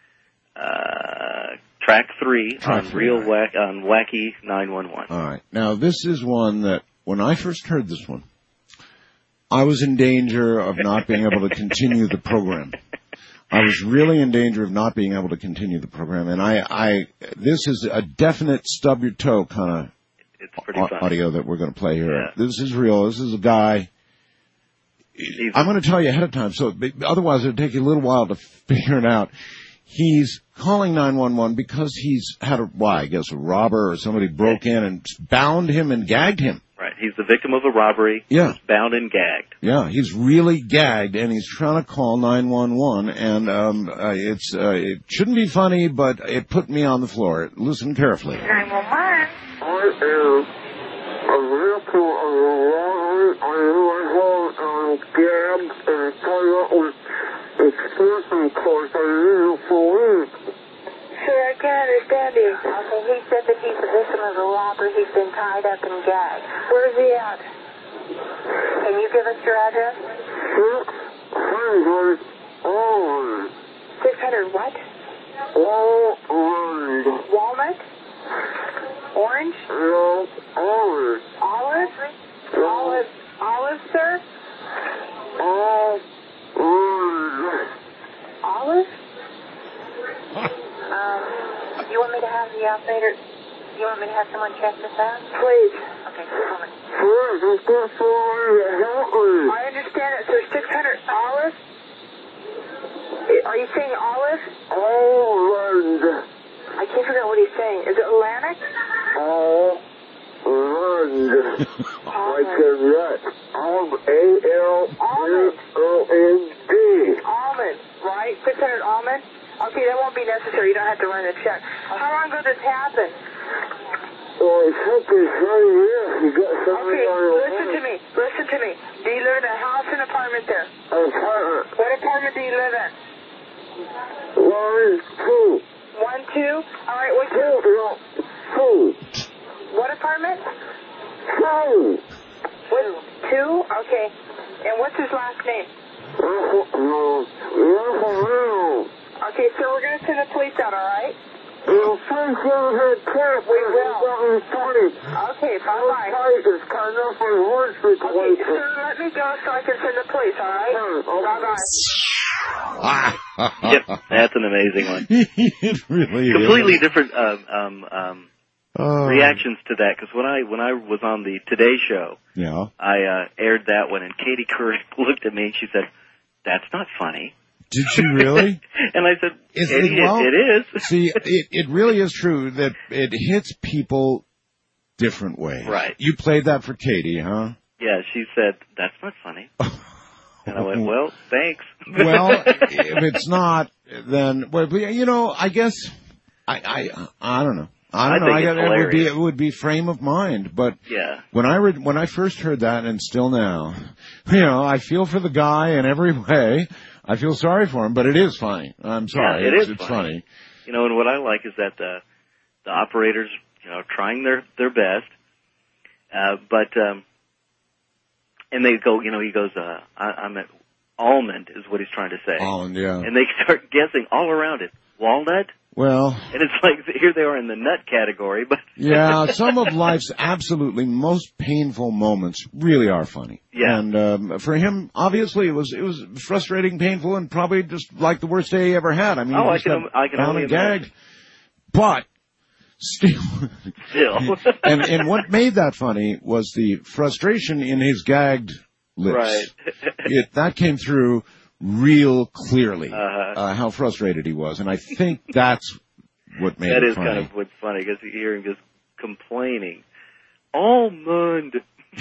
track 3 on on Wacky 911. All right. Now, this is one that, when I first heard this one, I was in danger of not being able to continue the program. I was really in danger of not being able to continue the program, and this is a definite stub your toe kind of audio that we're going to play here. Yeah. This is real. This is a guy. I'm going to tell you ahead of time, so otherwise it'll take you a little while to figure it out. He's calling 911 because he's had a robber or somebody broke in and bound him and gagged him. Right. He's the victim of a robbery. Yeah. He's bound and gagged. Yeah, he's really gagged, and he's trying to call 911, and it shouldn't be funny, but it put me on the floor. Listen carefully. 911. I am a victim of a robbery. I am gagged and tied up with extension cords. I need the police. Sir, I can't understand you. Okay, he said that he's the victim of a robbery. He's been tied up and gagged. Where's he at? Can you give us your address? 600 Almond. 600 what? Almond. Walnut? Orange? No, Almond. Olive? No. Olive, sir? Almond. Olive? You want me to have the operator? You want me to have someone check this out? Please. Okay, hold on. Please, it's got somebody to help me. I understand it, sir. 600 Olive? Are you saying Olive? Almond. I can't figure out what he's saying. Is it Atlantic? Almond. Like a nut. A-L-M-O-N-D. Almond, right? 600 Almond? Okay, that won't be necessary. You don't have to run the check. How long ago did this happen? Well, it took me 30 years to get somebody on the listen to me. Listen to me. Do you live in a house or an apartment there? Apartment. What apartment do you live in? 1, 2. 1, 2? All right, what's your... 2. What apartment? 2. What? 2? Okay. And what's his last name? Okay, so we're going to send the police out, all right? We'll send you her tip. We will. Okay, bye-bye. It's kind of a voice replacement. Okay, sir, let me go so I can send the police, all right? Bye-bye. Yep, that's an amazing one. It really Completely is. different reactions to that, because when I was on the Today Show, yeah, I aired that one, and Katie Couric looked at me and she said, "That's not funny." Did you really? And I said, Katie, it is. See, it really is true that it hits people different ways. Right. You played that for Katie, huh? Yeah, she said, "That's not funny." And I went, "Well, thanks." Well, if it's not, then, well, you know, I guess, I don't know. I don't know. It would be frame of mind, but yeah. When I first heard that, and still now, you know, I feel for the guy in every way. I feel sorry for him, but it is funny. I'm sorry. Yeah, It's funny. You know, and what I like is that the operators, you know, trying their best, but and they go, you know, he goes, I'm at almond is what he's trying to say. Almond, yeah. And they start guessing all around it. Walnut? Well. And it's like, here they are in the nut category, but. Yeah, some of life's absolutely most painful moments really are funny. Yeah. And, for him, obviously it was frustrating, painful, and probably just like the worst day he ever had. I mean, I can only gagged. But, still. and what made that funny was the frustration in his gagged lips. Right. That came through real clearly, how frustrated he was. And I think that's what made it funny. That is kind of what's funny, because you hear him just complaining. Almond.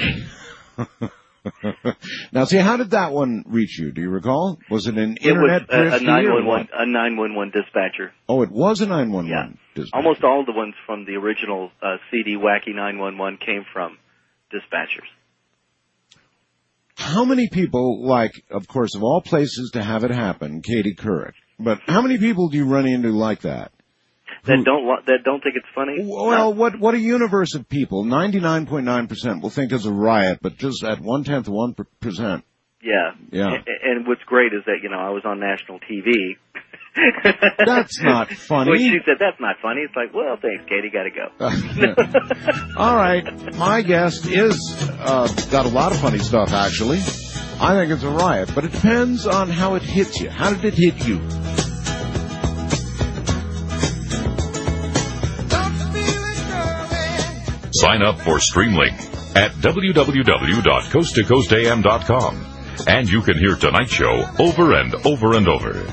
Now, see, how did that one reach you? Do you recall? Was it an internet a 911 dispatcher. Oh, it was a 911 dispatcher. Almost all the ones from the original CD Wacky 911 came from dispatchers. How many people, like, of course, of all places to have it happen, Katie Couric, but how many people do you run into like that? that don't think it's funny. Well, what a universe of people. 99.9% will think it's a riot, but just at 0.1%. Yeah. Yeah. And what's great is that, I was on national TV. That's not funny. When she said, that's not funny, it's like, well, thanks, Katie, gotta go. All right. My guest is, got a lot of funny stuff, actually. I think it's a riot, but it depends on how it hits you. How did it hit you? Sign up for Streamlink at www.coasttocoastam.com. And you can hear tonight's show over and over and over.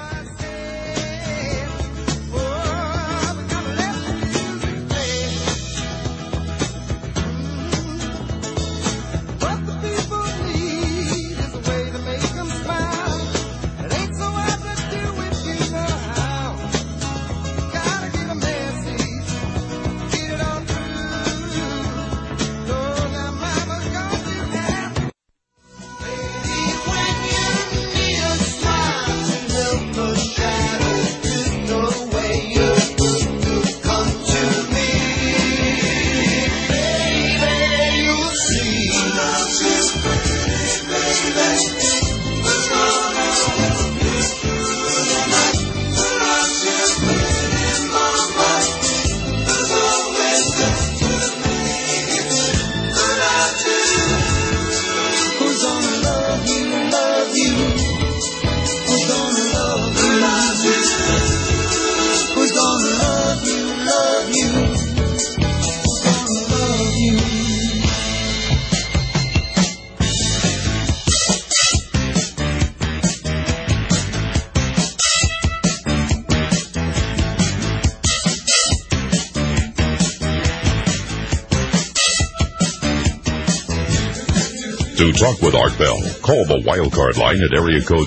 To talk with Art Bell, call the Wildcard line at area code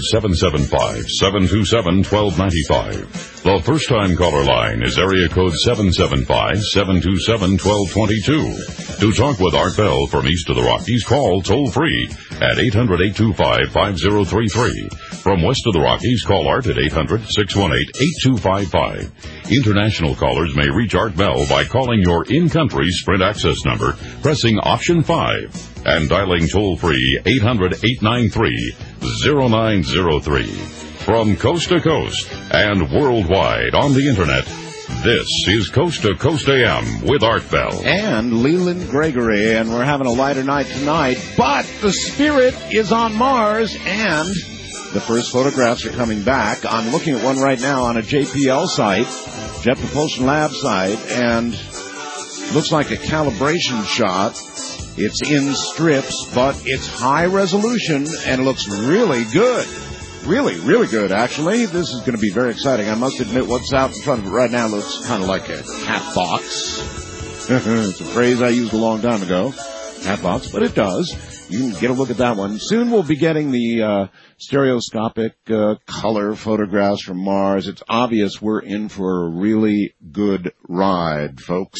775-727-1295. The first-time caller line is area code 775-727-1222. To talk with Art Bell from east of the Rockies, call toll-free at 800-825-5033. From west of the Rockies, call Art at 800-618-8255. International callers may reach Art Bell by calling your in-country Sprint access number, pressing option 5. And dialing toll-free 800-893-0903. From coast to coast and worldwide on the Internet, this is Coast to Coast AM with Art Bell. And Leland Gregory, and we're having a lighter night tonight, but the spirit is on Mars, and the first photographs are coming back. I'm looking at one right now on a JPL site, Jet Propulsion Lab site, and looks like a calibration shot. It's in strips, but it's high resolution, and it looks really good. Really, really good, actually. This is going to be very exciting. I must admit, what's out in front of it right now looks kind of like a cat box. It's a phrase I used a long time ago, cat box, but it does. You can get a look at that one. Soon we'll be getting the stereoscopic color photographs from Mars. It's obvious we're in for a really good ride, folks.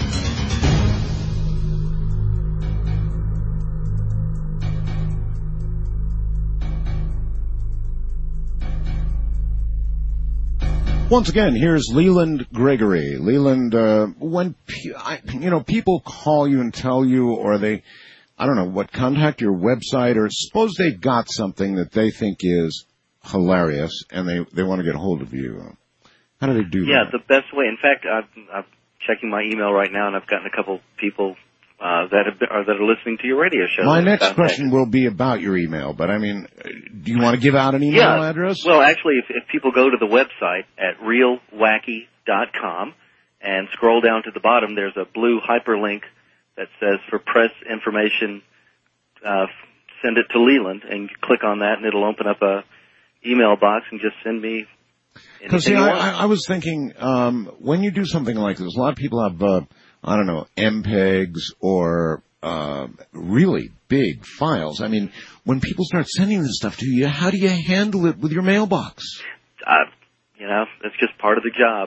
Once again, here's Leland Gregory. Leland, when people call you and tell you, or they, contact your website, or suppose they've got something that they think is hilarious and they want to get hold of you. How do they do that? Yeah, the best way. In fact, I'm checking my email right now, and I've gotten a couple people that are listening to your radio show. My next question will be about your email, but do you want to give out an email address? Well, actually, if people go to the website at realwacky.com and scroll down to the bottom, there's a blue hyperlink that says for press information, send it to Leland, and you click on that, and it'll open up a email box and just send me anything you want. I was thinking, when you do something like this, a lot of people have MPEGs or really big files. When people start sending this stuff to you, how do you handle it with your mailbox? It's just part of the job.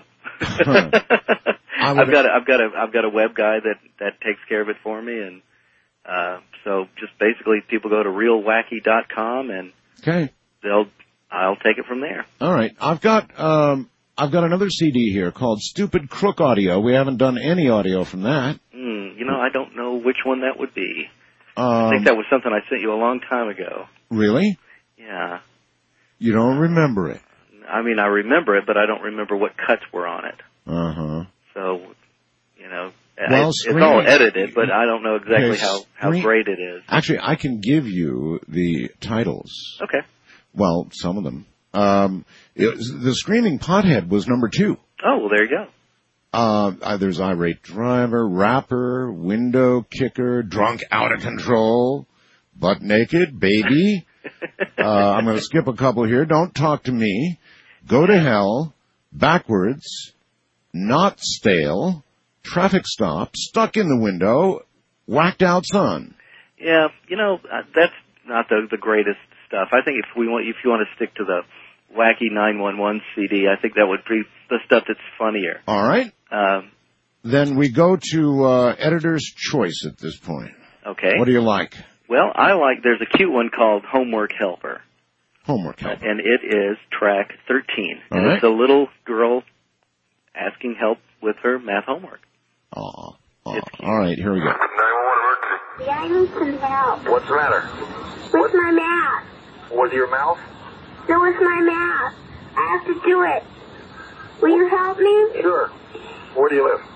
I've got a web guy that takes care of it for me, and so just basically people go to realwacky.com and okay. I'll take it from there. All right. I've got I've got another CD here called Stupid Crook Audio. We haven't done any audio from that. I don't know which one that would be. I think that was something I sent you a long time ago. Really? Yeah. You don't remember it? I mean, I remember it, but I don't remember what cuts were on it. Uh-huh. So, well, it's all edited, but I don't know exactly how great it is. Actually, I can give you the titles. Okay. Well, some of them. The Screaming Pothead was number 2. Oh, well, there you go. There's Irate Driver, Rapper, Window Kicker, Drunk Out of Control, Butt Naked, Baby. I'm going to skip a couple here. Don't Talk to Me, Go to Hell, Backwards, Not Stale, Traffic Stop, Stuck in the Window, Whacked Out Son. Yeah, that's not the greatest stuff. I think if you want to stick to the wacky 911 CD, I think that would be the stuff that's funnier. All right. Then we go to Editor's Choice at this point. Okay. What do you like? Well, there's a cute one called Homework Helper. Homework Helper. And it is track 13. All and right. It's a little girl asking help with her math homework. All right, here we go. 911 emergency. Yeah, I need some help. What's the matter? With my math. With your mouth? No, with my math. I have to do it. Will you help me? Sure. Where do you live?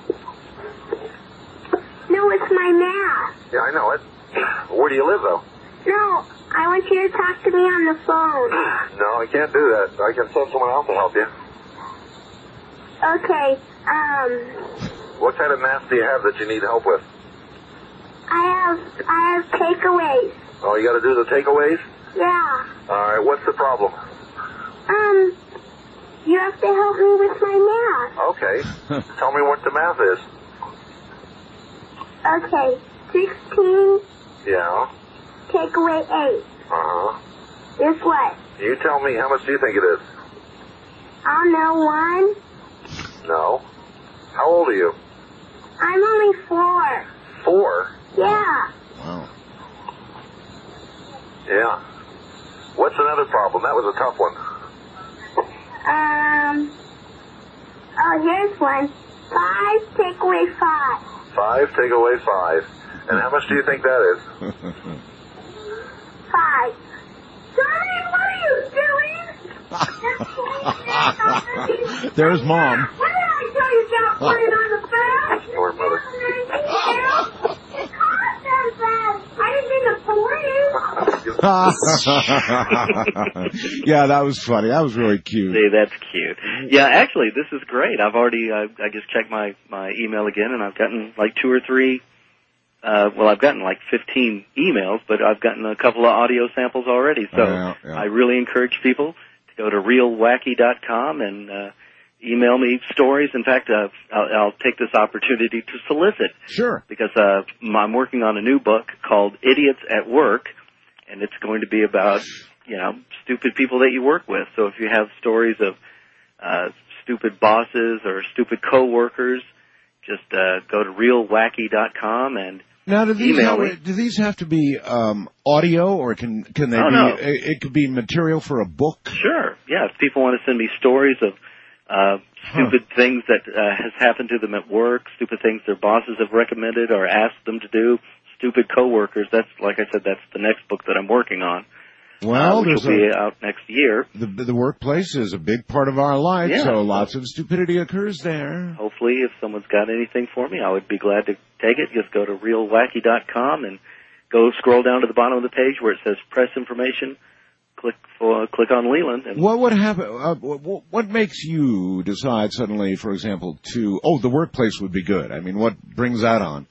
No, it's my math. Yeah, I know it. Where do you live, though? No, I want you to talk to me on the phone. No, I can't do that. I can send someone else to help you. Okay, What kind of math do you have that you need help with? I have takeaways. Oh, you got to do the takeaways? Yeah. All right, what's the problem? You have to help me with my math. Okay. Tell me what the math is. Okay, 16, Yeah. take away 8. Uh-huh. Is what? You tell me, how much do you think it is? I'll know 1. No. How old are you? I'm only 4. 4? Yeah. Wow. Yeah. What's another problem? That was a tough one. Oh, here's one. 5, take away 5. 5, take away 5. And how much do you think that is? 5. Johnny, what are you doing? There's Mom. What did I tell you about putting on the bed? Your mother. I didn't mean to police. Yeah, that was funny. That was really cute. See, that's cute. Yeah, actually, this is great. I've already, I just checked my email again, and I've gotten like 2 or 3, I've gotten like 15 emails, but I've gotten a couple of audio samples already. So Yeah. I really encourage people to go to realwacky.com and email me stories. In fact, I'll take this opportunity to solicit. Sure. Because I'm working on a new book called Idiots at Work, and it's going to be about, stupid people that you work with. So if you have stories of stupid bosses or stupid coworkers, just go to realwacky.com and now, do email me. these have to be audio, or can they be? No. It could be material for a book. Sure. Yeah. If people want to send me stories of stupid things that has happened to them at work, stupid things their bosses have recommended or asked them to do, stupid coworkers. That's, like I said, that's the next book that I'm working on. Well, which will be out next year. The workplace is a big part of our life, Yeah. so lots of stupidity occurs there. Hopefully, if someone's got anything for me, I would be glad to take it. Just go to realwacky.com and go scroll down to the bottom of the page where it says press information. Click on Leland. And What would happen? What makes you decide suddenly, for example, the workplace would be good? I mean, what brings that on?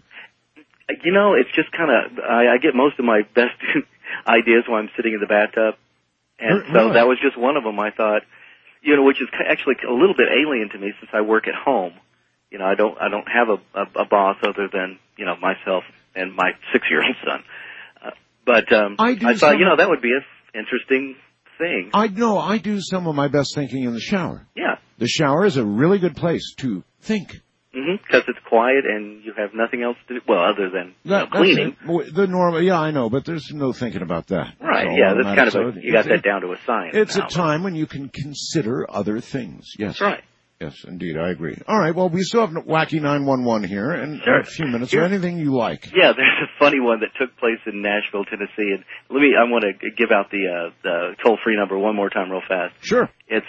It's just kind of, I get most of my best ideas when I'm sitting in the bathtub. And so that was just one of them. I thought, which is actually a little bit alien to me since I work at home. I don't have a boss other than, myself and my 6-year-old son. But I thought, that would be an interesting thing. I do some of my best thinking in the shower. Yeah. The shower is a really good place to think. Because it's quiet and you have nothing else to do, other than cleaning. The normal, yeah, I know, but there's no thinking about that. Right, yeah, that's kind of you got that down to a science. It's a time when you can consider other things, yes. That's right. Yes, indeed, I agree. All right, well, we still have Wacky 911 here in a few minutes. Or anything you like. Yeah, there's a funny one that took place in Nashville, Tennessee, and I want to give out the toll-free number one more time real fast. Sure. It's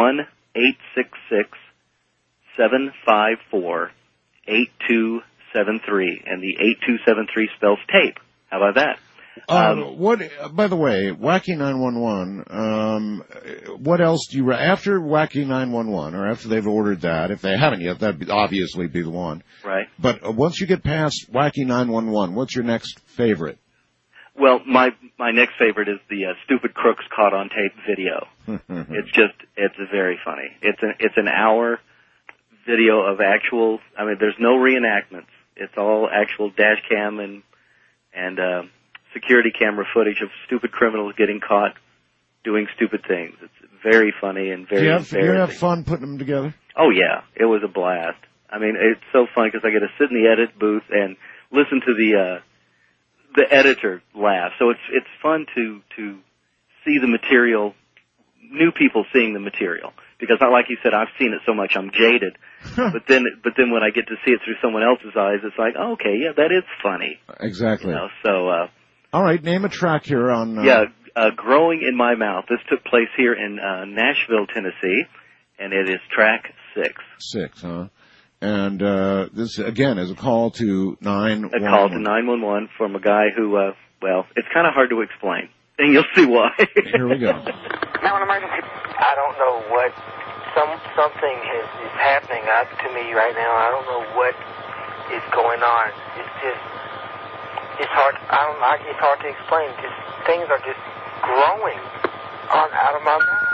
1-866-754-8273, and the 8273 spells tape. How about that? By the way, Wacky 911, what else do you, after Wacky 911, or after they've ordered that, if they haven't yet, that'd obviously be the one. Right. But once you get past Wacky 911, what's your next favorite? Well, my next favorite is the Stupid Crooks Caught on Tape video. It's very funny. It's an hour video of actual, there's no reenactments. It's all actual dash cam and security camera footage of stupid criminals getting caught doing stupid things. It's very funny and very embarrassing. Do you have fun putting them together? Oh, yeah. It was a blast. It's so fun because I get to sit in the edit booth and listen to the editor laugh. So it's fun to see the material, new people seeing the material. Because like you said, I've seen it so much, I'm jaded. But then when I get to see it through someone else's eyes, it's like, oh, okay, yeah, that is funny. Exactly. All right, name a track here on... Growing in My Mouth. This took place here in Nashville, Tennessee, and it is track 6. 6, huh? And this, again, is a call to 911. A call to 911 from a guy who, it's kind of hard to explain. And you'll see why. Here we go. Now, an emergency. I don't know what... Something is happening to me right now. I don't know what is going on. It's hard. It's hard to explain. Things are just growing out of my mouth,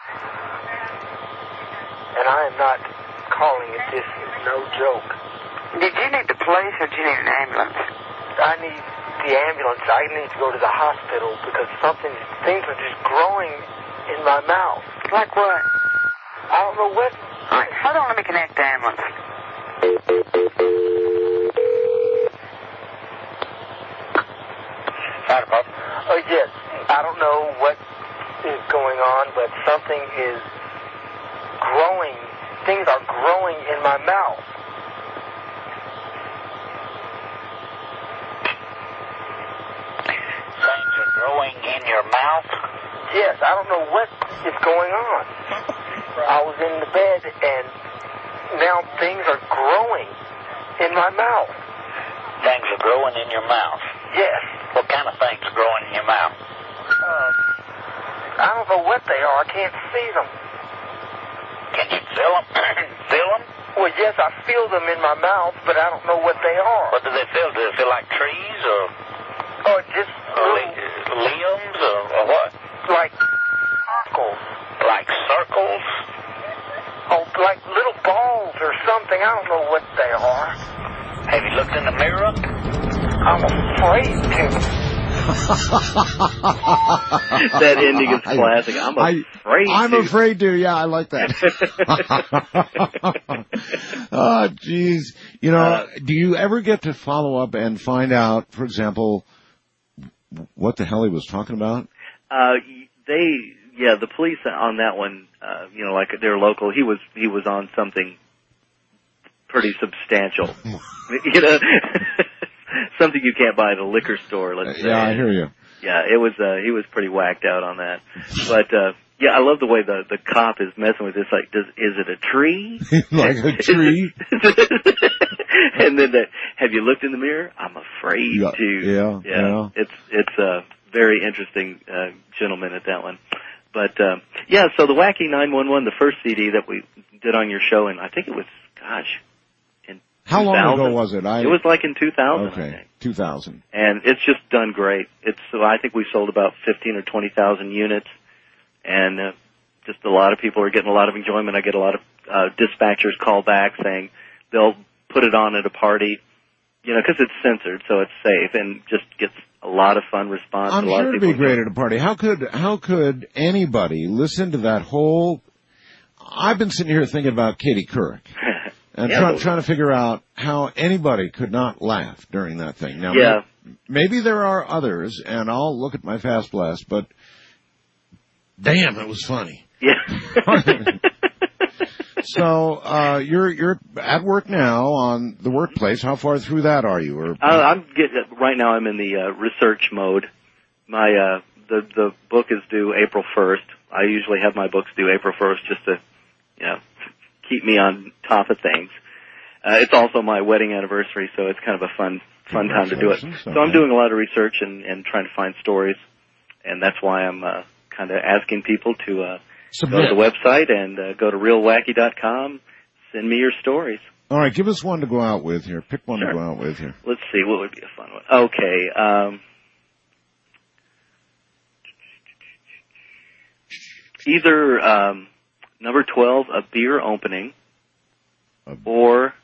and I am not calling it. This is no joke. Did you need the police or did you need an ambulance? I need the ambulance. I need to go to the hospital because things are just growing in my mouth. Like what? I don't know what. All right, hold on. Let me connect the ambulance. Yes, I don't know what is going on, but something is growing. Things are growing in my mouth. Things are growing in your mouth? Yes, I don't know what is going on. I was in the bed, and now things are growing in my mouth. Things are growing in your mouth? Yes. What kind of things are growing in your mouth? I don't know what they are. I can't see them. Can you feel them? Feel them? Well, yes, I feel them in my mouth, but I don't know what they are. What do they feel? Do they feel like trees or? Or just limbs or what? Like circles. Like circles? Oh, like little balls or something. I don't know what they are. Have you looked in the mirror? I'm afraid to. That ending is classic. I'm afraid to. Yeah, I like that. Oh, jeez. Do you ever get to follow up and find out, for example, what the hell he was talking about? The police on that one, like they're local. He was on something pretty substantial. Something you can't buy at a liquor store, let's say. Yeah, I hear you. Yeah, it was, he was pretty whacked out on that. But, I love the way the cop is messing with this, like, is it a tree? Like a tree? And then have you looked in the mirror? I'm afraid to. Yeah. It's a very interesting, gentleman at that one. But, so the Wacky 911, the first CD that we did on your show, and I think it was, how long ago was it? It was like in 2000. Okay, 2000. And it's just done great. I think we sold about 15 or 20,000 units, and just a lot of people are getting a lot of enjoyment. I get a lot of dispatchers call back saying they'll put it on at a party, because it's censored, so it's safe, and just gets a lot of fun response. I'm sure it'd be great at a party. How could anybody listen to that whole? I've been sitting here thinking about Katie Couric. And trying to figure out how anybody could not laugh during that thing. Now, maybe there are others, and I'll look at my Fast Blast, but damn, it was funny. Yeah. So you're at work now on the workplace. How far through that are you? Or Right now I'm in the research mode. My the book is due April 1st. I usually have my books due April 1st just to, keep me on top of things. It's also my wedding anniversary, so it's kind of a fun time to do it. So I'm doing a lot of research and trying to find stories, and that's why I'm kind of asking people to go to the website and go to realwacky.com. Send me your stories. All right, give us one to go out with here. Pick one to go out with here. Let's see, what would be a fun one? Okay. Either number 12, a beer opening, or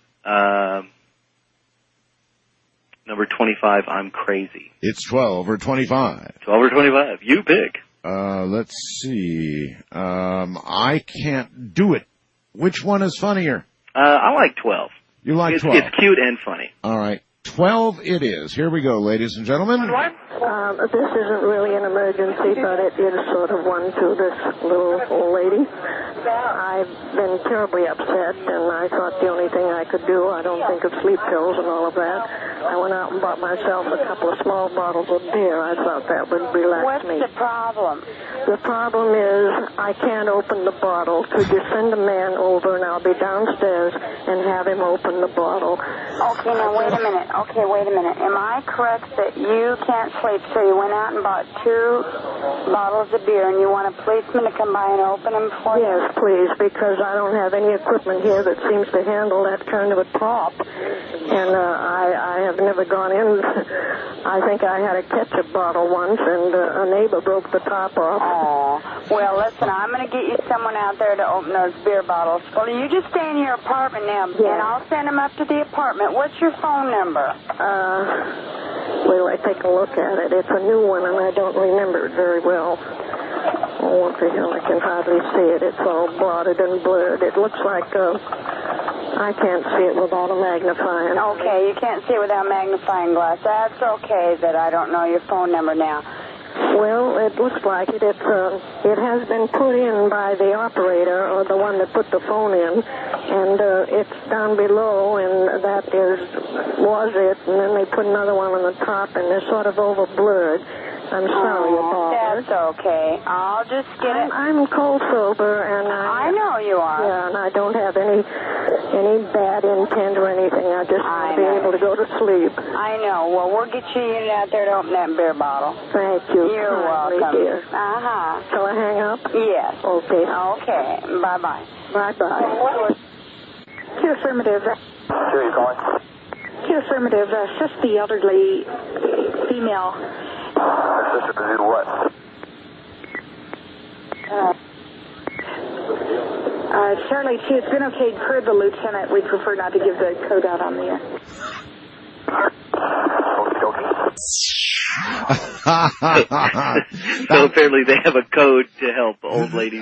number 25, I'm crazy. It's 12 or 25. 12 or 25. You pick. Let's see. I can't do it. Which one is funnier? I like 12. You like 12? It's cute and funny. All right. 12 it is. Here we go, ladies and gentlemen. This isn't really an emergency, but it is sort of one to this little old lady. I've been terribly upset, and I thought the only thing I could do, I don't think of sleep pills and all of that. I went out and bought myself a couple of small bottles of beer. I thought that would relax me. What's the problem? The problem is I can't open the bottle. Could you send a man over, and I'll be downstairs and have him open the bottle? Okay, now wait a minute. Am I correct that you can't sleep, so you went out and bought 2 bottles of beer, and you want a policeman to come by and open them for you? Yes, please, because I don't have any equipment here that seems to handle that kind of a top. And I have never gone in. I think I had a ketchup bottle once, and a neighbor broke the top off. Oh, well, listen, I'm going to get you someone out there to open those beer bottles. Well, you just stay in your apartment now, and I'll send them up to the apartment. What's your phone number? Will I take a look at it? It's a new one, and I don't remember it very well. Oh, what the hell, I can hardly see it. It's all blotted and blurred. It looks like, I can't see it without a magnifying. Okay, you can't see it without a magnifying glass. That's okay that I don't know your phone number now. Well, it looks like it. It has been put in by the operator, or the one that put the phone in, and it's down below, and that was it, and then they put another one on the top, and they're sort of over-blurred. I'm sorry about it. That's okay. I'll just get it. I'm cold sober, and I know you are. Yeah, and I don't have any bad intent or anything. I just want to be able to go to sleep. I know. Well, we'll get you in out there to open that beer bottle. Thank you. You're welcome. Dear. Uh-huh. Shall I hang up? Yes. Okay. Okay. Bye-bye. Bye-bye. Q affirmative. Who are you calling? Q affirmative. Assist the elderly female. Assisted to do what? Charlie 2, it's been okay per the lieutenant. We prefer not to give the code out on the air. So apparently they have a code to help old ladies.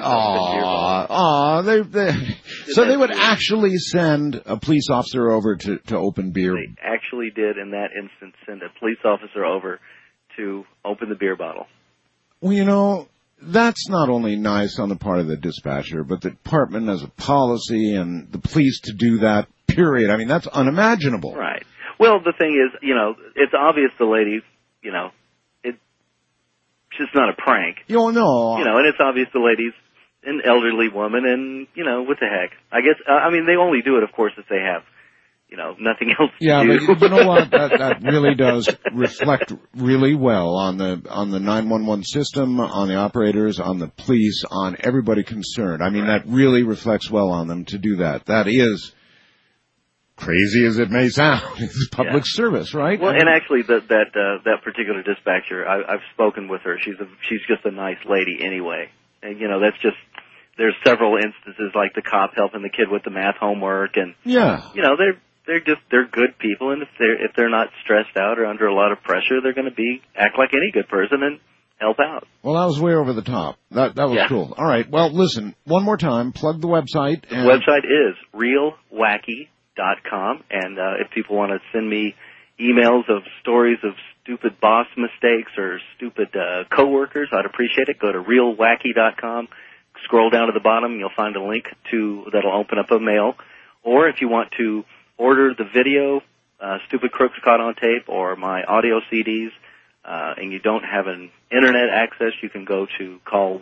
So they would actually send a police officer over to open beer. They actually did in that instance send a police officer over to open the beer bottle. Well, that's not only nice on the part of the dispatcher, but the department has a policy and the police to do that, period. I mean, that's unimaginable. Right. Well, the thing is, it's obvious the lady, it's just not a prank. No. And it's obvious the lady's an elderly woman and, what the heck. I guess, they only do it, of course, if they have, nothing else to do. Yeah, but you know what? That really does reflect really well on the 911 system, on the operators, on the police, on everybody concerned. I mean, that really reflects well on them to do that. That is, crazy as it may sound, it's public service, right? Well, and actually, that particular dispatcher, I've spoken with her. She's just a nice lady anyway. And, that's just, there's several instances like the cop helping the kid with the math homework, and they're good people, and if they're not stressed out or under a lot of pressure, they're going to act like any good person and help out. Well, that was way over the top. That was cool. All right. Well, listen, one more time, plug the website. The website is realwacky.com, and if people want to send me emails of stories of stupid boss mistakes or stupid coworkers, I'd appreciate it. Go to realwacky.com. scroll down to the bottom, you'll find a link that'll open up a mail. Or if you want to order the video, Stupid Crooks Caught on Tape, or my audio CDs, and you don't have an internet access, you can go to call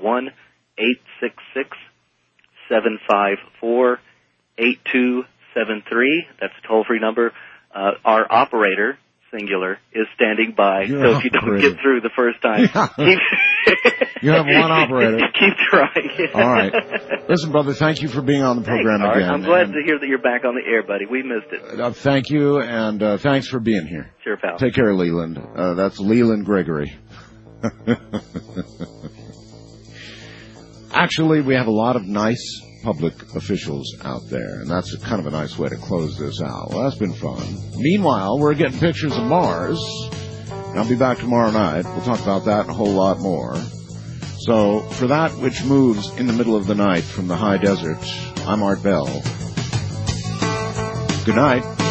1-866-754-8273. That's a toll-free number. Our operator, singular, is standing by, so if you don't get through the first time, you have one operator. Keep trying. All right. Listen, brother, thank you for being on the program Thanks, again. I'm glad to hear that you're back on the air, buddy. We missed it. Thank you, and thanks for being here. Sure, pal. Take care, Leland. That's Leland Gregory. Actually, we have a lot of nice public officials out there, and that's kind of a nice way to close this out. Well, that's been fun. Meanwhile, we're getting pictures of Mars. I'll be back tomorrow night. We'll talk about that and a whole lot more. So, for that which moves in the middle of the night from the high desert, I'm Art Bell. Good night.